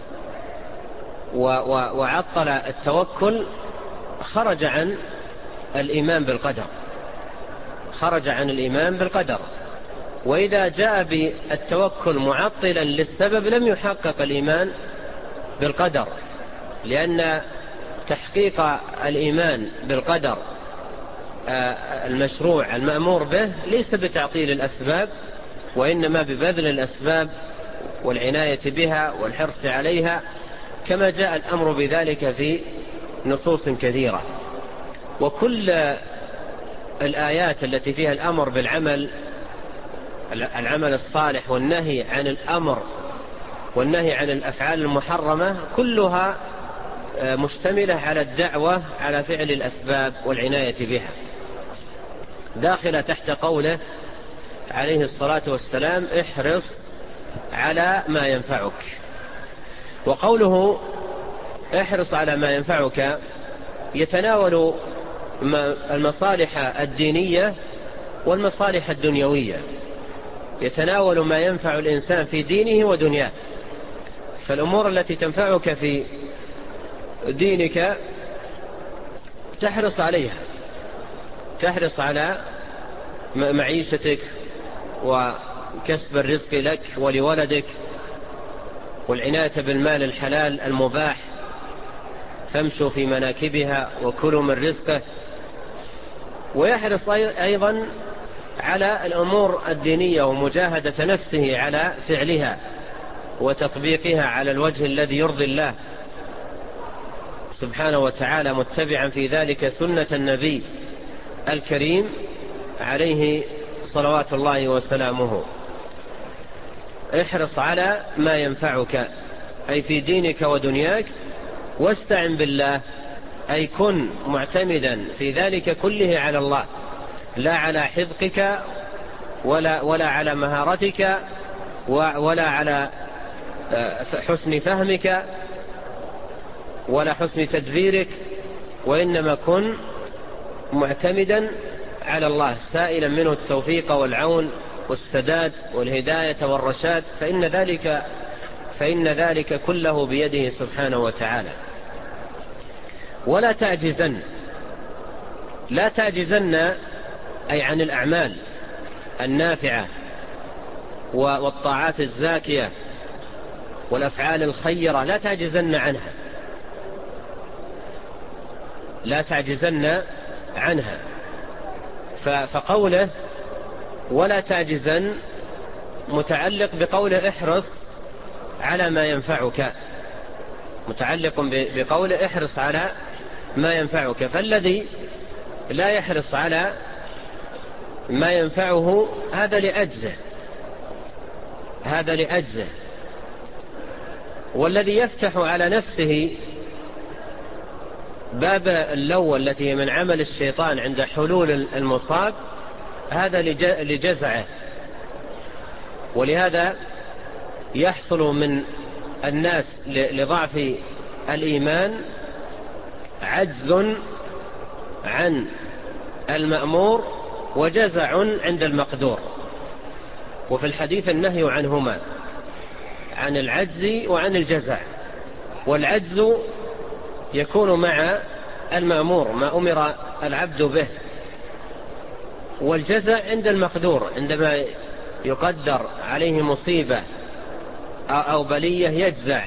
وعطل التوكل خرج عن الإيمان بالقدر. وإذا جاء بالتوكل معطلا للسبب لم يحقق الإيمان بالقدر، لأن تحقيق الإيمان بالقدر المشروع المأمور به ليس بتعطيل الأسباب، وإنما ببذل الأسباب والعناية بها والحرص عليها، كما جاء الأمر بذلك في نصوص كثيرة. وكل الآيات التي فيها الأمر بالعمل، العمل الصالح، والنهي عن الأمر والنهي عن الأفعال المحرمة، كلها مشتملة على الدعوة على فعل الأسباب والعناية بها، داخلة تحت قوله عليه الصلاة والسلام: احرص على ما ينفعك. وقوله احرص على ما ينفعك يتناول المصالح الدينية والمصالح الدنيوية، يتناول ما ينفع الإنسان في دينه ودنياه. فالأمور التي تنفعك في دينك تحرص عليها، تحرص على معيشتك وكسب الرزق لك ولولدك والعناية بالمال الحلال المباح، فامشوا في مناكبها وكلوا من رزقه. ويحرص أيضا على الأمور الدينية ومجاهدة نفسه على فعلها وتطبيقها على الوجه الذي يرضي الله سبحانه وتعالى، متبعا في ذلك سنة النبي الكريم عليه صلوات الله وسلامه. احرص على ما ينفعك أي في دينك ودنياك، واستعن بالله أي كن معتمدا في ذلك كله على الله، لا على حذقك ولا على مهارتك ولا على حسن فهمك ولا حسن تدبيرك، وإنما كن معتمدا على الله سائلا منه التوفيق والعون والسداد والهداية والرشاد، فإن ذلك كله بيده سبحانه وتعالى. ولا تعجزن، لا تعجزن أي عن الأعمال النافعة والطاعات الزاكية والأفعال الخيرة، لا تعجزن عنها، لا تعجزن عنها. فقوله ولا تعجزن متعلق بقوله احرص على ما ينفعك، متعلق بقوله احرص على ما ينفعك. فالذي لا يحرص على ما ينفعه هذا لعجزه، والذي يفتح على نفسه باب اللو التي من عمل الشيطان عند حلول المصاب هذا لجزعه. ولهذا يحصل من الناس لضعف الإيمان عجز عن المأمور وجزع عند المقدور. وفي الحديث النهي عنهما، عن العجز وعن الجزع. والعجز يكون مع المأمور ما أمر العبد به، والجزع عند المقدور عندما يقدر عليه مصيبة أو بلية يجزع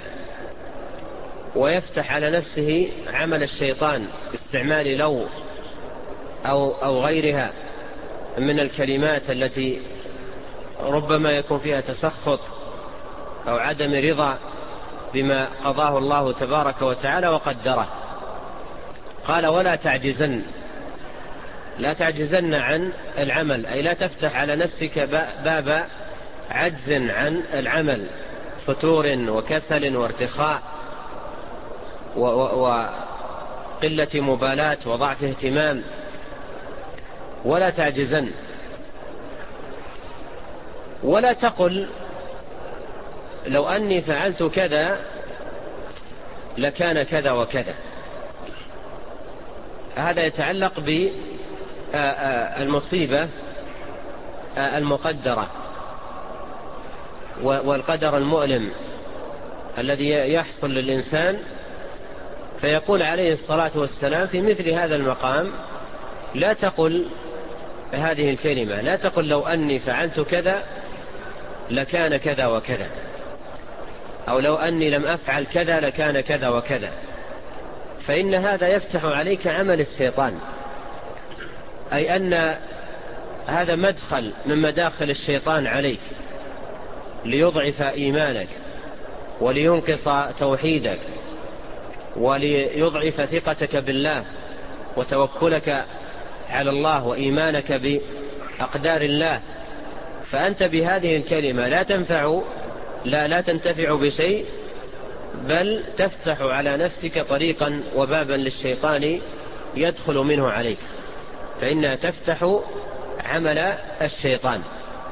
ويفتح على نفسه عمل الشيطان باستعمال لو أو غيرها من الكلمات التي ربما يكون فيها تسخط أو عدم رضا بما قضاه الله تبارك وتعالى وقدره. قال ولا تعجزن، لا تعجزن عن العمل، أي لا تفتح على نفسك باب عجز عن العمل، فتور وكسل وارتخاء وقلة مبالاة وضعف اهتمام. ولا تعجزن. ولا تقل لو أني فعلت كذا لكان كذا وكذا. هذا يتعلق بالمصيبة المقدرة والقدر المؤلم الذي يحصل للإنسان. فيقول عليه الصلاة والسلام في مثل هذا المقام لا تقل هذه الكلمة، لا تقل لو أني فعلت كذا لكان كذا وكذا، أو لو أني لم أفعل كذا لكان كذا وكذا، فإن هذا يفتح عليك عمل الشيطان، أي أن هذا مدخل من مداخل الشيطان عليك ليضعف إيمانك ولينقص توحيدك وليضعف ثقتك بالله وتوكلك على الله وإيمانك بأقدار الله. فأنت بهذه الكلمة لا تنتفع بشيء بل تفتح على نفسك طريقا وبابا للشيطان يدخل منه عليك، فإنها تفتح عمل الشيطان.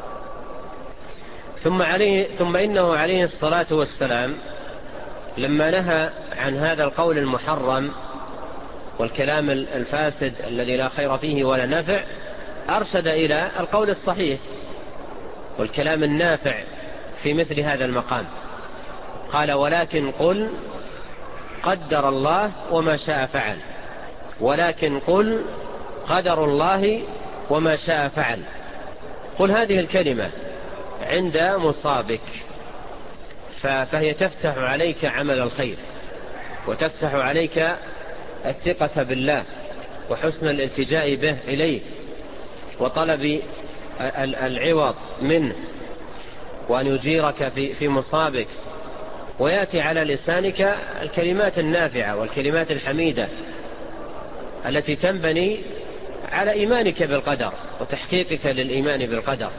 ثم إنه عليه الصلاة والسلام لما نهى عن هذا القول المحرم والكلام الفاسد الذي لا خير فيه ولا نفع، أرشد إلى القول الصحيح والكلام النافع في مثل هذا المقام. قال: ولكن قل قدر الله وما شاء فعل، ولكن قل قدر الله وما شاء فعل. قل هذه الكلمة عند مصابك، فهي تفتح عليك عمل الخير، وتفتح عليك الثقة بالله وحسن الالتجاء به إليه وطلب العوض منه، وأن يجيرك في مصابك. ويأتي على لسانك الكلمات النافعة والكلمات الحميدة التي تنبني على إيمانك بالقدر وتحقيقك للإيمان بالقدر.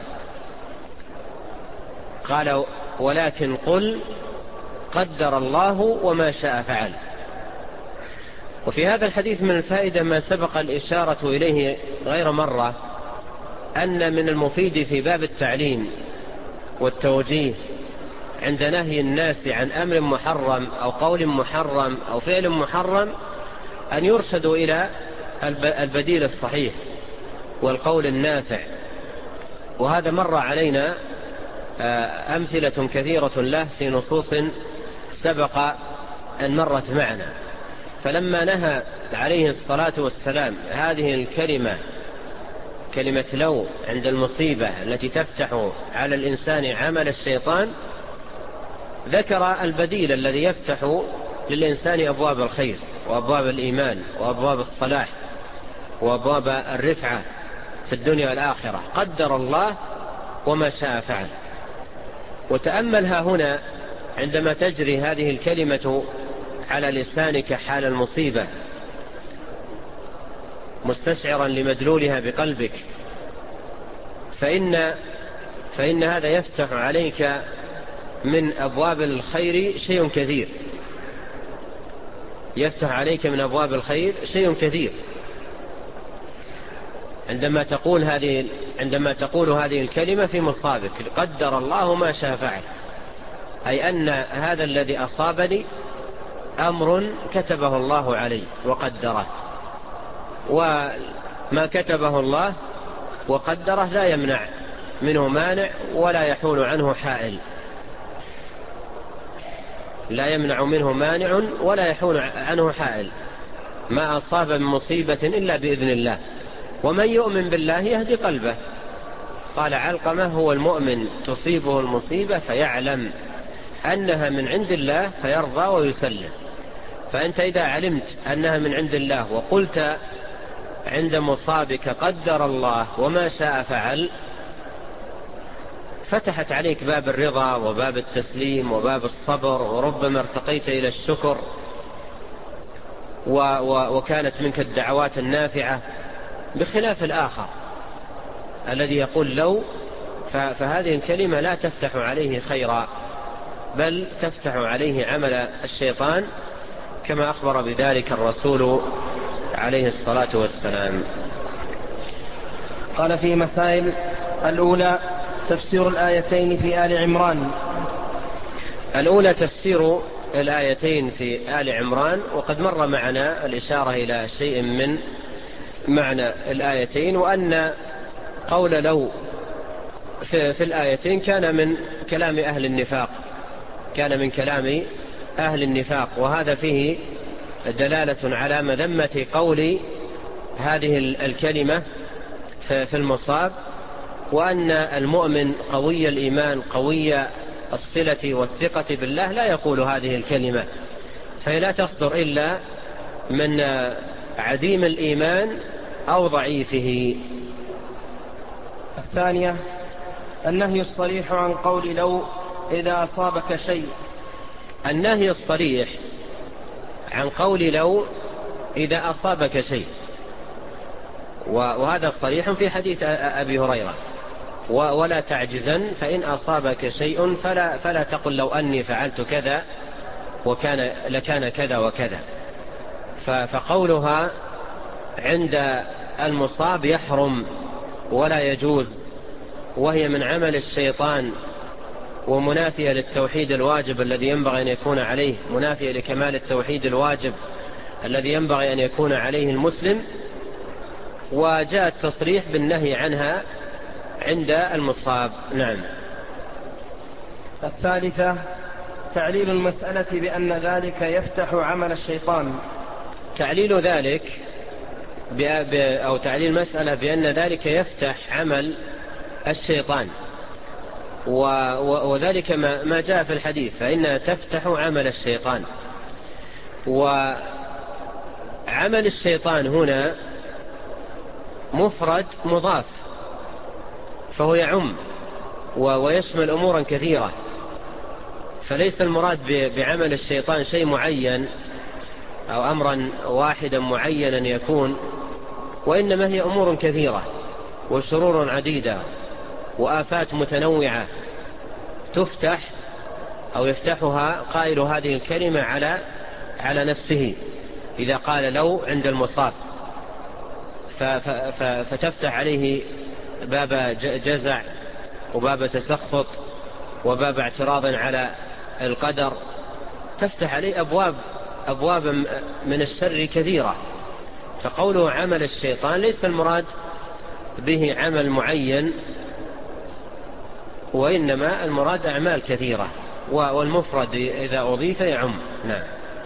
قال: ولكن قل قدر الله وما شاء فعل. وفي هذا الحديث من الفائدة ما سبق الإشارة إليه غير مرة، أن من المفيد في باب التعليم والتوجيه عند نهي الناس عن أمر محرم أو قول محرم أو فعل محرم أن يرشدوا إلى البديل الصحيح والقول النافع. وهذا مر علينا أمثلة كثيرة له في نصوص سبق أن مرت معنا. فلما نهى عليه الصلاة والسلام هذه الكلمة، كلمة لو، عند المصيبة التي تفتح على الإنسان عمل الشيطان، ذكر البديل الذي يفتح للإنسان أبواب الخير وأبواب الإيمان وأبواب الصلاح وأبواب الرفعة في الدنيا والآخرة. قدر الله وما شاء فعل. وتأملها هنا عندما تجري هذه الكلمة على لسانك حال المصيبة، مستشعرا لمدلولها بقلبك، فإن هذا يفتح عليك من أبواب الخير شيء كثير، يفتح عليك من أبواب الخير شيء كثير عندما تقول هذه الكلمة في مصابك: قدر الله ما شاء فعل، أي أن هذا الذي أصابني أمر كتبه الله علي وقدره، وما كتبه الله وقدره لا يمنع منه مانع ولا يحول عنه حائل، لا يمنع منه مانع ولا يحول عنه حائل. ما أصاب من مصيبة إلا بإذن الله، ومن يؤمن بالله يهدي قلبه. قال علقمة: هو المؤمن تصيبه المصيبة فيعلم أنها من عند الله فيرضى ويسلم. فأنت إذا علمت أنها من عند الله وقلت عند مصابك قدر الله وما شاء فعل، فتحت عليك باب الرضا وباب التسليم وباب الصبر، وربما ارتقيت إلى الشكر، وكانت منك الدعوات النافعة، بخلاف الآخر الذي يقول لو، فهذه الكلمة لا تفتح عليه خيرا، بل تفتح عليه عمل الشيطان، كما أخبر بذلك الرسول عليه الصلاة والسلام. قال: في مسائل: الأولى تفسير الآيتين في آل عمران. الأولى تفسير الآيتين في آل عمران، وقد مر معنا الإشارة إلى شيء من معنى الآيتين، وأن قول لو في الآيتين كان من كلام أهل النفاق، كان من كلام أهل النفاق، وهذا فيه دلالة على مذمة قول هذه الكلمة في المصاب، وأن المؤمن قوي الإيمان قوي الصلة والثقة بالله لا يقول هذه الكلمة، فهي لا تصدر إلا من عديم الإيمان أو ضعيفه. الثانية: النهي الصريح عن قول لو إذا أصابك شيء. النهي الصريح عن قول لو إذا أصابك شيء، وهذا صريح في حديث أبي هريرة: ولا تعجزن فإن أصابك شيء فلا تقل لو أني فعلت كذا لكان كذا وكذا. فقولها عند المصاب يحرم ولا يجوز، وهي من عمل الشيطان ومنافية للتوحيد الواجب الذي ينبغي أن يكون عليه، منافية لكمال التوحيد الواجب الذي ينبغي أن يكون عليه المسلم. وجاء التصريح بالنهي عنها عند المصاب. نعم. الثالثة تعليل المسألة بأن ذلك يفتح عمل الشيطان. تعليل ذلك أو تعليل المسألة بأن ذلك يفتح عمل الشيطان، وذلك ما جاء في الحديث، فإنها تفتح عمل الشيطان. وعمل الشيطان هنا مفرد مضاف، فهو يعم ويشمل أمورا كثيرة، فليس المراد بعمل الشيطان شيء معين أو أمرا واحدا معينا يكون، وإنما هي أمور كثيرة وشرور عديدة وآفات متنوعة تفتح أو يفتحها قائل هذه الكلمة على نفسه إذا قال لو عند المصاب، فتفتح عليه باب جزع وباب تسخط وباب اعتراض على القدر، تفتح عليه أبواب من الشر كثيرة. فقوله عمل الشيطان ليس المراد به عمل معين، وإنما المراد أعمال كثيرة، والمفرد إذا أضيف يعم. نعم.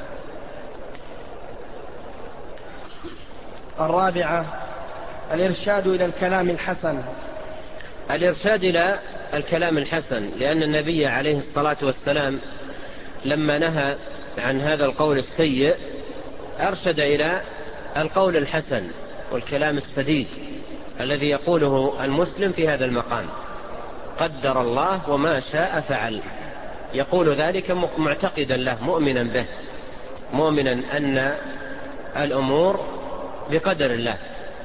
الرابعة الإرشاد إلى الكلام الحسن. الإرشاد إلى الكلام الحسن، لأن النبي عليه الصلاة والسلام لما نهى عن هذا القول السيء أرشد إلى القول الحسن والكلام السديد الذي يقوله المسلم في هذا المقام: قدر الله وما شاء فعل. يقول ذلك معتقدا له، مؤمنا به، مؤمنا أن الأمور بقدر الله.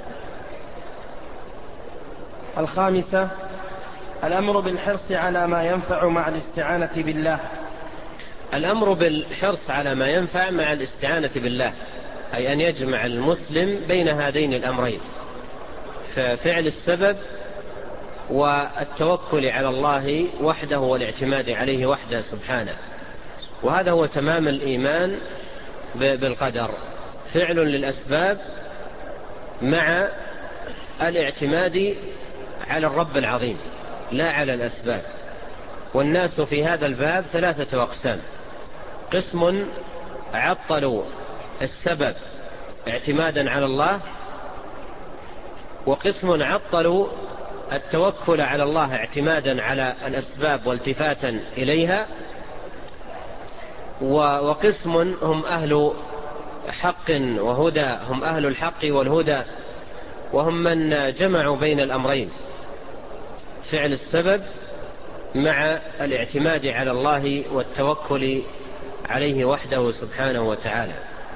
الخامسة الأمر بالحرص على ما ينفع مع الاستعانة بالله. الأمر بالحرص على ما ينفع مع الاستعانة بالله، أي أن يجمع المسلم بين هذين الأمرين، ففعل السبب والتوكل على الله وحده والاعتماد عليه وحده سبحانه. وهذا هو تمام الإيمان بالقدر، فعل للأسباب مع الاعتماد على الرب العظيم لا على الأسباب. والناس في هذا الباب ثلاثة أقسام: قسم عطلوا السبب اعتمادا على الله، وقسم عطلوا التوكل على الله اعتمادا على الأسباب والتفاتا إليها، وقسم هم أهل حق وهدى، هم أهل الحق والهدى، وهم من جمعوا بين الأمرين: فعل السبب مع الاعتماد على الله والتوكل عليه وحده سبحانه وتعالى.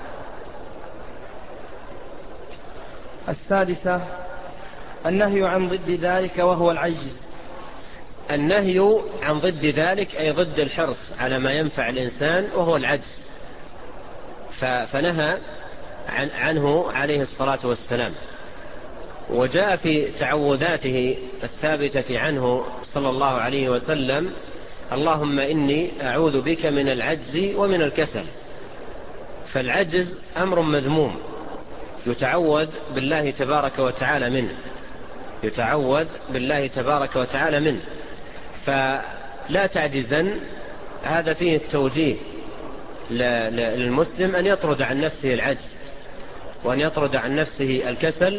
السادسة النهي عن ضد ذلك وهو العجز. النهي عن ضد ذلك أي ضد الحرص على ما ينفع الإنسان وهو العجز، فنهى عنه عليه الصلاة والسلام. وجاء في تعوذاته الثابتة عنه صلى الله عليه وسلم: اللهم إني أعوذ بك من العجز ومن الكسل. فالعجز أمر مذموم يتعوذ بالله تبارك وتعالى منه، يتعوذ بالله تبارك وتعالى منه، فلا تعجزن. هذا فيه التوجيه للمسلم أن يطرد عن نفسه العجز وأن يطرد عن نفسه الكسل،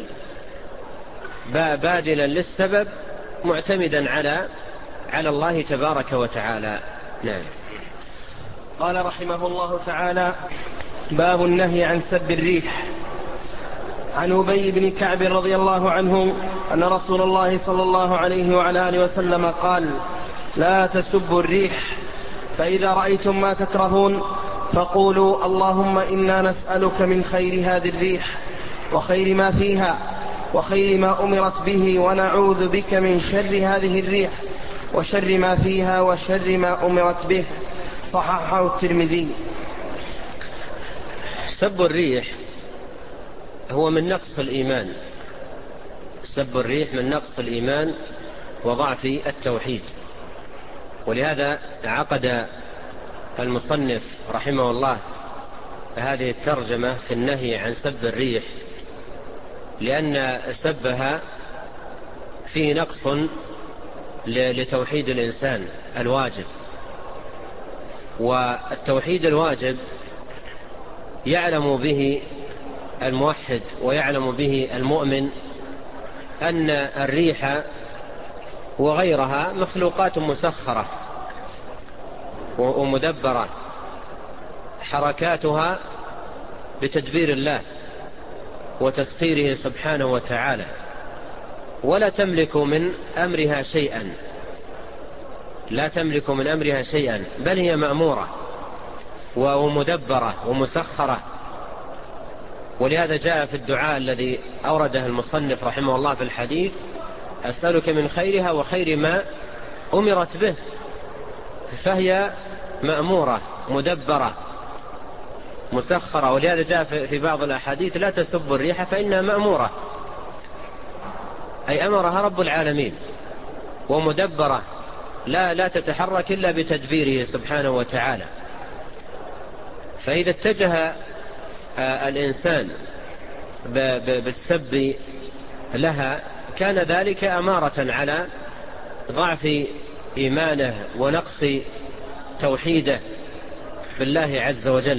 بادلا للسبب معتمدا على الله تبارك وتعالى. نعم. قال رحمه الله تعالى: باب النهي عن سب الريح. عن أبي بن كعب رضي الله عنه أن رسول الله صلى الله عليه وعلى آله وسلم قال: لا تسبوا الريح، فإذا رأيتم ما تكرهون فقولوا اللهم إنا نسألك من خير هذه الريح وخير ما فيها وخير ما أمرت به، ونعوذ بك من شر هذه الريح وشر ما فيها وشر ما أمرت به. صححه الترمذي. سب الريح هو من نقص الإيمان. سب الريح من نقص الإيمان وضعف التوحيد. ولهذا عقد المصنف رحمه الله هذه الترجمة في النهي عن سب الريح، لأن سبها فيه نقص لتوحيد الإنسان الواجب. والتوحيد الواجب يعلم به الموحد ويعلم به المؤمن أن الريح وغيرها مخلوقات مسخرة ومدبرة، حركاتها بتدبير الله وتسخيره سبحانه وتعالى، ولا تملك من أمرها شيئا، لا تملك من أمرها شيئا، بل هي مأمورة ومدبرة ومسخرة. ولهذا جاء في الدعاء الذي أورده المصنف رحمه الله في الحديث: أسألك من خيرها وخير ما أمرت به. فهي مأمورة مدبرة مسخرة. ولهذا جاء في بعض الأحاديث: لا تسب الريح فإنها مأمورة، أي أمرها رب العالمين، ومدبرة لا تتحرك إلا بتدبيره سبحانه وتعالى. فإذا اتجه الإنسان بالسب لها كان ذلك أمارة على ضعف إيمانه ونقص توحيده بالله عز وجل.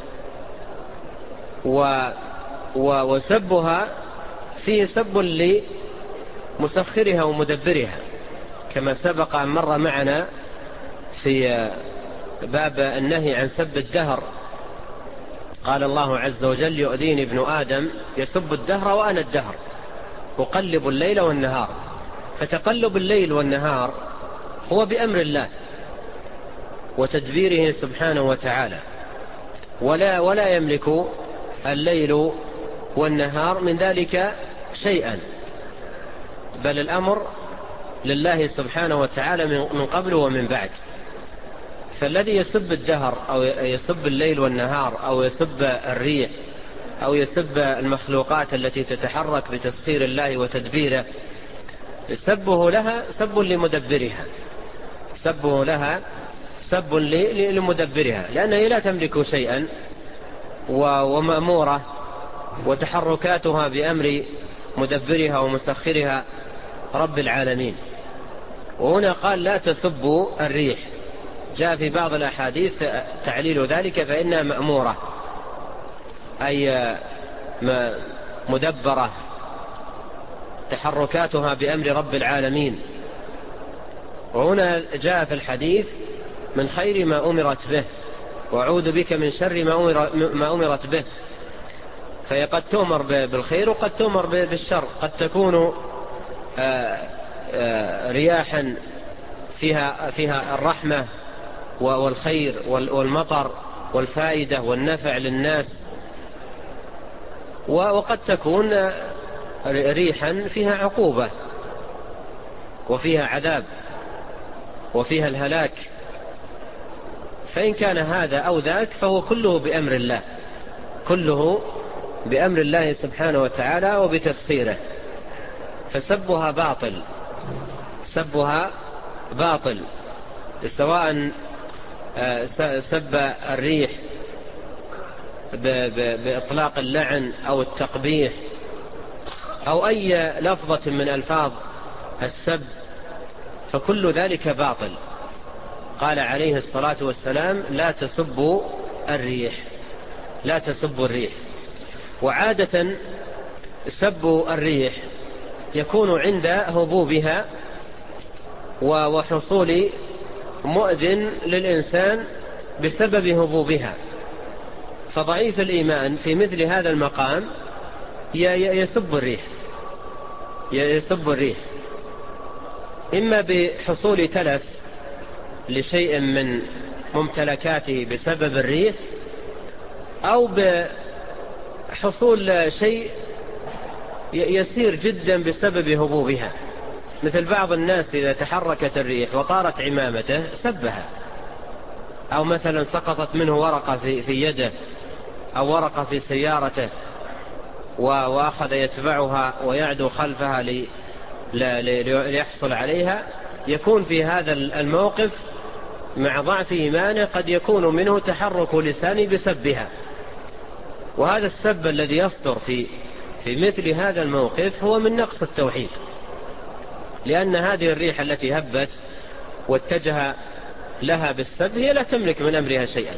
وسبها فيه سب لمسخرها ومدبرها، كما سبق أن مر معنا في باب النهي عن سب الدهر. قال الله عز وجل: يؤذيني ابن آدم يسب الدهر وأنا الدهر أقلب الليل والنهار. فتقلب الليل والنهار هو بأمر الله وتدبيره سبحانه وتعالى، ولا يملك الليل والنهار من ذلك شيئا، بل الأمر لله سبحانه وتعالى من قبل ومن بعد. فالذي يسب الدهر أو يسب الليل والنهار أو يسب الريح أو يسب المخلوقات التي تتحرك بتسخير الله وتدبيره، سبه لها سب لمدبرها، سبه لها سب لمدبرها، لأنها لا تملك شيئا ومأمورة، وتحركاتها بأمر مدبرها ومسخرها رب العالمين. وهنا قال: لا تسبوا الريح. جاء في بعض الأحاديث تعليل ذلك: فإنها مأمورة، أي مدبرة، تحركاتها بأمر رب العالمين. وهنا جاء في الحديث: من خير ما أمرت به، وأعوذ بك من شر ما أمرت به. فهي قد تؤمر بالخير وقد تؤمر بالشر. قد تكون رياحا فيها الرحمة والخير والمطر والفائدة والنفع للناس، وقد تكون ريحا فيها عقوبة وفيها عذاب وفيها الهلاك. فإن كان هذا أو ذاك فهو كله بأمر الله، كله بأمر الله سبحانه وتعالى وبتسخيره. فسبها باطل، سبها باطل، سواء سب الريح بإطلاق اللعن أو التقبيح أو أي لفظة من ألفاظ السب، فكل ذلك باطل. قال عليه الصلاة والسلام: لا تسبوا الريح، لا تسبوا الريح. وعادة سب الريح يكون عند هبوبها وحصول مؤذن للإنسان بسبب هبوبها. فضعيف الإيمان في مثل هذا المقام يسب الريح، يسب الريح، إما بحصول تلف لشيء من ممتلكاته بسبب الريح، أو بحصول شيء يسير جدا بسبب هبوبها، مثل بعض الناس إذا تحركت الريح وطارت عمامته سبها، أو مثلا سقطت منه ورقة في يده أو ورقة في سيارته وأخذ يتبعها ويعدو خلفها ليحصل عليها، يكون في هذا الموقف مع ضعف إيمانه قد يكون منه تحرك لسانه بسبها. وهذا السب الذي يصدر في مثل هذا الموقف هو من نقص التوحيد، لأن هذه الريح التي هبت واتجه لها بالسب هي لا تملك من أمرها شيئا،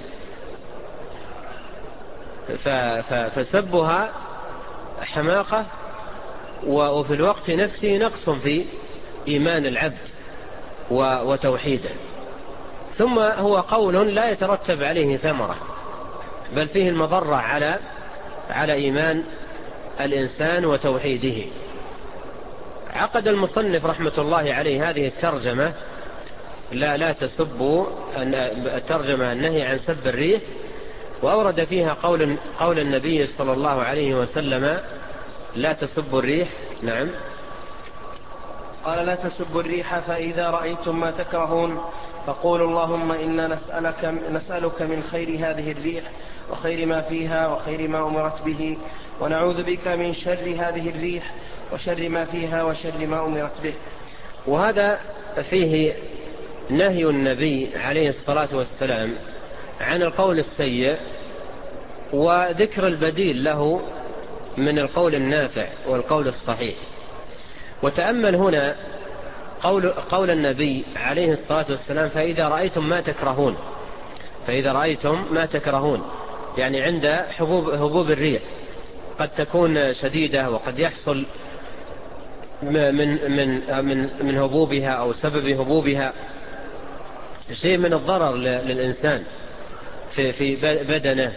فسبها حماقة وفي الوقت نفسه نقص في إيمان العبد وتوحيده. ثم هو قول لا يترتب عليه ثمرة، بل فيه المضرة على إيمان الإنسان وتوحيده. عقد المصنف رحمة الله عليه هذه الترجمة لا تسبوا، الترجمة النهي عن سب الريح، وأورد فيها قول النبي صلى الله عليه وسلم لا تسبوا الريح. نعم، قال لا تسبوا الريح فإذا رأيتم ما تكرهون فقولوا اللهم إنا نسألك من خير هذه الريح وخير ما فيها وخير ما أمرت به، ونعوذ بك من شر هذه الريح وشر ما فيها وشر ما أمرت به. وهذا فيه نهي النبي عليه الصلاة والسلام عن القول السيء، وذكر البديل له من القول النافع والقول الصحيح. وتأمل هنا قول النبي عليه الصلاة والسلام فإذا رأيتم ما تكرهون، يعني عند هبوب الريح قد تكون شديدة، وقد يحصل من هبوبها أو سبب هبوبها شيء من الضرر للإنسان في بدنه،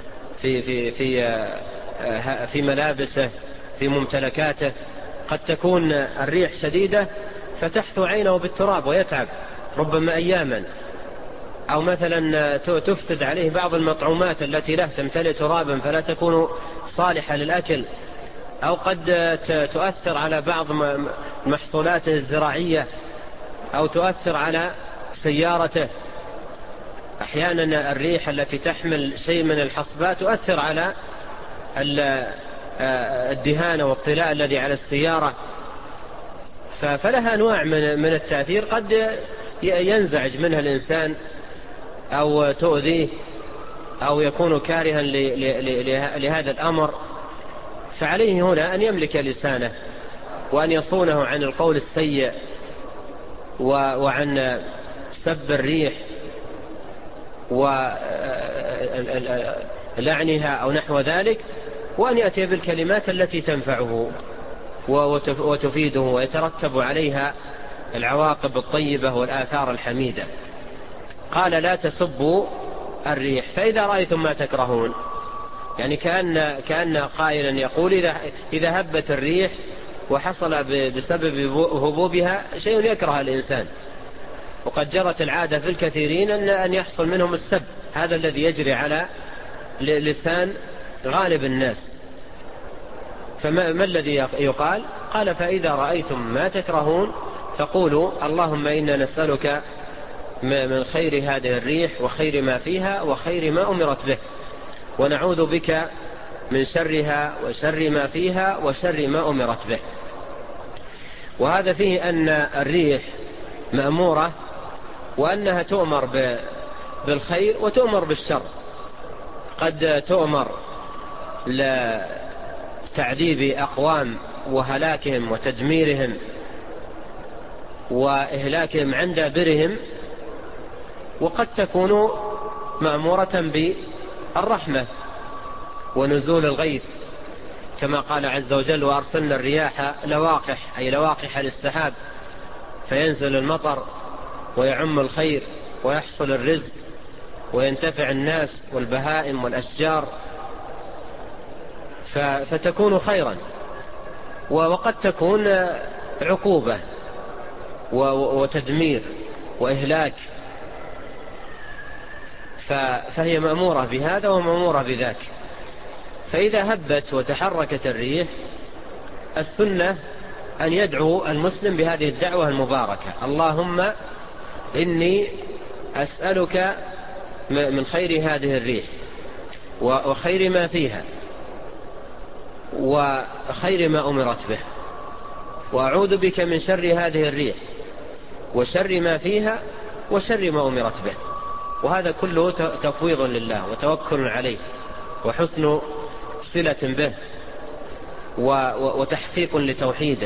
في ملابسه، في ممتلكاته. قد تكون الريح شديدة فتحثو عينه بالتراب ويتعب ربما أياما، أو مثلا تفسد عليه بعض المطعومات التي له تمتلئ ترابا فلا تكون صالحة للأكل، أو قد تؤثر على بعض محصولاته الزراعية، أو تؤثر على سيارته. أحيانا الريح التي تحمل شيء من الحصبات تؤثر على الدهان والطلاء الذي على السيارة، فلها أنواع من التأثير قد ينزعج منها الإنسان أو تؤذيه أو يكون كارها لهذا الأمر. فعليه هنا أن يملك لسانه وأن يصونه عن القول السيء وعن سب الريح ولعنها أو نحو ذلك، وأن يأتي بالكلمات التي تنفعه وتفيده ويترتب عليها العواقب الطيبة والآثار الحميدة. قال لا تسبوا الريح فإذا رأيتم ما تكرهون، يعني كأن قائلا يقول إذا هبت الريح وحصل بسبب هبوبها شيء يكره الإنسان، وقد جرت العادة في الكثيرين أن يحصل منهم السب، هذا الذي يجري على لسان غالب الناس. فما الذي يقال؟ قال فإذا رأيتم ما تكرهون فقولوا اللهم إنا نسألك من خير هذه الريح وخير ما فيها وخير ما أمرت به، ونعوذ بك من شرها وشر ما فيها وشر ما أمرت به. وهذا فيه أن الريح مأمورة، وأنها تؤمر بالخير وتؤمر بالشر. قد تؤمر لتعذيب أقوام وهلاكهم وتدميرهم وإهلاكهم عن دابرهم، وقد تكون مأمورة بالرحمة ونزول الغيث، كما قال عز وجل وأرسلنا الرياح لواقح، أي لواقح للسحاب، فينزل المطر ويعم الخير ويحصل الرزق وينتفع الناس والبهائم والأشجار، فتكون خيرا. وقد تكون عقوبة وتدمير وإهلاك، فهي مأمورة بهذا ومأمورة بذاك. فإذا هبت وتحركت الريح السنة أن يدعو المسلم بهذه الدعوة المباركة: اللهم إني أسألك من خير هذه الريح وخير ما فيها وخير ما أمرت به، وأعوذ بك من شر هذه الريح وشر ما فيها وشر ما أمرت به. وهذا كله تفويض لله وتوكل عليه وحسن صلة به وتحقيق لتوحيده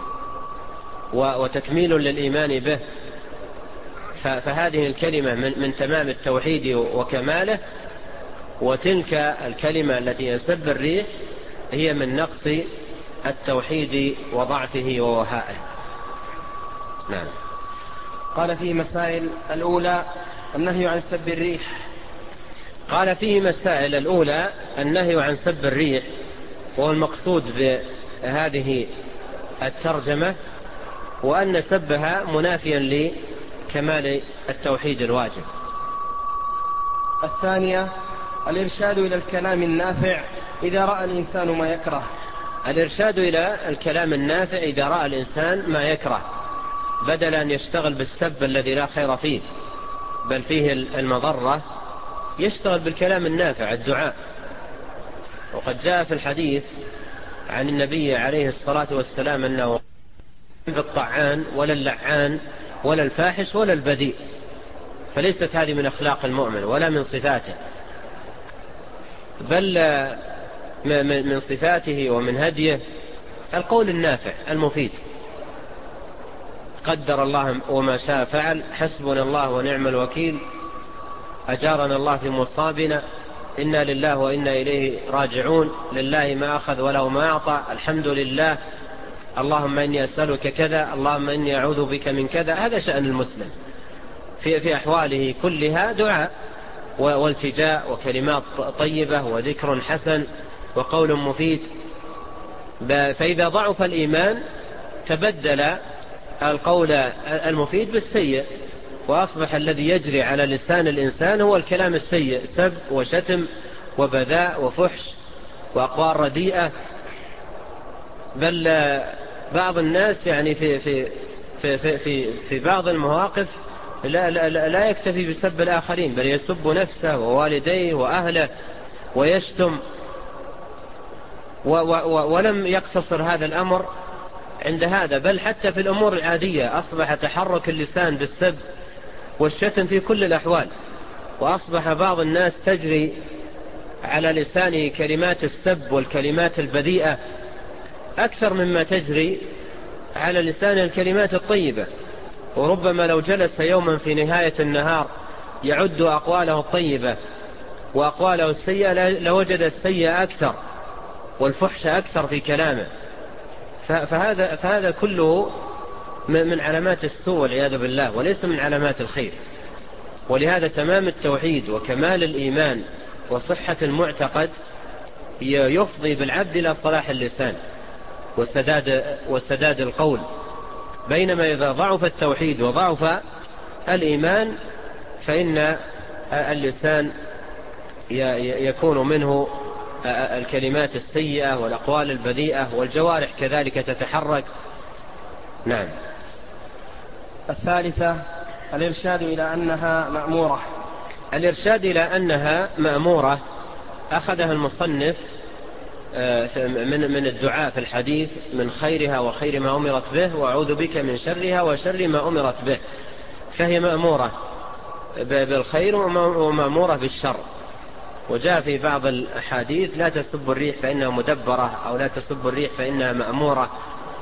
وتكميل للإيمان به. فهذه الكلمة من تمام التوحيد وكماله، وتلك الكلمة التي يسب الريح هي من نقص التوحيد وضعفه ووهائه. نعم. قال فيه مسائل الأولى النهي عن سب الريح. قال فيه مسائل الأولى النهي عن سب الريح، وهو المقصود بهذه الترجمة، وأن سبها منافيا لكمال التوحيد الواجب. الثانية الإرشاد إلى الكلام النافع إذا رأى الإنسان ما يكره. الإرشاد إلى الكلام النافع إذا رأى الإنسان ما يكره، بدل أن يشتغل بالسب الذي لا خير فيه بل فيه المضرة، يشتغل بالكلام النافع الدعاء. وقد جاء في الحديث عن النبي عليه الصلاة والسلام أنه بالطعان ولا اللعان ولا الفاحش ولا البذيء، فليست هذه من أخلاق المؤمن ولا من صفاته، بل من صفاته ومن هديه القول النافع المفيد. قدر الله وما شاء فعل، حسبنا الله ونعم الوكيل، أجارنا الله في مصابنا، إنا لله وإنا إليه راجعون، لله ما أخذ وله ما أعطى، الحمد لله، اللهم إني أسألك كذا، اللهم إني أعوذ بك من كذا. هذا شأن المسلم في أحواله كلها، دعاء والتجاء وكلمات طيبة وذكر حسن وقول مفيد. فإذا ضعف الإيمان تبدل القول المفيد بالسيء، وأصبح الذي يجري على لسان الإنسان هو الكلام السيء، سب وشتم وبذاء وفحش وأقوال رديئة. بل بعض الناس يعني في بعض المواقف لا يكتفي بسب الآخرين، بل يسب نفسه ووالديه وأهله ويشتم. ولم يقتصر هذا الأمر عند هذا، بل حتى في الأمور العادية أصبح تحرك اللسان بالسب والشتم في كل الأحوال. وأصبح بعض الناس تجري على لسانه كلمات السب والكلمات البذيئة أكثر مما تجري على لسان الكلمات الطيبة. وربما لو جلس يوما في نهاية النهار يعد أقواله الطيبة وأقواله السيئة لوجد السيئة أكثر والفحش أكثر في كلامه. فهذا كله من علامات السوء والعياذ بالله، وليس من علامات الخير. ولهذا تمام التوحيد وكمال الإيمان وصحة المعتقد يفضي بالعبد إلى صلاح اللسان وسداد القول. بينما إذا ضعف التوحيد وضعف الإيمان فإن اللسان يكون منه الكلمات السيئة والأقوال البذيئة، والجوارح كذلك تتحرك. نعم. الثالثة الإرشاد إلى أنها مأمورة. الإرشاد إلى أنها مأمورة أخذها المصنف من الدعاء في الحديث: من خيرها وخير ما أمرت به، وأعوذ بك من شرها وشر ما أمرت به. فهي مأمورة بالخير ومأمورة بالشر. وجاء في بعض الأحاديث: لا تسب الريح فإنها مدبرة، أو لا تسب الريح فإنها مأمورة.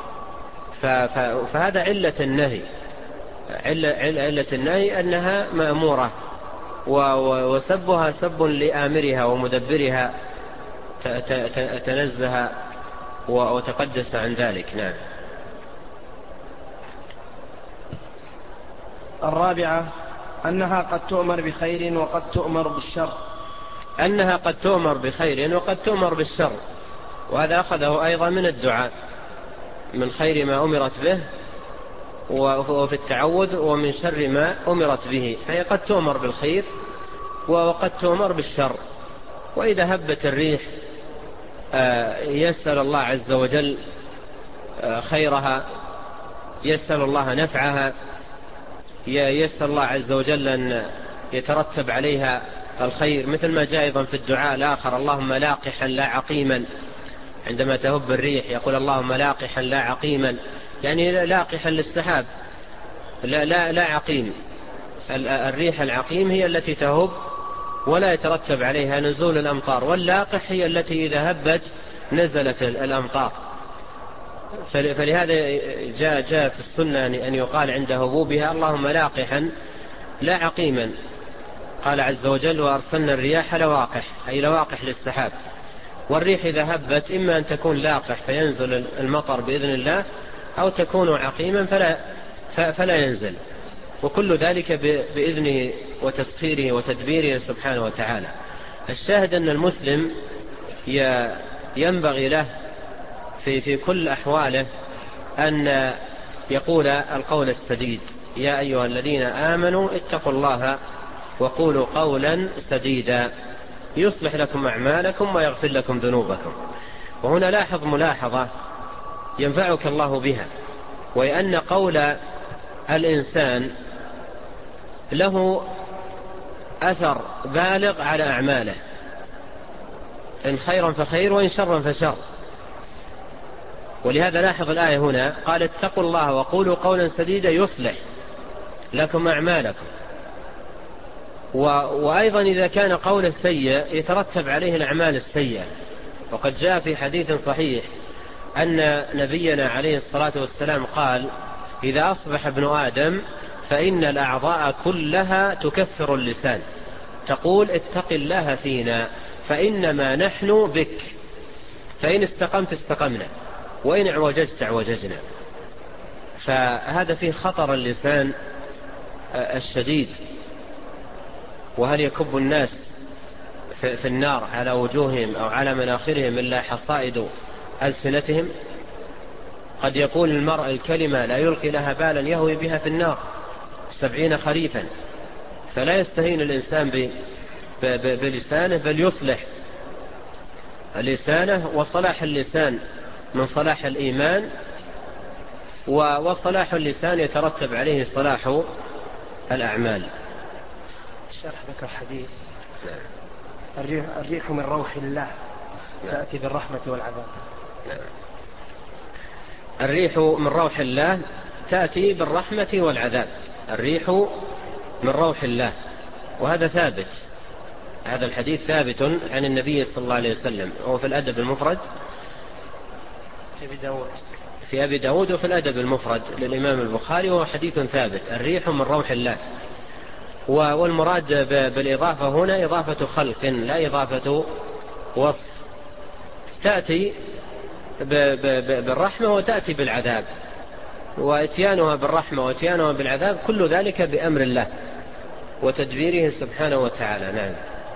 فهذا علة النهي، علة النهي أنها مأمورة، وسبها سب لآمرها ومدبرها تنزه وتقدس عن ذلك. نعم. الرابعة أنها قد تؤمر بخير وقد تؤمر بالشر. أنها قد تؤمر بخير وقد تؤمر بالشر، وهذا أخذه أيضا من الدعاء: من خير ما أمرت به، وفي التعوذ ومن شر ما أمرت به. فهي قد تؤمر بالخير وقد تؤمر بالشر. وإذا هبت الريح يسأل الله عز وجل خيرها، يسأل الله نفعها، يسأل الله عز وجل أن يترتب عليها الخير، مثل ما جاء أيضا في الدعاء الآخر: اللهم لاقحا لا عقيما. عندما تهب الريح يقول: اللهم لاقحا لا عقيما، يعني لاقحا للسحاب، لا عقيم. الريح العقيم هي التي تهب ولا يترتب عليها نزول الأمطار، واللاقح هي التي إذا هبت نزلت الأمطار. فلهذا جاء في السنة أن يقال عند هبوبها: اللهم لاقحا لا عقيما. قال عز وجل: وأرسلنا الرياح لواقح، أي لواقح للسحاب. والريح إذا هبت إما أن تكون لاقح فينزل المطر بإذن الله، أو تكون عقيما فلا ينزل، وكل ذلك بإذنه وتسخيره وتدبيره سبحانه وتعالى. الشاهد أن المسلم ينبغي له في كل أحواله أن يقول القول السديد: يا أيها الذين آمنوا اتقوا الله وقولوا قولا سديدا يصلح لكم أعمالكم ويغفر لكم ذنوبكم. وهنا لاحظ ملاحظة ينفعك الله بها، وهي أن قول الإنسان له أثر بالغ على أعماله، إن خيرا فخير وإن شرا فشر. ولهذا لاحظ الآية هنا قال: اتقوا الله وقولوا قولا سديدا يصلح لكم أعمالكم. وأيضا إذا كان قول سيء يترتب عليه الأعمال السيئة. وقد جاء في حديث صحيح أن نبينا عليه الصلاة والسلام قال: إذا أصبح ابن آدم فإن الأعضاء كلها تكفر اللسان، تقول: اتق الله فينا فإنما نحن بك، فإن استقمت استقمنا وإن اعوججت اعوججنا. فهذا فيه خطر اللسان الشديد. وهل يكب الناس في النار على وجوههم أو على مناخرهم إلا حصائد ألسنتهم؟ قد يقول المرء الكلمة لا يلقي لها بالا يهوي بها في النار 70 خريفا. فلا يستهين الإنسان بلسانه، بل يصلح لسانه. وصلاح اللسان من صلاح الإيمان، وصلاح اللسان يترتب عليه صلاح الأعمال. الشرح ذكر حديث: الريح من روح الله تأتي بالرحمة والعذاب. الريح من روح الله تأتي بالرحمة والعذاب. الريح من روح الله، وهذا ثابت، هذا الحديث ثابت عن النبي صلى الله عليه وسلم، وهو في الأدب المفرد في أبي داود وفي الأدب المفرد للإمام البخاري، وهو حديث ثابت: الريح من روح الله. والمراد بالإضافة هنا إضافة خلق لا إضافة وصف. تأتي بالرحمة وتأتي بالعذاب، واتيانها بالرحمة واتيانها بالعذاب كل ذلك بأمر الله وتدبيره سبحانه وتعالى. نعم.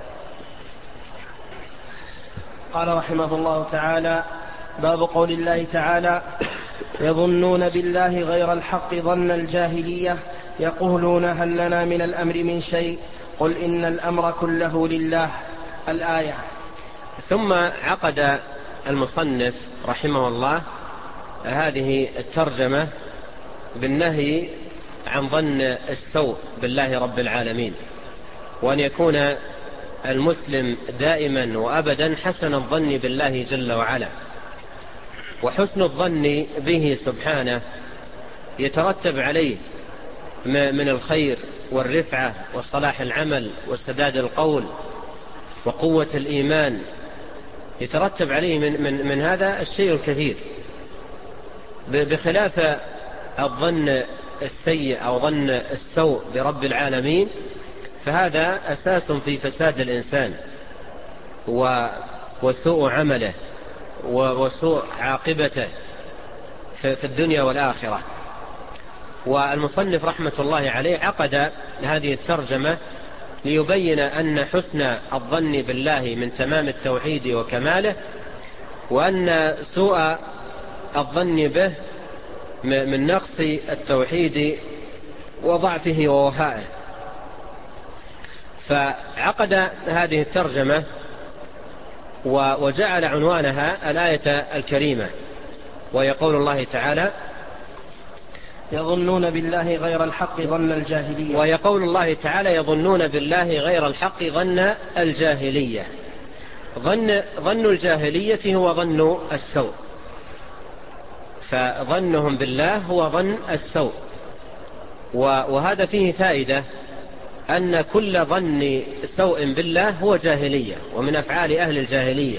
قال رحمه الله تعالى: باب قول الله تعالى: يظنون بالله غير الحق ظن الجاهلية يقولون هل لنا من الأمر من شيء قل إن الأمر كله لله. الآية. ثم عقد المصنف رحمه الله هذه الترجمة بالنهي عن ظن السوء بالله رب العالمين، وأن يكون المسلم دائما وأبدا حسن الظن بالله جل وعلا. وحسن الظن به سبحانه يترتب عليه من الخير والرفعة وصلاح العمل وسداد القول وقوة الإيمان، يترتب عليه من هذا الشيء الكثير، بخلاف الظن السيء أو ظن السوء برب العالمين، فهذا أساس في فساد الإنسان وسوء عمله وسوء عاقبته في الدنيا والآخرة. والمصنف رحمة الله عليه عقد هذه الترجمة ليبين أن حسن الظن بالله من تمام التوحيد وكماله، وأن سوء الظن به من نقص التوحيد وضعفه ووهائه. فعقد هذه الترجمة وجعل عنوانها الآية الكريمة، وهي قول الله تعالى: يظنون بالله غير الحق ظن الجاهلية. ويقول الله تعالى يظنون بالله غير الحق ظن الجاهلية. ظن الجاهلية هو ظن السوء، فظنهم بالله هو ظن السوء. وهذا فيه فائدة أن كل ظن سوء بالله هو جاهلية ومن أفعال أهل الجاهلية.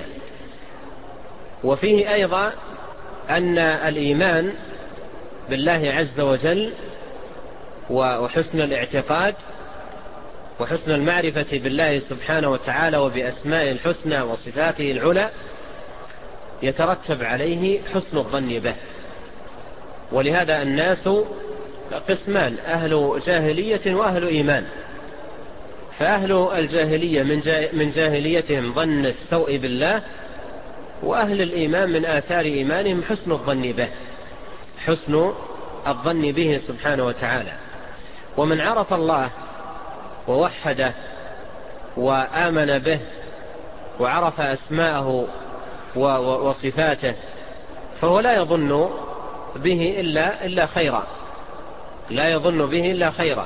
وفيه أيضا أن الإيمان بالله عز وجل وحسن الاعتقاد وحسن المعرفة بالله سبحانه وتعالى وبأسماء الحسنى وصفاته العلى يترتب عليه حسن الظن به. ولهذا الناس قسمان: أهل جاهلية وأهل إيمان. فأهل الجاهلية من جاهليتهم ظن السوء بالله، وأهل الإيمان من آثار إيمانهم حسن الظن به، حسن الظن به سبحانه وتعالى. ومن عرف الله ووحده وآمن به وعرف أسماءه وصفاته فهو لا يظن به إلا خيرا، لا يظن به إلا خيرا،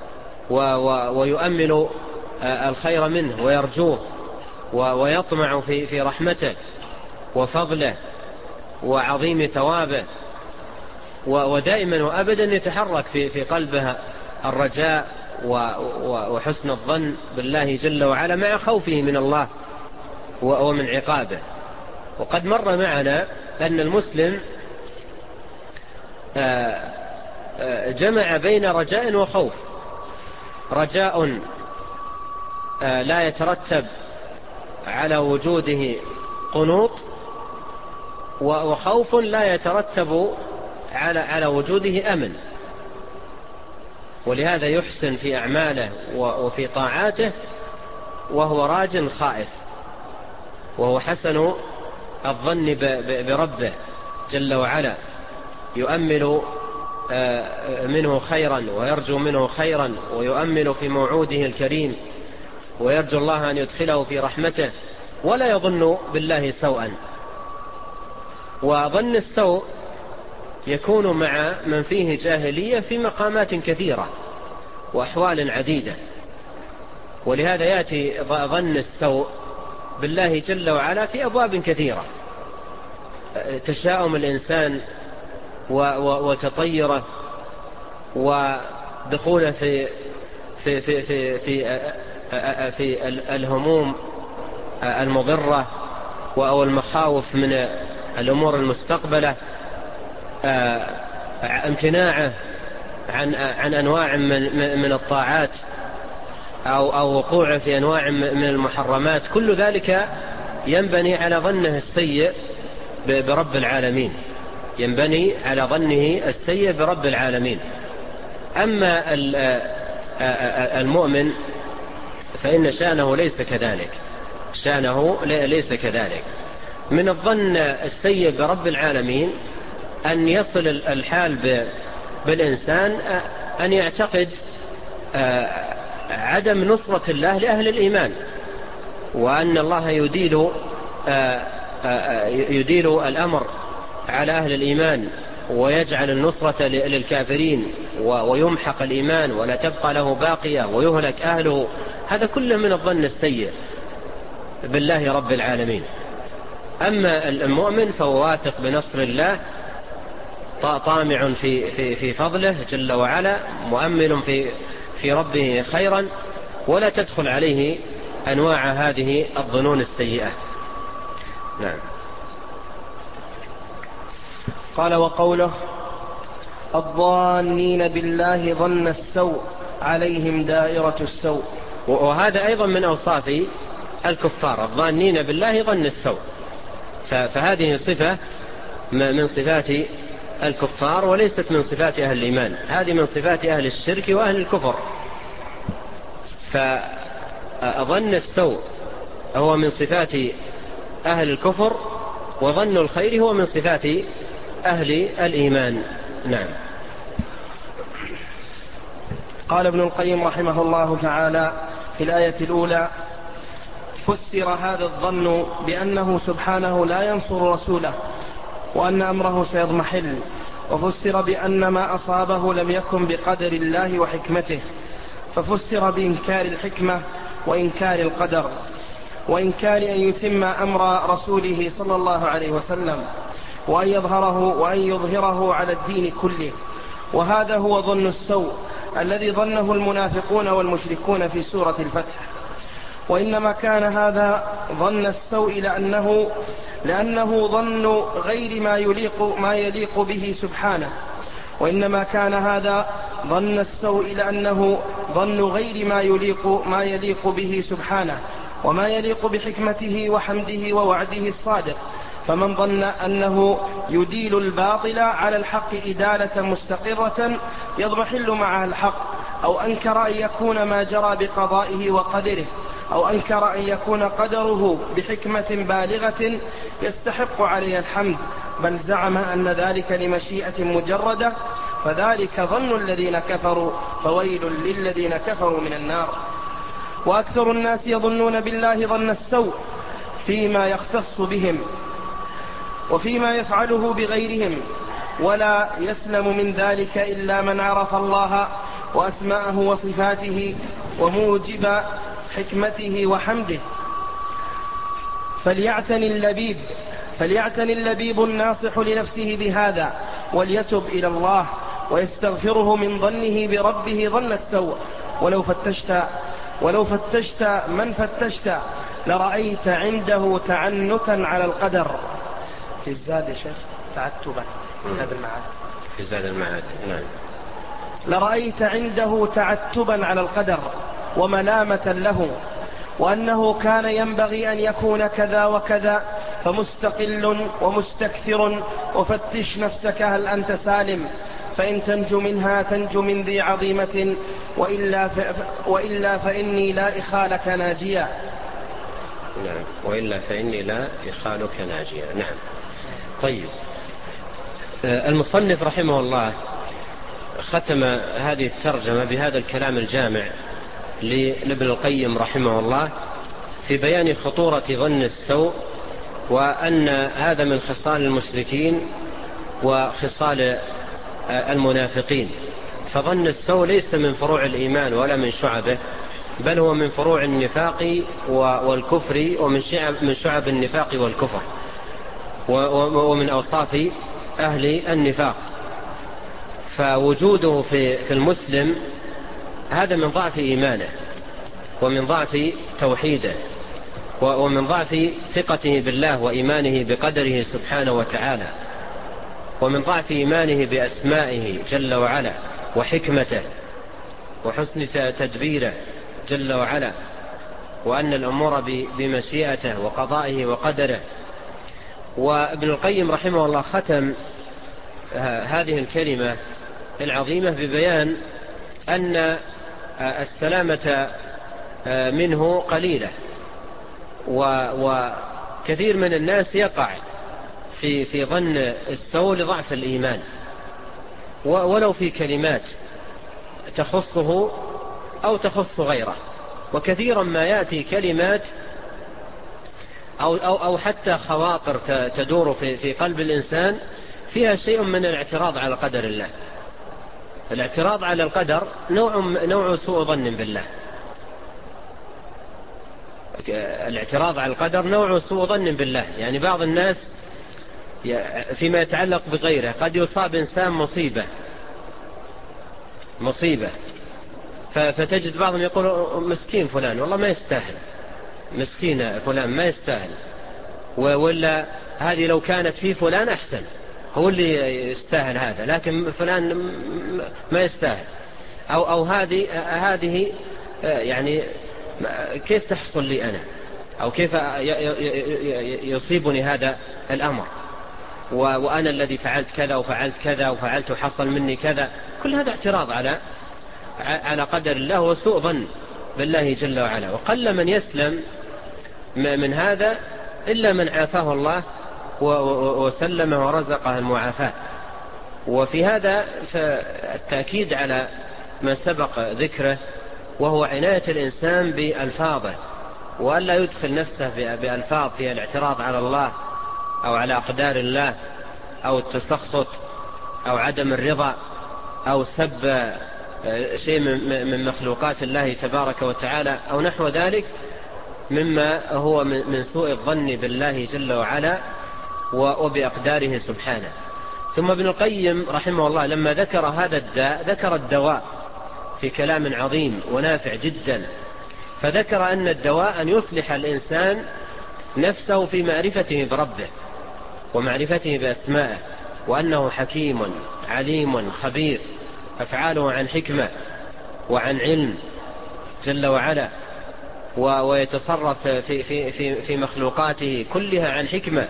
ويؤمل الخير منه ويرجوه ويطمع في رحمته وفضله وعظيم ثوابه، ودائما وأبدا يتحرك في قلبها الرجاء وحسن الظن بالله جل وعلا مع خوفه من الله ومن عقابه. وقد مر معنا أن المسلم جمع بين رجاء وخوف: رجاء لا يترتب على وجوده قنوط، وخوف لا يترتب على وجوده أمن. ولهذا يحسن في أعماله وفي طاعاته وهو راج خائف، وهو حسن الظن بربه جل وعلا، يؤمل منه خيرا ويرجو منه خيرا ويؤمل في موعوده الكريم ويرجو الله أن يدخله في رحمته، ولا يظن بالله سوءا. وظن السوء يكون مع من فيه جاهلية في مقامات كثيرة وأحوال عديدة. ولهذا يأتي ظن السوء بالله جل وعلا في أبواب كثيرة: تشاؤم الإنسان وتطيره ودخوله في الهموم المضرة أو المخاوف من الأمور المستقبلة، امتناعه عن أنواع من الطاعات أو وقوعه في أنواع من المحرمات. كل ذلك ينبني على ظنه السيء برب العالمين، ينبني على ظنه السيء برب العالمين. أما المؤمن فإن شأنه ليس كذلك، شأنه ليس كذلك. من الظن السيء برب العالمين أن يصل الحال بالإنسان أن يعتقد عدم نصرة الله لأهل الإيمان، وأن الله يديل الأمر على أهل الإيمان ويجعل النصرة للكافرين ويمحق الإيمان ولا تبقى له باقية ويهلك أهله. هذا كله من الظن السيء بالله رب العالمين. أما المؤمن فهو واثق بنصر الله، طامع في فضله جل وعلا، مؤمل في ربه خيرا، ولا تدخل عليه أنواع هذه الظنون السيئة. نعم. قال: وقوله: الظانين بالله ظن السوء عليهم دائرة السوء. وهذا أيضا من أوصاف الكفار، الظانين بالله ظن السوء. فهذه صفة من صفات الكفار وليست من صفات أهل الإيمان، هذه من صفات أهل الشرك وأهل الكفر. فظن السوء هو من صفات أهل الكفر، وظن الخير هو من صفات أهل الإيمان. نعم. قال ابن القيم رحمه الله تعالى في الآية الأولى: فسر هذا الظن بأنه سبحانه لا ينصر رسوله، وأن أمره سيضمحل، وفسر بأن ما أصابه لم يكن بقدر الله وحكمته، ففسر بإنكار الحكمة وإنكار القدر وإنكار أن يتم أمر رسوله صلى الله عليه وسلم وأن يظهره على الدين كله. وهذا هو ظن السوء الذي ظنه المنافقون والمشركون في سورة الفتح. وإنما كان هذا ظن السوء لأنه ظن غير ما يليق به سبحانه. وإنما كان هذا ظن السوء لأنه ظن غير ما يليق به سبحانه وما يليق بحكمته وحمده ووعده الصادق. فمن ظن أنه يديل الباطل على الحق إدالة مستقرة يضمحل معها الحق، أو أنكر أن يكون ما جرى بقضائه وقدره، أو أنكر أن يكون قدره بحكمة بالغة يستحق عليه الحمد، بل زعم أن ذلك لمشيئة مجردة، فذلك ظن الذين كفروا، فويل للذين كفروا من النار. وأكثر الناس يظنون بالله ظن السوء فيما يختص بهم وفيما يفعله بغيرهم، ولا يسلم من ذلك إلا من عرف الله وأسماءه وصفاته وموجب حكمته وحمده. فليعتني اللبيب الناصح لنفسه بهذا، وليتب إلى الله ويستغفره من ظنه بربه ظن السوء. ولو فتشت من فتشت لرأيت عنده تعنتا على القدر. في الزاد يا شيخ تعتبا في زاد المعاد نعم. لرأيت عنده تعتبا على القدر وملامة له، وأنه كان ينبغي أن يكون كذا وكذا، فمستقل ومستكثر. وفتش نفسك هل أنت سالم، فإن تنجو منها تنجو من ذي عظيمة، وإلا فإني لا إخالك ناجيا. نعم. وإلا فإني لا إخالك ناجيا. نعم. طيب، المصنف رحمه الله ختم هذه الترجمة بهذا الكلام الجامع لابن القيم رحمه الله في بيان خطورة ظن السوء، وأن هذا من خصال المشركين وخصال المنافقين. فظن السوء ليس من فروع الإيمان ولا من شعبه، بل هو من فروع النفاق والكفر، ومن شعب النفاق والكفر، ومن أوصاف أهل النفاق. فوجوده في المسلم هذا من ضعف إيمانه، ومن ضعف توحيده، ومن ضعف ثقته بالله وإيمانه بقدره سبحانه وتعالى، ومن ضعف إيمانه بأسمائه جل وعلا وحكمته وحسن تدبيره جل وعلا، وأن الأمور بمشيئته وقضائه وقدره. وابن القيم رحمه الله ختم هذه الكلمة العظيمة ببيان أن السلامة منه قليلة، وكثير من الناس يقع في ظن السوء لضعف الإيمان، ولو في كلمات تخصه أو تخص غيره. وكثيرا ما يأتي كلمات أو حتى خواطر تدور في قلب الإنسان فيها شيء من الاعتراض على قدر الله. الاعتراض على القدر نوع سوء ظن بالله. الاعتراض على القدر نوع سوء ظن بالله. يعني بعض الناس فيما يتعلق بغيره قد يصاب إنسان مصيبة فتجد بعضهم يقول مسكين فلان، والله ما يستاهل، مسكين فلان ما يستاهل، ولا هذه لو كانت في فلان أحسن، هو اللي يستاهل هذا، لكن فلان ما يستاهل. أو هذه يعني كيف تحصل لي أنا، أو كيف يصيبني هذا الأمر، وأنا الذي فعلت كذا وفعلت كذا وفعلت وحصل مني كذا. كل هذا اعتراض على قدر الله وسوء ظن بالله جل وعلا. وقل من يسلم من هذا إلا من عافاه الله وسلمه ورزقه المعافاة. وفي هذا فالتأكيد على ما سبق ذكره، وهو عناية الإنسان بألفاظه، وألا يدخل نفسه بألفاظ فيها الاعتراض على الله أو على أقدار الله أو التسخط أو عدم الرضا أو سب شيء من مخلوقات الله تبارك وتعالى أو نحو ذلك مما هو من سوء الظن بالله جل وعلا وبأقداره سبحانه. ثم ابن القيم رحمه الله لما ذكر هذا الداء ذكر الدواء في كلام عظيم ونافع جدا، فذكر أن الدواء أن يصلح الإنسان نفسه في معرفته بربه ومعرفته بأسمائه، وأنه حكيم عليم خبير، أفعاله عن حكمة وعن علم جل وعلا، ويتصرف في مخلوقاته كلها عن حكمة،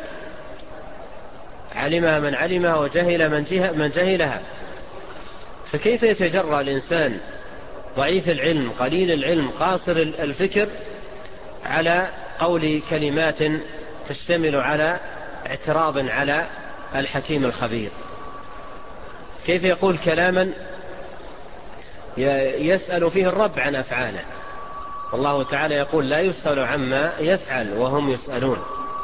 علمها من علمها وجهل من جهلها. فكيف يتجرأ الإنسان ضعيف العلم قليل العلم قاصر الفكر على قول كلمات تشتمل على اعتراض على الحكيم الخبير؟ كيف يقول كلاما يسأل فيه الرب عن أفعاله؟ والله تعالى يقول لا يسأل عما يفعل وهم يسألون.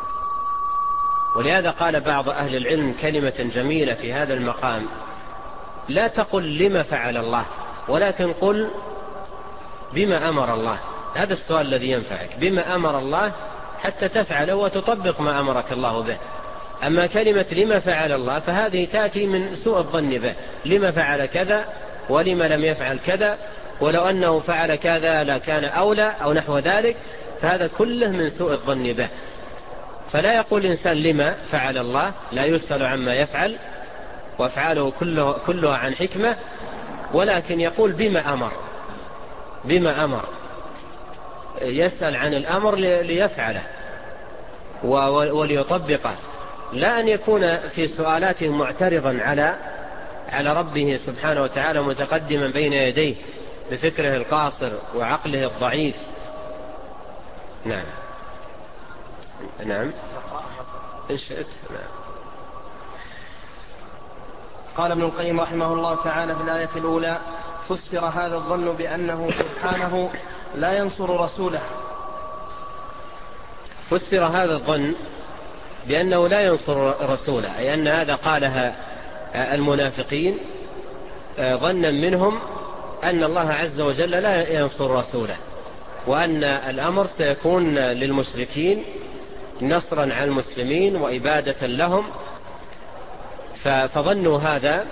ولهذا قال بعض أهل العلم كلمة جميلة في هذا المقام: لا تقل لما فعل الله، ولكن قل بما أمر الله. هذا السؤال الذي ينفعك، بما أمر الله حتى تفعله وتطبق ما أمرك الله به. أما كلمة لما فعل الله فهذه تأتي من سوء الظن به، لما فعل كذا ولما لم يفعل كذا، ولو أنه فعل كذا لكان أولى أو نحو ذلك، فهذا كله من سوء الظن به. فلا يقول الإنسان لما فعل الله، لا يسأل عما يفعل وأفعاله كلها عن حكمة، ولكن يقول بما أمر، يسأل عن الأمر ليفعله وليطبقه، لا أن يكون في سؤالاته معترضا على ربه سبحانه وتعالى متقدما بين يديه بفكره القاصر وعقله الضعيف. نعم إن شئت. قال ابن القيم رحمه الله تعالى في الآية الأولى: فسر هذا الظن بأنه سبحانه لا ينصر رسوله. فسر هذا الظن بأنه لا ينصر رسوله، أي أن هذا قالها المنافقين ظنا منهم أن الله عز وجل لا ينصر رسوله، وأن الأمر سيكون للمشركين نصرا على المسلمين وإبادة لهم، فظنوا هذا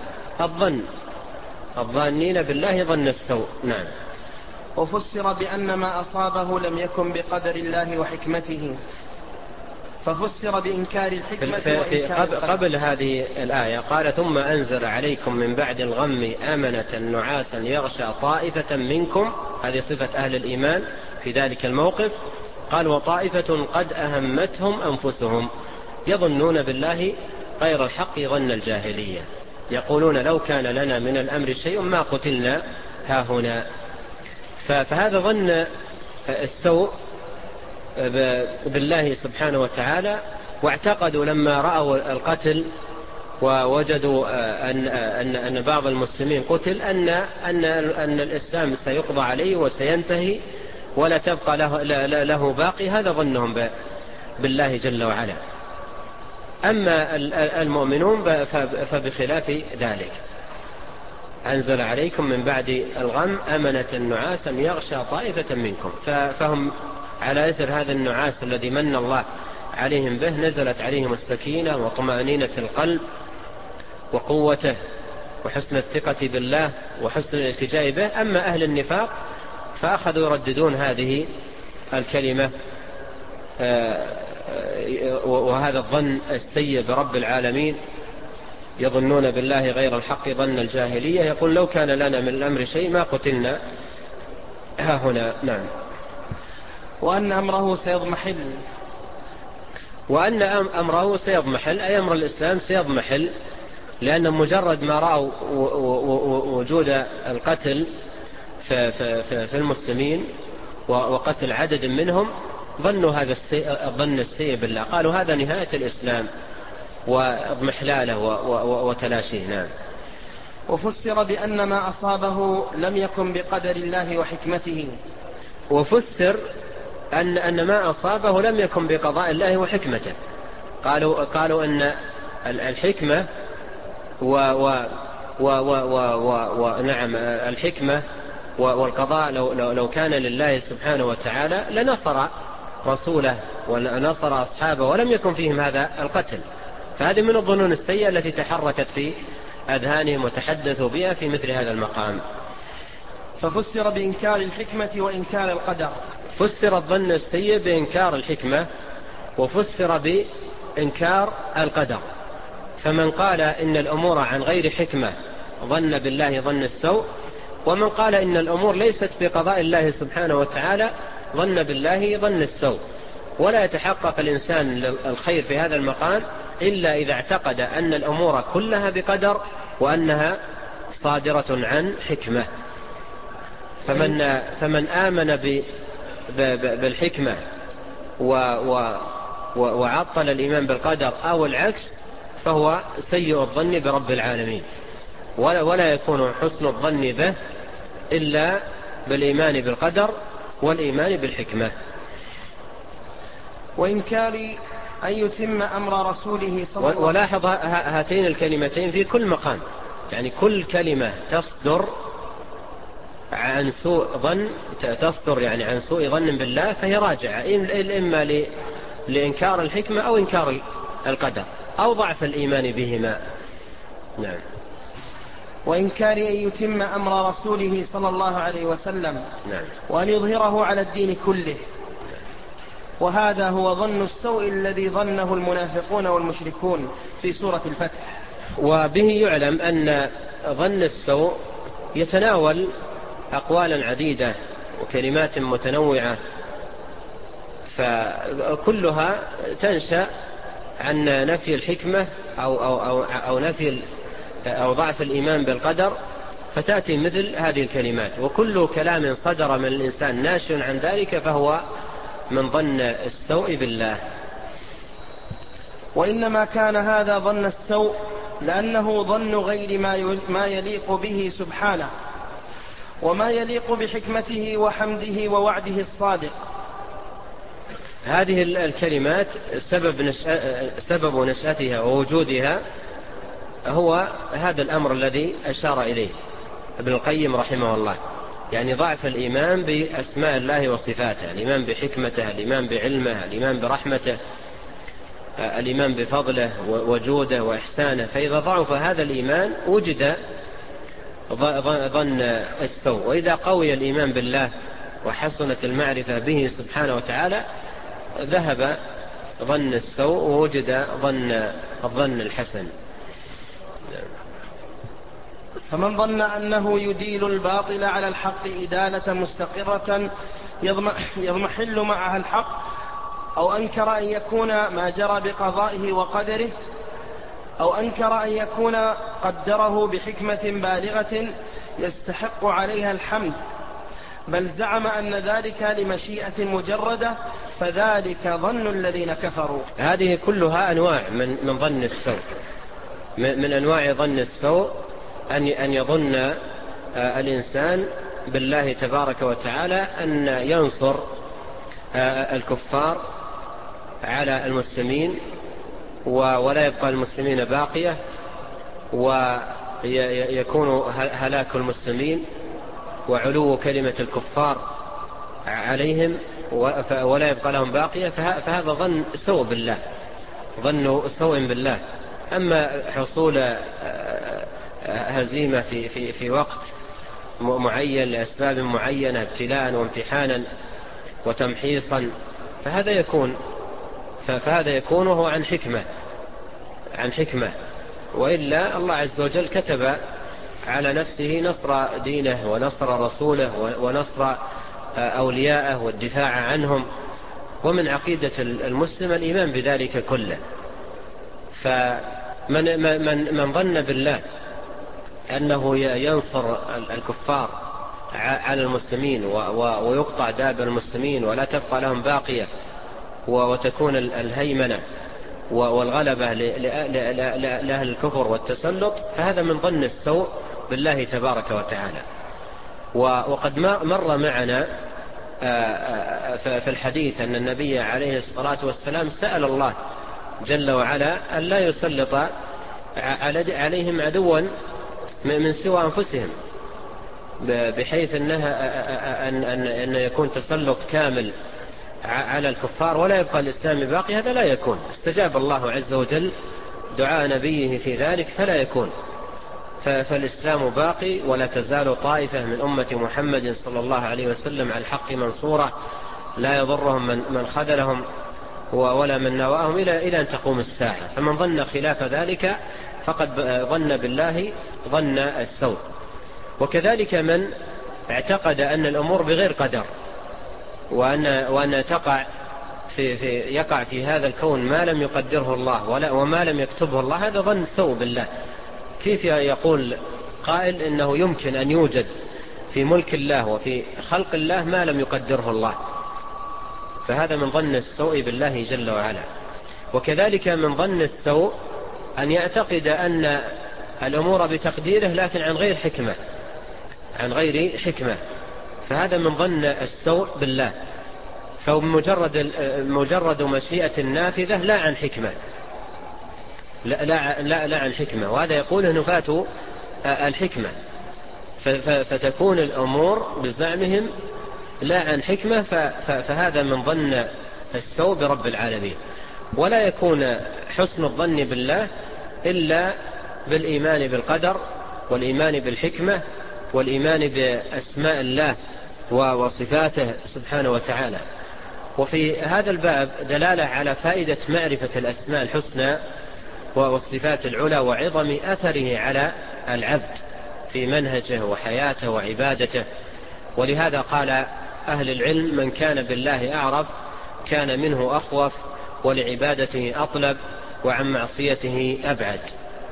الظانين بالله ظن السوء. نعم. وفسر بأن ما أصابه لم يكن بقدر الله وحكمته، ففسر بإنكار الحكمة وإنكار قبل هذه الآية قال: ثم أنزل عليكم من بعد الغم آمنة نعاسا يغشى طائفة منكم، هذه صفة أهل الإيمان في ذلك الموقف. قال: وطائفة قد أهمتهم أنفسهم يظنون بالله غير الحق ظن الجاهلية، يقولون لو كان لنا من الأمر شيء ما قتلنا هاهنا. فهذا ظن السوء بالله سبحانه وتعالى، واعتقدوا لما رأوا القتل ووجدوا أن بعض المسلمين قتل أن الإسلام سيقضى عليه وسينتهي ولا تبقى له باقي. هذا ظنهم بالله جل وعلا. أما المؤمنون فبخلاف ذلك: أنزل عليكم من بعد الغم أمنة نعاسا يغشى طائفة منكم. فهم على إثر هذا النعاس الذي من الله عليهم به نزلت عليهم السكينة وطمأنينة القلب وقوته وحسن الثقة بالله وحسن الالتجاء به. أما أهل النفاق فأخذوا يرددون هذه الكلمة وهذا الظن السيء برب العالمين، يظنون بالله غير الحق ظن الجاهلية، يقول لو كان لنا من الأمر شيء ما قتلنا هاهنا. نعم. وأن أمره سيضمحل، وأن أمره سيضمحل أي أمر الإسلام سيضمحل، لأن مجرد ما رأوا وجود القتل في المسلمين وقتل عدد منهم ظنوا هذا الظن السيء بالله، قالوا هذا نهاية الإسلام واضمحلاله وتلاشيه. نعم. وفسر بأن ما أصابه لم يكن بقدر الله وحكمته. وفسر أن ما أصابه لم يكن بقضاء الله وحكمته. قالوا أن الحكمة ونعم الحكمة والقضاء لو كان لله سبحانه وتعالى لنصر رسوله ونصر أصحابه ولم يكن فيهم هذا القتل. فهذه من الظنون السيئة التي تحركت في أذهانهم وتحدثوا بها في مثل هذا المقام. ففسر بإنكار الحكمة وإنكار القدر. فسر الظن السيء بإنكار الحكمة وفسر بإنكار القدر. فمن قال إن الأمور عن غير حكمة ظن بالله ظن السوء، ومن قال إن الأمور ليست بقضاء الله سبحانه وتعالى ظن بالله ظن السوء. ولا يتحقق الإنسان الخير في هذا المقام إلا إذا اعتقد أن الأمور كلها بقدر وأنها صادرة عن حكمة. فمن آمن بالحكمة وعطل الإيمان بالقدر أو العكس فهو سيء الظن برب العالمين، ولا يكون حسن الظن به إلا بالإيمان بالقدر والإيمان بالحكمة. وإنكار أن يتم أمر رسوله صلى الله عليه وسلم. ولاحظ هاتين الكلمتين في كل مقام، يعني كل كلمة تصدر عن سوء ظن، تصدر يعني عن سوء ظن بالله، فهي راجعة إما لإنكار الحكمة أو إنكار القدر أو ضعف الإيمان بهما. نعم. وإنكار أن يتم أمر رسوله صلى الله عليه وسلم. نعم. وأن يظهره على الدين كله. وهذا هو ظن السوء الذي ظنه المنافقون والمشركون في سورة الفتح. وبه يعلم أن ظن السوء يتناول أقوالا عديدة وكلمات متنوعة، فكلها تنشأ عن نفي الحكمة أو نفي أو ضعف الإيمان بالقدر، فتأتي مثل هذه الكلمات. وكل كلام صدر من الإنسان ناشئ عن ذلك فهو من ظن السوء بالله. وإنما كان هذا ظن السوء لأنه ظن غير ما يليق به سبحانه وما يليق بحكمته وحمده ووعده الصادق. هذه الكلمات سبب نشأتها ووجودها هو هذا الأمر الذي أشار إليه ابن القيم رحمه الله، يعني ضعف الإيمان بأسماء الله وصفاته، الإيمان بحكمته، الإيمان بعلمه، الإيمان برحمته، الإيمان بفضله وجوده وإحسانه. فإذا ضعف هذا الإيمان وجد ظن السوء، وإذا قوي الإيمان بالله وحسنت المعرفة به سبحانه وتعالى ذهب ظن السوء ووجد الظن الحسن. فمن ظن أنه يديل الباطل على الحق إدالة مستقرة يضمحل معها الحق، أو أنكر أن يكون ما جرى بقضائه وقدره، أو أنكر أن يكون قدره بحكمة بالغة يستحق عليها الحمد، بل زعم أن ذلك لمشيئة مجردة، فذلك ظن الذين كفروا. هذه كلها أنواع من ظن السوء. من أنواع ظن السوء أن يظن الإنسان بالله تبارك وتعالى أن ينصر الكفار على المسلمين ولا يبقى المسلمين باقية، ويكون هلاك المسلمين وعلو كلمة الكفار عليهم ولا يبقى لهم باقية. فهذا ظن سوء بالله، ظن سوء بالله. أما حصول هزيمة في وقت معين لأسباب معينة، ابتلاء وامتحانا وتمحيصا، فهذا يكون وهو عن حكمة. وإلا الله عز وجل كتب على نفسه نصر دينه ونصر رسوله ونصر أولياءه والدفاع عنهم، ومن عقيدة المسلم الإيمان بذلك كله. فمن ظن بالله أنه ينصر الكفار على المسلمين ويقطع دابر المسلمين ولا تبقى لهم باقية وتكون الهيمنة والغلبة لأهل الكفر والتسلط، فهذا من ظن السوء بالله تبارك وتعالى. وقد مر معنا في الحديث أن النبي عليه الصلاة والسلام سأل الله جل وعلا أن لا يسلط عليهم عدوا من سوى أنفسهم، بحيث أن يكون تسلط كامل على الكفار ولا يبقى الإسلام باقي. هذا لا يكون. استجاب الله عز وجل دعاء نبيه في ذلك فلا يكون. فالإسلام باقي، ولا تزال طائفة من أمة محمد صلى الله عليه وسلم على الحق منصورة، لا يضرهم من خذلهم ولا من نواهم إلى أن تقوم الساعة. فمن ظن خلاف ذلك فقد ظن بالله ظن السوء. وكذلك من اعتقد أن الأمور بغير قدر، وأن يقع في هذا الكون ما لم يقدره الله وما لم يكتبه الله، هذا ظن سوء بالله. كيف يقول قائل إنه يمكن أن يوجد في ملك الله وفي خلق الله ما لم يقدره الله؟ فهذا من ظن السوء بالله جل وعلا. وكذلك من ظن السوء أن يعتقد أن الأمور بتقديره لكن عن غير حكمة، فهذا من ظن السوء بالله. فمجرد مشيئة نافذة لا عن حكمة، لا عن حكمة، وهذا يقول نفاة الحكمة. فتكون الأمور بزعمهم لا عن حكمة، فهذا من ظن السوء برب العالمين. ولا يكون حسن الظن بالله إلا بالإيمان بالقدر، والإيمان بالحكمة، والإيمان بأسماء الله وصفاته سبحانه وتعالى. وفي هذا الباب دلالة على فائدة معرفة الأسماء الحسنى والصفات العلى وعظم أثره على العبد في منهجه وحياته وعبادته. ولهذا قال أهل العلم: من كان بالله أعرف كان منه أخوف، ولعبادته أطلب، وعن معصيته أبعد.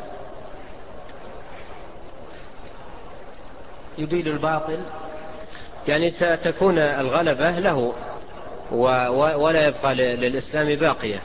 يدين الباطل، يعني تكون الغلبة له ولا يبقى للإسلام باقية.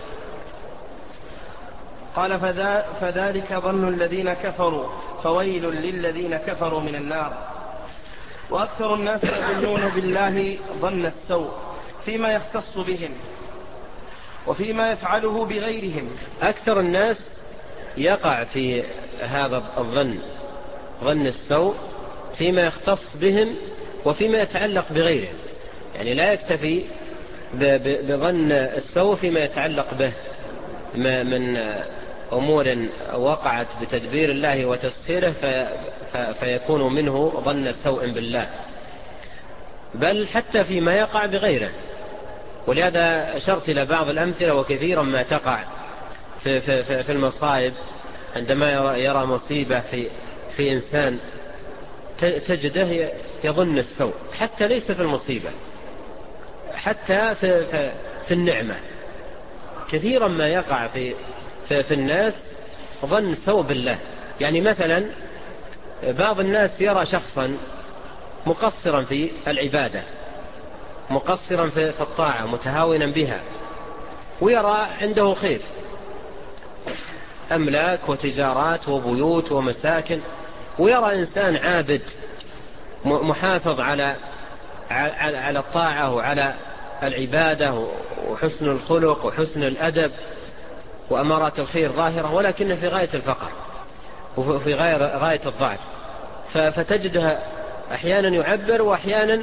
قال: فذلك ظن الذين كفروا، فويل للذين كفروا من النار. وأكثر الناس يظنون بالله ظن السوء فيما يختص بهم وفيما يفعله بغيرهم. أكثر الناس يقع في هذا الظن، ظن السوء، فيما يختص بهم وفيما يتعلق بغيرهم. يعني لا يكتفي بظن السوء فيما يتعلق به من أمور وقعت بتدبير الله وتسخيره فيكون منه ظن سوء بالله، بل حتى فيما يقع بغيره. ولهذا أشرت إلى بعض الأمثلة، وكثيرا ما تقع في المصائب عندما يرى مصيبة في إنسان تجده يظن السوء، حتى ليس في المصيبة، حتى في النعمة. كثيرا ما يقع في الناس ظن سوء بالله. يعني مثلا بعض الناس يرى شخصا مقصرا في العبادة، مقصرا في الطاعة، متهاونا بها، ويرى عنده خير، أملاك وتجارات وبيوت ومساكن، ويرى إنسان عابد محافظ على الطاعة وعلى العبادة وحسن الخلق وحسن الأدب وأمارات الخير ظاهرة، ولكن في غاية الفقر وفي غاية الضعف. فتجدها أحيانا يعبر، وأحيانا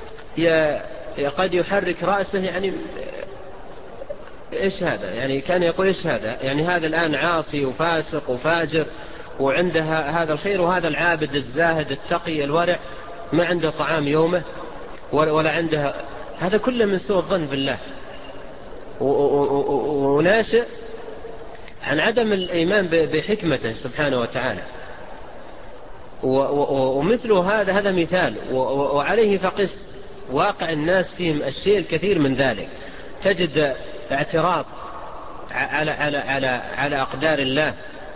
قد يحرك رأسه، يعني إيش هذا؟ يعني كان يقول إيش هذا؟ يعني هذا الآن عاصي وفاسق وفاجر وعندها هذا الخير، وهذا العابد الزاهد التقي الورع ما عنده طعام يومه ولا عنده. هذا كله من سوء الظن بالله، وناشئ عن عدم الإيمان بحكمته سبحانه وتعالى. ومثل هذا مثال، وعليه فقس واقع الناس فيهم الشيء الكثير من ذلك. تجد اعتراض على أقدار الله.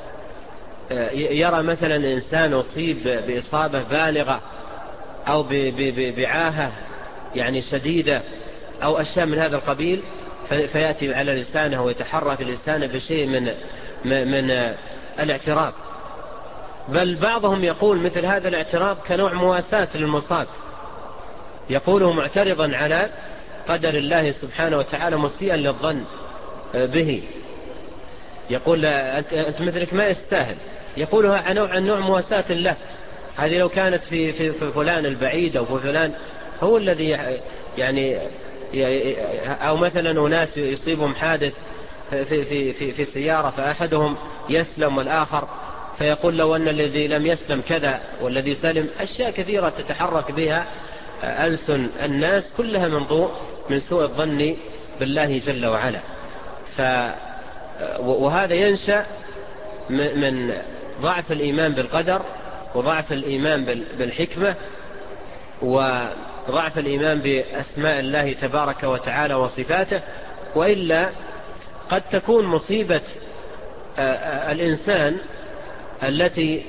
يرى مثلا إنسان أصيب بإصابة بالغة أو بعاهة يعني شديدة أو أشياء من هذا القبيل، فيأتي على لسانه ويتحرك لسانه بشيء من الاعتراض. بل بعضهم يقول مثل هذا الاعتراض كنوع مواساة للمصاب، يقوله معترضا على قدر الله سبحانه وتعالى، مسيئا للظن به. يقول أنت مثلك ما يستاهل، يقولها عن نوع مواساة له. هذه لو كانت في فلان البعيد أو فلان هو الذي يعني، أو مثلا أناس يصيبهم حادث في سيارة فأحدهم يسلم والآخر، فيقول لو أن الذي لم يسلم كذا والذي سلم. أشياء كثيرة تتحرك بها ألسن الناس، كلها من سوء الظن بالله جل وعلا. وهذا ينشأ من ضعف الإيمان بالقدر، وضعف الإيمان بالحكمة، وضعف الإيمان بأسماء الله تبارك وتعالى وصفاته. وإلا قد تكون مصيبة الإنسان التي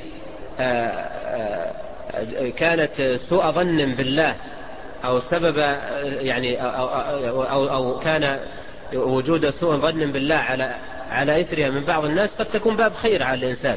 كانت سوء ظن بالله، أو سبب يعني أو كان وجود سوء ظن بالله على إثرها من بعض الناس، قد تكون باب خير على الإنسان،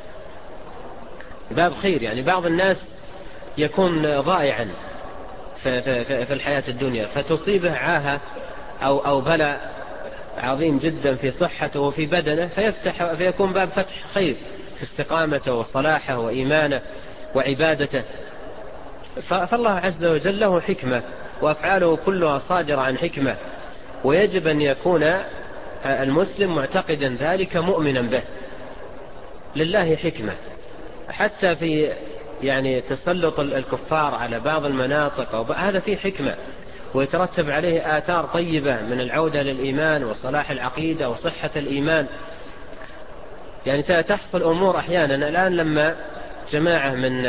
باب خير. يعني بعض الناس يكون ضائعا في الحياة الدنيا، فتصيبه عاهة أو بلاء عظيم جدا في صحته وفي بدنه، فيكون باب فتح خير في استقامته وصلاحه وإيمانه وعبادته. فالله عز وجل له حكمة، وأفعاله كلها صادرة عن حكمة، ويجب أن يكون المسلم معتقدا ذلك مؤمنا به. لله حكمة حتى في يعني تسلط الكفار على بعض المناطق، هذا فيه حكمة، ويترتب عليه آثار طيبة من العودة للإيمان وصلاح العقيدة وصحة الإيمان. يعني تحصل أمور أحيانا. الآن لما جماعة من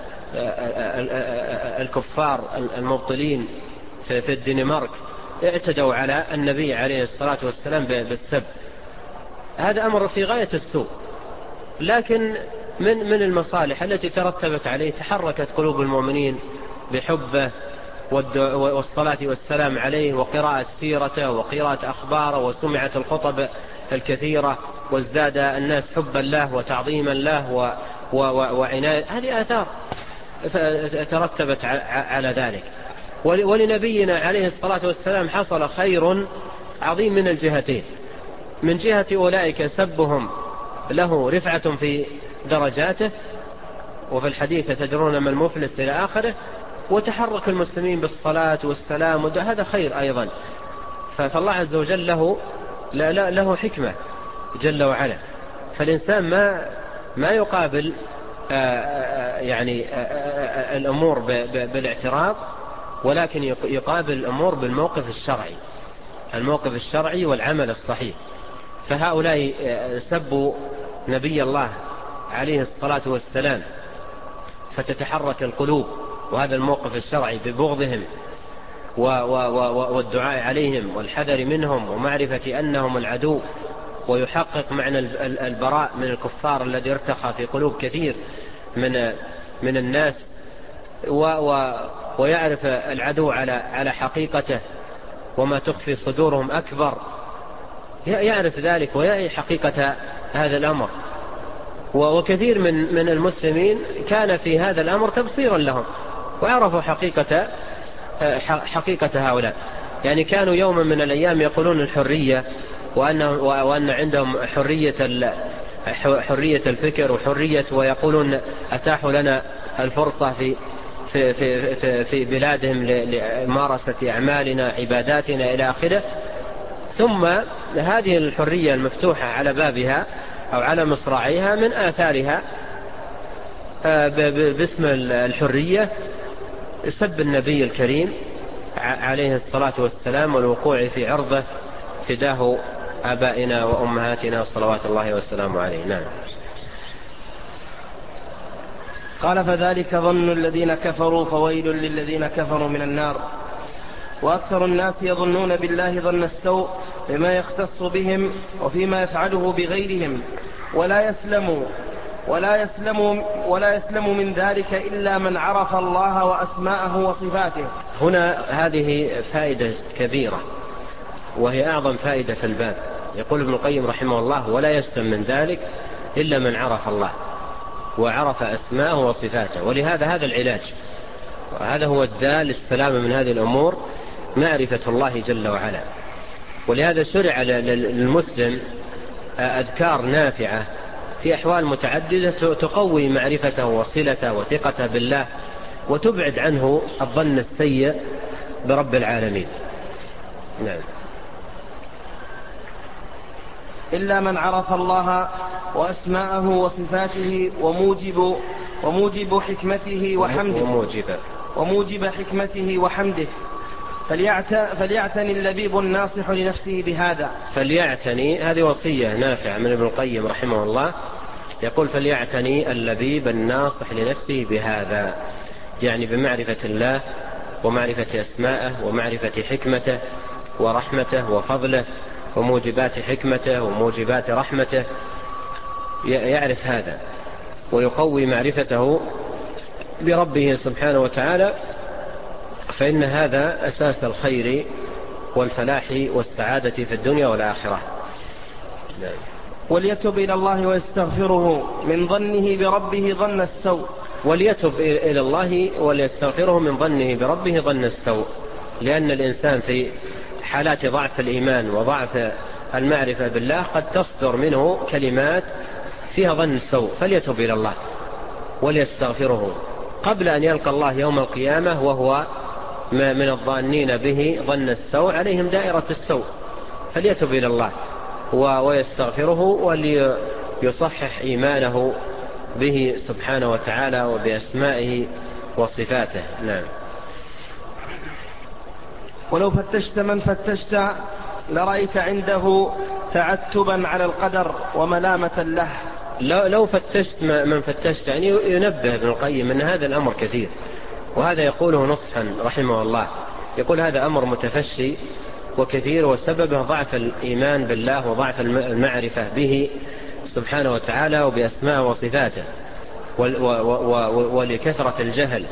الكفار المبطلين في الدنمارك اعتدوا على النبي عليه الصلاة والسلام بالسب، هذا أمر في غاية السوء، لكن من المصالح التي ترتبت عليه تحركت قلوب المؤمنين بحبه والصلاة والسلام عليه، وقراءة سيرته وقراءة أخباره، وسمعت الخطب الكثيرة، وازداد الناس حبا له وتعظيما له وعناية. هذه آثار ترتبت على ذلك. ولنبينا عليه الصلاة والسلام حصل خير عظيم من الجهتين: من جهة أولئك سبهم له رفعة في درجاته، وفي الحديث تدرون ما المفلس إلى آخره، وتحرك المسلمين بالصلاة والسلام، هذا خير أيضا. فالله عز وجل له حكمة جل وعلا. فالإنسان ما يقابل يعني الأمور بالاعتراض، ولكن يقابل الأمور بالموقف الشرعي، الموقف الشرعي والعمل الصحيح. فهؤلاء سبوا نبي الله عليه الصلاة والسلام، فتتحرك القلوب، وهذا الموقف الشرعي ببغضهم والدعاء عليهم والحذر منهم ومعرفة أنهم العدو، ويحقق معنى البراء من الكفار الذي ارتخى في قلوب كثير من الناس، ويعرف العدو على حقيقته، وما تخفي صدورهم أكبر، يعرف ذلك ويعي حقيقة هذا الأمر. وكثير من المسلمين كان في هذا الأمر تبصيرا لهم، وعرفوا حقيقة هؤلاء. يعني كانوا يوما من الأيام يقولون الحرية، وأن عندهم حرية الفكر وحرية، ويقولون أتاحوا لنا الفرصة في بلادهم لممارسة أعمالنا عباداتنا إلى آخره. ثم هذه الحرية المفتوحة على بابها أو على مصراعيها من آثارها باسم الحرية سب النبي الكريم عليه الصلاة والسلام، والوقوع في عرضه فداه آبائنا وأمهاتنا صلوات الله والسلام عليه. نعم. قال: فذلك ظن الذين كفروا، فويل للذين كفروا من النار. وأكثر الناس يظنون بالله ظن السوء بما يختص بهم وفيما يفعله بغيرهم، ولا يسلم من ذلك إلا من عرف الله وأسماءه وصفاته. هنا هذه فائدة كبيرة، وهي أعظم فائدة في الباب. يقول ابن القيم رحمه الله: ولا يسلم من ذلك إلا من عرف الله وعرف أسماءه وصفاته. ولهذا هذا العلاج، وهذا هو الدال للسلامة من هذه الأمور، معرفة الله جل وعلا. ولهذا شرع للمسلم أذكار نافعة في أحوال متعددة تقوي معرفته وصلته وثقته بالله وتبعد عنه الظن السيء برب العالمين. نعم. إلا من عرف الله وأسماءه وصفاته وموجب حكمته وحمده وموجب حكمته وحمده فليعتني اللبيب الناصح لنفسه بهذا. فليعتني، هذه وصية نافعة من ابن القيم رحمه الله، يقول فليعتني اللبيب الناصح لنفسه بهذا، يعني بمعرفة الله ومعرفة أسماءه ومعرفة حكمته ورحمته وفضله وموجبات حكمته وموجبات رحمته، يعرف هذا ويقوي معرفته بربه سبحانه وتعالى، فإن هذا أساس الخير والفلاح والسعادة في الدنيا والآخرة. نعم. وليتب إلى الله ويستغفره من ظنه بربه ظن السوء. وليتب إلى الله وليستغفره من ظنه بربه ظن السوء، لأن الإنسان في حالات ضعف الإيمان وضعف المعرفة بالله قد تصدر منه كلمات فيها ظن السوء، فليتب إلى الله وليستغفره قبل أن يلقى الله يوم القيامة وهو من الظانين به ظن السوء عليهم دائرة السوء، فليتب إلى الله ويستغفره وليصحح إيمانه به سبحانه وتعالى وبأسمائه وصفاته. نعم. ولو فتشت من فتشت لرأيت عنده تعتبا على القدر وملامة له. لو فتشت من فتشت، يعني ينبه ابن القيم أن هذا الأمر كثير، وهذا يقوله نصحا رحمه الله، يقول هذا أمر متفشي وكثير، وسببه ضعف الإيمان بالله وضعف المعرفة به سبحانه وتعالى وبأسماء وصفاته ولكثرة الجهل،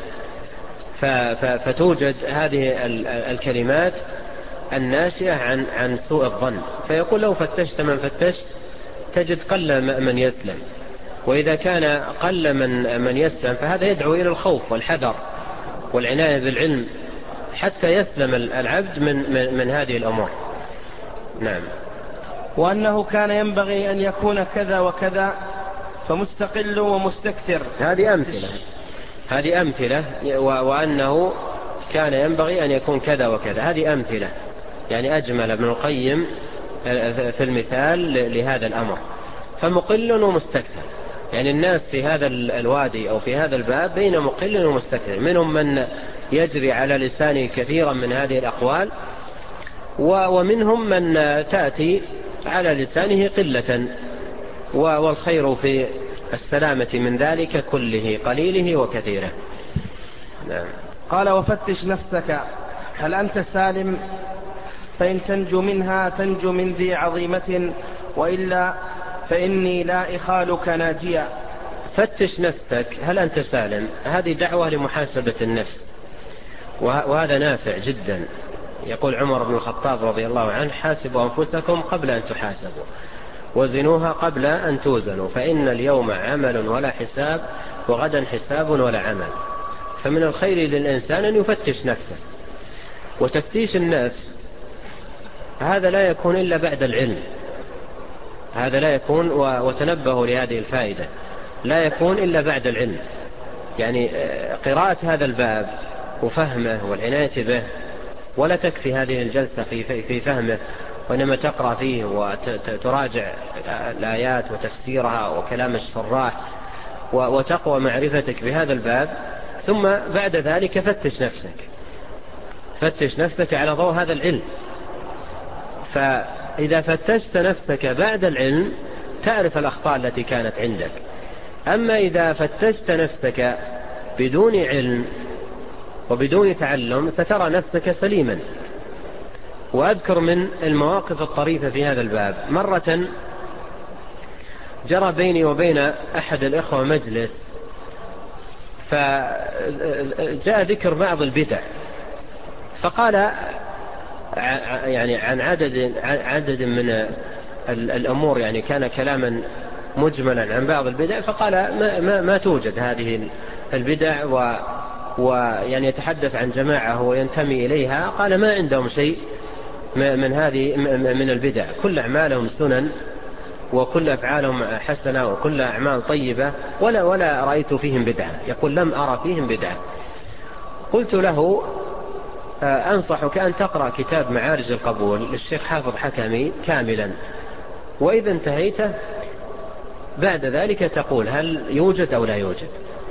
فتوجد هذه الكلمات الناشئة عن سوء الظن. فيقول لو فتشت من فتشت تجد قل من يسلم، وإذا كان قل من يسلم فهذا يدعو إلى الخوف والحذر والعناية بالعلم حتى يسلم العبد من هذه الأمور. نعم. وأنه كان ينبغي أن يكون كذا وكذا فمستقل ومستكثر. هذه أمثلة وأنه كان ينبغي أن يكون كذا وكذا، هذه أمثلة، يعني أجمل ابن القيم في المثال لهذا الأمر. فمقل ومستكثر، يعني الناس في هذا الوادي أو في هذا الباب بين مقل ومستكثر، منهم من يجري على لسانه كثيرا من هذه الأقوال، ومنهم من تأتي على لسانه قلة، والخير في السلامة من ذلك كله قليله وكثيره. نعم. قال وفتش نفسك هل أنت سالم، فإن تنجو منها تنجو من ذي عظيمة، وإلا فإني لا إخالك ناجيا. فتش نفسك هل أنت سالم، هذه دعوة لمحاسبة النفس، وهذا نافع جدا. يقول عمر بن الخطاب رضي الله عنه حاسبوا أنفسكم قبل أن تحاسبوا وزنوها قبل أن توزنوا، فإن اليوم عمل ولا حساب وغدا حساب ولا عمل. فمن الخير للإنسان أن يفتش نفسه، وتفتيش النفس هذا لا يكون إلا بعد العلم، هذا لا يكون، وتنبهوا لهذه الفائدة، لا يكون إلا بعد العلم. يعني قراءة هذا الباب وفهمه والعناية به، ولا تكفي هذه الجلسة في فهمه، وإنما تقرأ فيه وتراجع الآيات وتفسيرها وكلام الشراح وتقوى معرفتك بهذا الباب، ثم بعد ذلك فتش نفسك على ضوء هذا العلم. فإذا فتشت نفسك بعد العلم تعرف الأخطاء التي كانت عندك. أما إذا فتشت نفسك بدون علم وبدون تعلم سترى نفسك سليما. وأذكر من المواقف الطريفة في هذا الباب، مرة جرى بيني وبين أحد الإخوة مجلس، فجاء ذكر بعض البدع، فقال يعني عن عدد من الأمور، يعني كان كلاما مجملا عن بعض البدع، فقال ما توجد هذه البدع، ويعني يتحدث عن جماعة هو ينتمي إليها، قال ما عندهم شيء من هذه من البدع، كل أعمالهم سنن وكل أفعالهم حسنة وكل أعمال طيبة ولا رأيت فيهم بدعة. يقول لم أرى فيهم بدعة. قلت له أنصحك أن تقرأ كتاب معارج القبول للشيخ حافظ حكمي كاملا، وإذا انتهيته بعد ذلك تقول هل يوجد أو لا يوجد.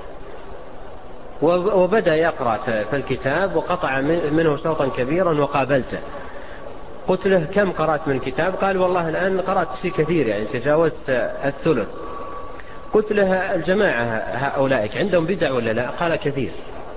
وبدأ يقرأ في الكتاب وقطع منه شوطا كبيرا وقابلته. قلت له كم قرأت من الكتاب؟ قال والله الآن قرأت فيه كثير، يعني تجاوزت الثلث. قلت له الجماعة هؤلاء عندهم بدع ولا لا؟ قال كثير.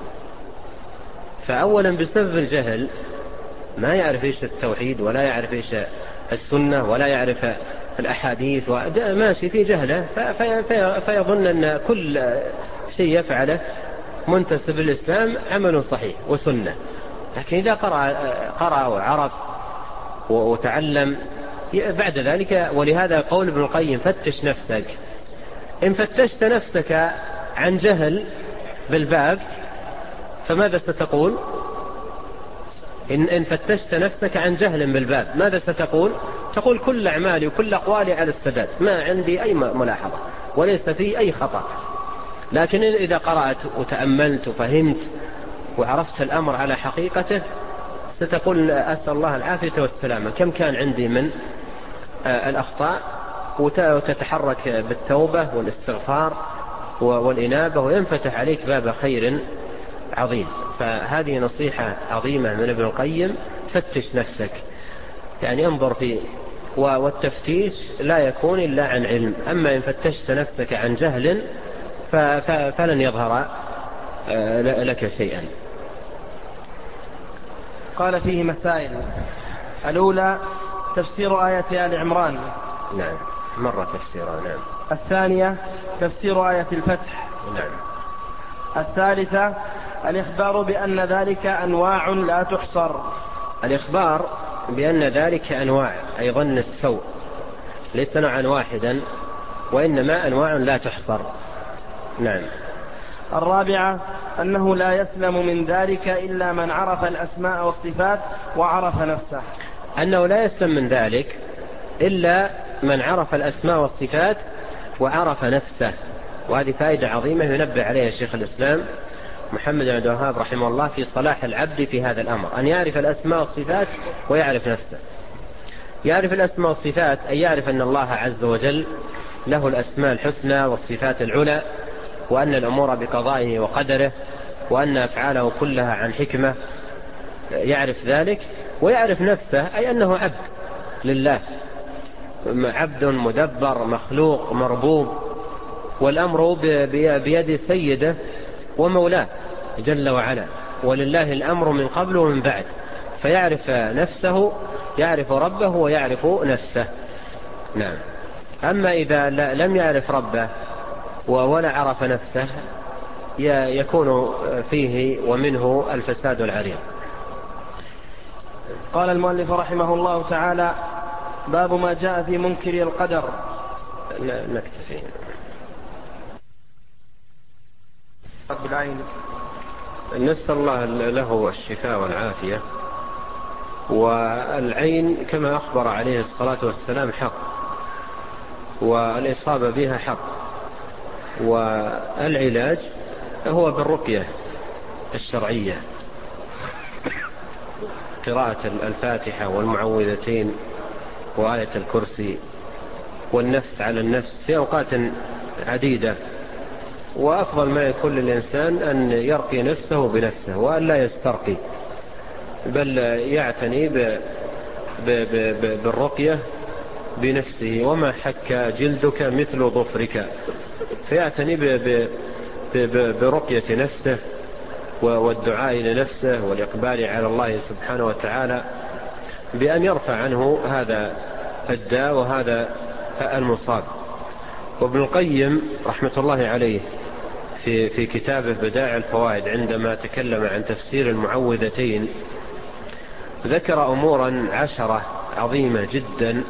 فأولا بسبب الجهل، ما يعرف إيش التوحيد ولا يعرف إيش السنة ولا يعرف الأحاديث، ماشي في جهله، فيظن أن كل شيء يفعله منتسب الإسلام عمل صحيح وسنة. لكن إذا قرأ وعرف وتعلم بعد ذلك، ولهذا قول ابن القيم فتش نفسك. إن فتشت نفسك عن جهل بالباب فماذا ستقول؟ إن فتشت نفسك عن جهل بالباب ماذا ستقول؟ تقول كل أعمالي وكل أقوالي على السداد، ما عندي أي ملاحظة وليس فيه أي خطأ. لكن إذا قرأت وتأملت وفهمت وعرفت الأمر على حقيقته ستقول أسأل الله العافية والسلامة، كم كان عندي من الأخطاء، وتتحرك بالتوبة والاستغفار والإنابة، وينفتح عليك باب خير عظيم. فهذه نصيحة عظيمة من ابن القيم، فتش نفسك، يعني انظر فيه. والتفتيش لا يكون إلا عن علم. أما إن فتشت نفسك عن جهل فلن يظهر لك شيئا. قال فيه مسائل. الأولى تفسير آية آل عمران. نعم، مرة تفسيرها. نعم. الثانية تفسير آية الفتح. نعم. الثالثة الإخبار بأن ذلك أنواع لا تحصر. الإخبار بأن ذلك أنواع، أي ظن السوء، ليس نوعا واحدا وإنما أنواع لا تحصر. نعم. الرابعة أنه لا يسلم من ذلك إلا من عرف الأسماء والصفات وعرف نفسه. أنه لا يسلم من ذلك إلا من عرف الأسماء والصفات وعرف نفسه. وهذه فائدة عظيمة ينبه عليها الشيخ الإسلام محمد بن عبد الوهاب رحمه الله في صلاح العبد في هذا الأمر، أن يعرف الأسماء والصفات ويعرف نفسه. يعرف الأسماء والصفات أي يعرف أن الله عز وجل له الأسماء الحسنى والصفات العلى، وأن الأمور بقضائه وقدره، وأن أفعاله كلها عن حكمة، يعرف ذلك. ويعرف نفسه أي أنه عبد لله، عبد مدبر مخلوق مربوب، والأمر بيد سيده ومولاه جل وعلا، ولله الأمر من قبل ومن بعد. فيعرف نفسه، يعرف ربه ويعرف نفسه. نعم. أما إذا لم يعرف ربه ولا عرف نفسه يكون فيه ومنه الفساد العريض. قال المؤلف رحمه الله تعالى: باب ما جاء في منكر القدر. نكتفي. رب العين. نسأل الله له الشفاء والعافية. والعين كما أخبر عليه الصلاة والسلام حق، والإصابة بها حق، والعلاج هو بالرقية الشرعية، قراءة الفاتحة والمعوذتين وآية الكرسي، والنفس على النفس في أوقات عديدة. وأفضل ما يكون للإنسان أن يرقي نفسه بنفسه، وأن لا يسترقي، بل يعتني بالرقية بنفسه. وما حك جلدك مثل ظفرك، فيعتني برقية نفسه والدعاء لنفسه والإقبال على الله سبحانه وتعالى بأن يرفع عنه هذا الداء وهذا المصاب. وابن القيم رحمة الله عليه في كتابه بدائع الفوائد عندما تكلم عن تفسير المعوذتين ذكر أمورا 10 عظيمة جدا.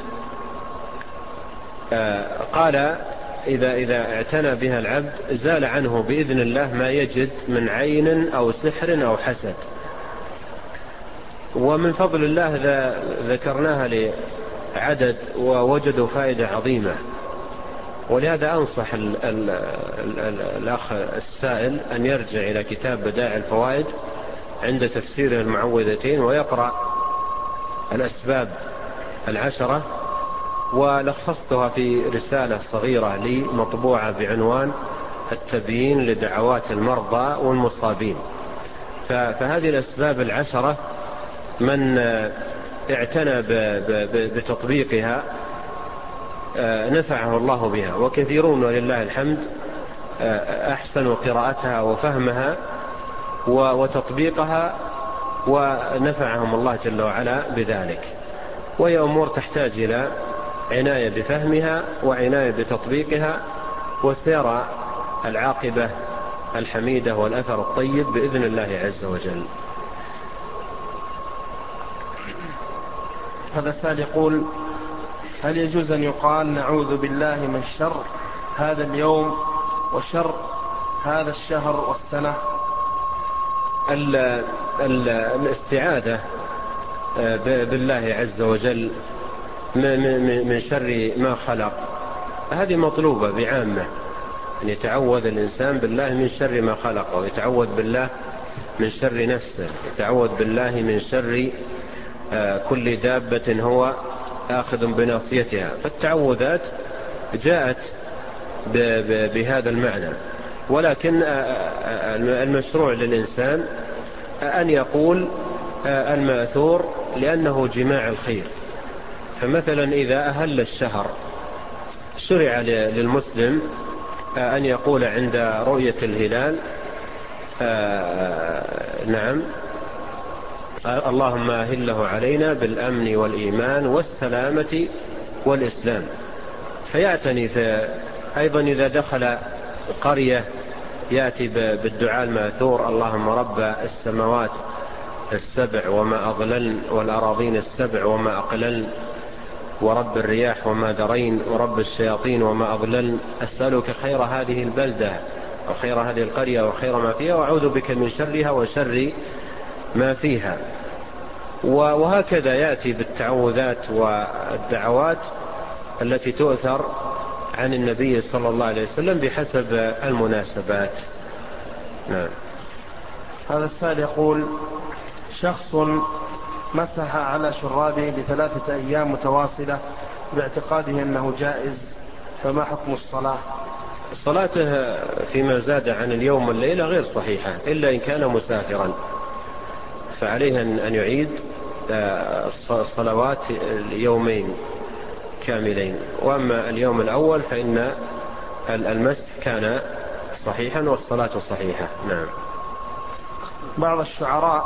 قال إذا اعتنى بها العبد زال عنه بإذن الله ما يجد من عين أو سحر أو حسد. ومن فضل الله ذكرناها عدد ووجدوا فائدة عظيمة. ولهذا أنصح الأخ السائل أن يرجع إلى كتاب بدائع الفوائد عند تفسير المعوذتين ويقرأ الأسباب 10، ولخصتها في رسالة صغيرة لي مطبوعة بعنوان التبيين لدعوات المرضى والمصابين. فهذه الأسباب 10 من اعتنى بتطبيقها نفعه الله بها، وكثيرون ولله الحمد أحسنوا قراءتها وفهمها وتطبيقها، ونفعهم الله جل وعلا بذلك. وهي أمور تحتاج إلى عناية بفهمها وعناية بتطبيقها، وسيرى العاقبة الحميدة والأثر الطيب بإذن الله عز وجل. هذا سائل يقول: هل يجوز أن يقال نعوذ بالله من شر هذا اليوم وشر هذا الشهر والسنة؟ الاستعاذة بالله عز وجل من شر ما خلق هذه مطلوبة بعامة، أن يتعوذ الإنسان بالله من شر ما خلق، ويتعوذ بالله من شر نفسه، يتعوذ بالله من شر كل دابة هو آخذ بناصيتها. فالتعوذات جاءت بهذا المعنى، ولكن المشروع للإنسان أن يقول المأثور لأنه جماع الخير. فمثلا إذا أهل الشهر شرع للمسلم أن يقول عند رؤية الهلال نعم اللهم أهله علينا بالأمن والإيمان والسلامة والإسلام. فيعتني أيضا إذا دخل قرية يأتي بالدعاء الماثور: اللهم رب السماوات السبع وما أضلل، والأراضين السبع وما أقلل، ورب الرياح وما ذرين، ورب الشياطين وما أضلل، أسألك خير هذه البلدة وخير هذه القرية وخير ما فيها، وأعوذ بك من شرها وشر ما فيها. وهكذا يأتي بالتعوذات والدعوات التي تؤثر عن النبي صلى الله عليه وسلم بحسب المناسبات. نعم. هذا السائل يقول: شخص مسح على شرابه ل3 أيام متواصلة باعتقاده أنه جائز، فما حكم الصلاة؟ صلاته فيما زاد عن اليوم والليلة غير صحيحة إلا إن كان مسافرا، فعليه أن يعيد الصلوات اليومين كاملين. وأما اليوم الأول فإن المسح كان صحيحا والصلاة صحيحة. نعم. بعض الشعراء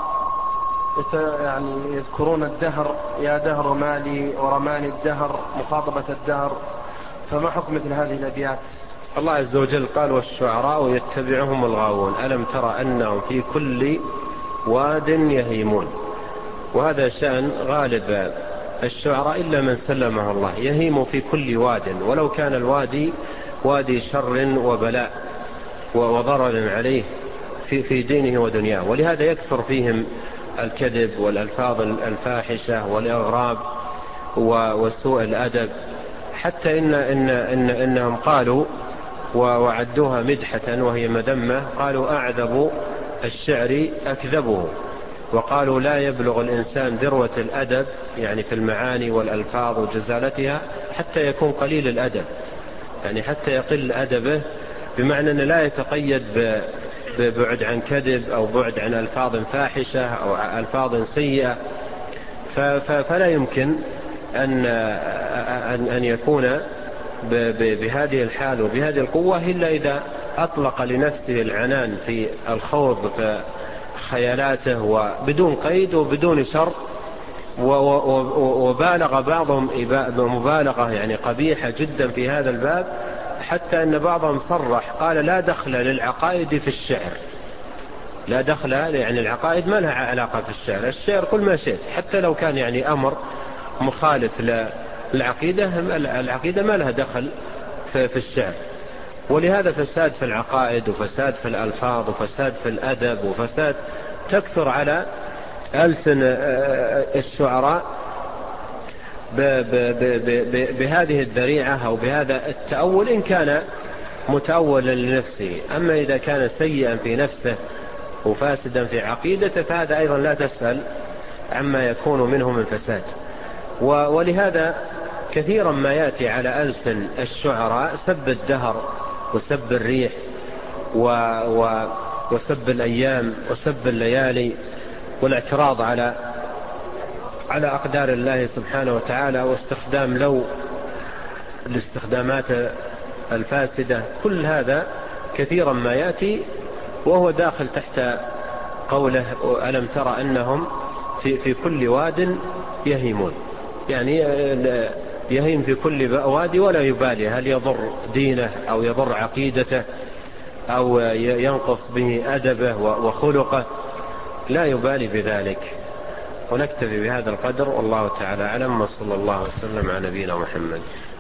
يعني يذكرون الدهر: يا دهر مالي ورماني الدهر مخاطبة الدهر، فما حكم مثل هذه الأبيات؟ الله عز وجل قال: والشعراء يتبعهم الغاوون ألم ترى أنهم في كل واد يهيمون. وهذا شأن غالب الشعراء إلا من سلمه الله، يهيم في كل واد، ولو كان الوادي وادي شر وبلاء وضرر عليه في دينه ودنياه. ولهذا يكثر فيهم الكذب والألفاظ الفاحشة والإغراب وسوء الأدب، حتى إنهم قالوا وعدوها مدحة وهي مذمة، قالوا: أعذب الشعر أكذبه. وقالوا: لا يبلغ الإنسان ذروة الأدب، يعني في المعاني والألفاظ وجزالتها، حتى يكون قليل الأدب، يعني حتى يقل أدبه، بمعنى أنه لا يتقيد ببعد عن كذب أو بعد عن ألفاظ فاحشة أو ألفاظ سيئة. فلا يمكن أن يكون بهذه الحال وبهذه القوة إلا إذا أطلق لنفسه العنان في الخوض في خيالاته وبدون قيد وبدون شرط، وبالغ بعضهم مبالغة يعني قبيحة جدا في هذا الباب، حتى أن بعضهم صرح قال: لا دخل للعقائد في الشعر، لا دخل، يعني العقائد ما لها علاقة في الشعر، الشعر كل ما شئت، حتى لو كان يعني أمر مخالف للعقيدة، العقيدة ما لها دخل في الشعر. ولهذا فساد في العقائد وفساد في الألفاظ وفساد في الأدب وفساد تكثر على ألسن الشعراء، بهذه الذريعة أو بهذا التأول إن كان متأولا لنفسه. أما إذا كان سيئا في نفسه وفاسدا في عقيدته فهذا أيضا لا تسأل عما يكون منه من فساد. ولهذا كثيرا ما يأتي على ألسن الشعراء سب الدهر وسب الريح وسب الأيام وسب الليالي والاعتراض على أقدار الله سبحانه وتعالى واستخدام لو الاستخدامات الفاسدة. كل هذا كثيرا ما يأتي وهو داخل تحت قوله ألم ترى أنهم في كل واد يهيمون، يعني يهيم في كل وادي ولا يبالي هل يضر دينه أو يضر عقيدته أو ينقص به أدبه وخلقه، لا يبالي بذلك. ونكتفي بهذا القدر والله تعالى أعلم، وصلى الله وسلم على نبينا محمد.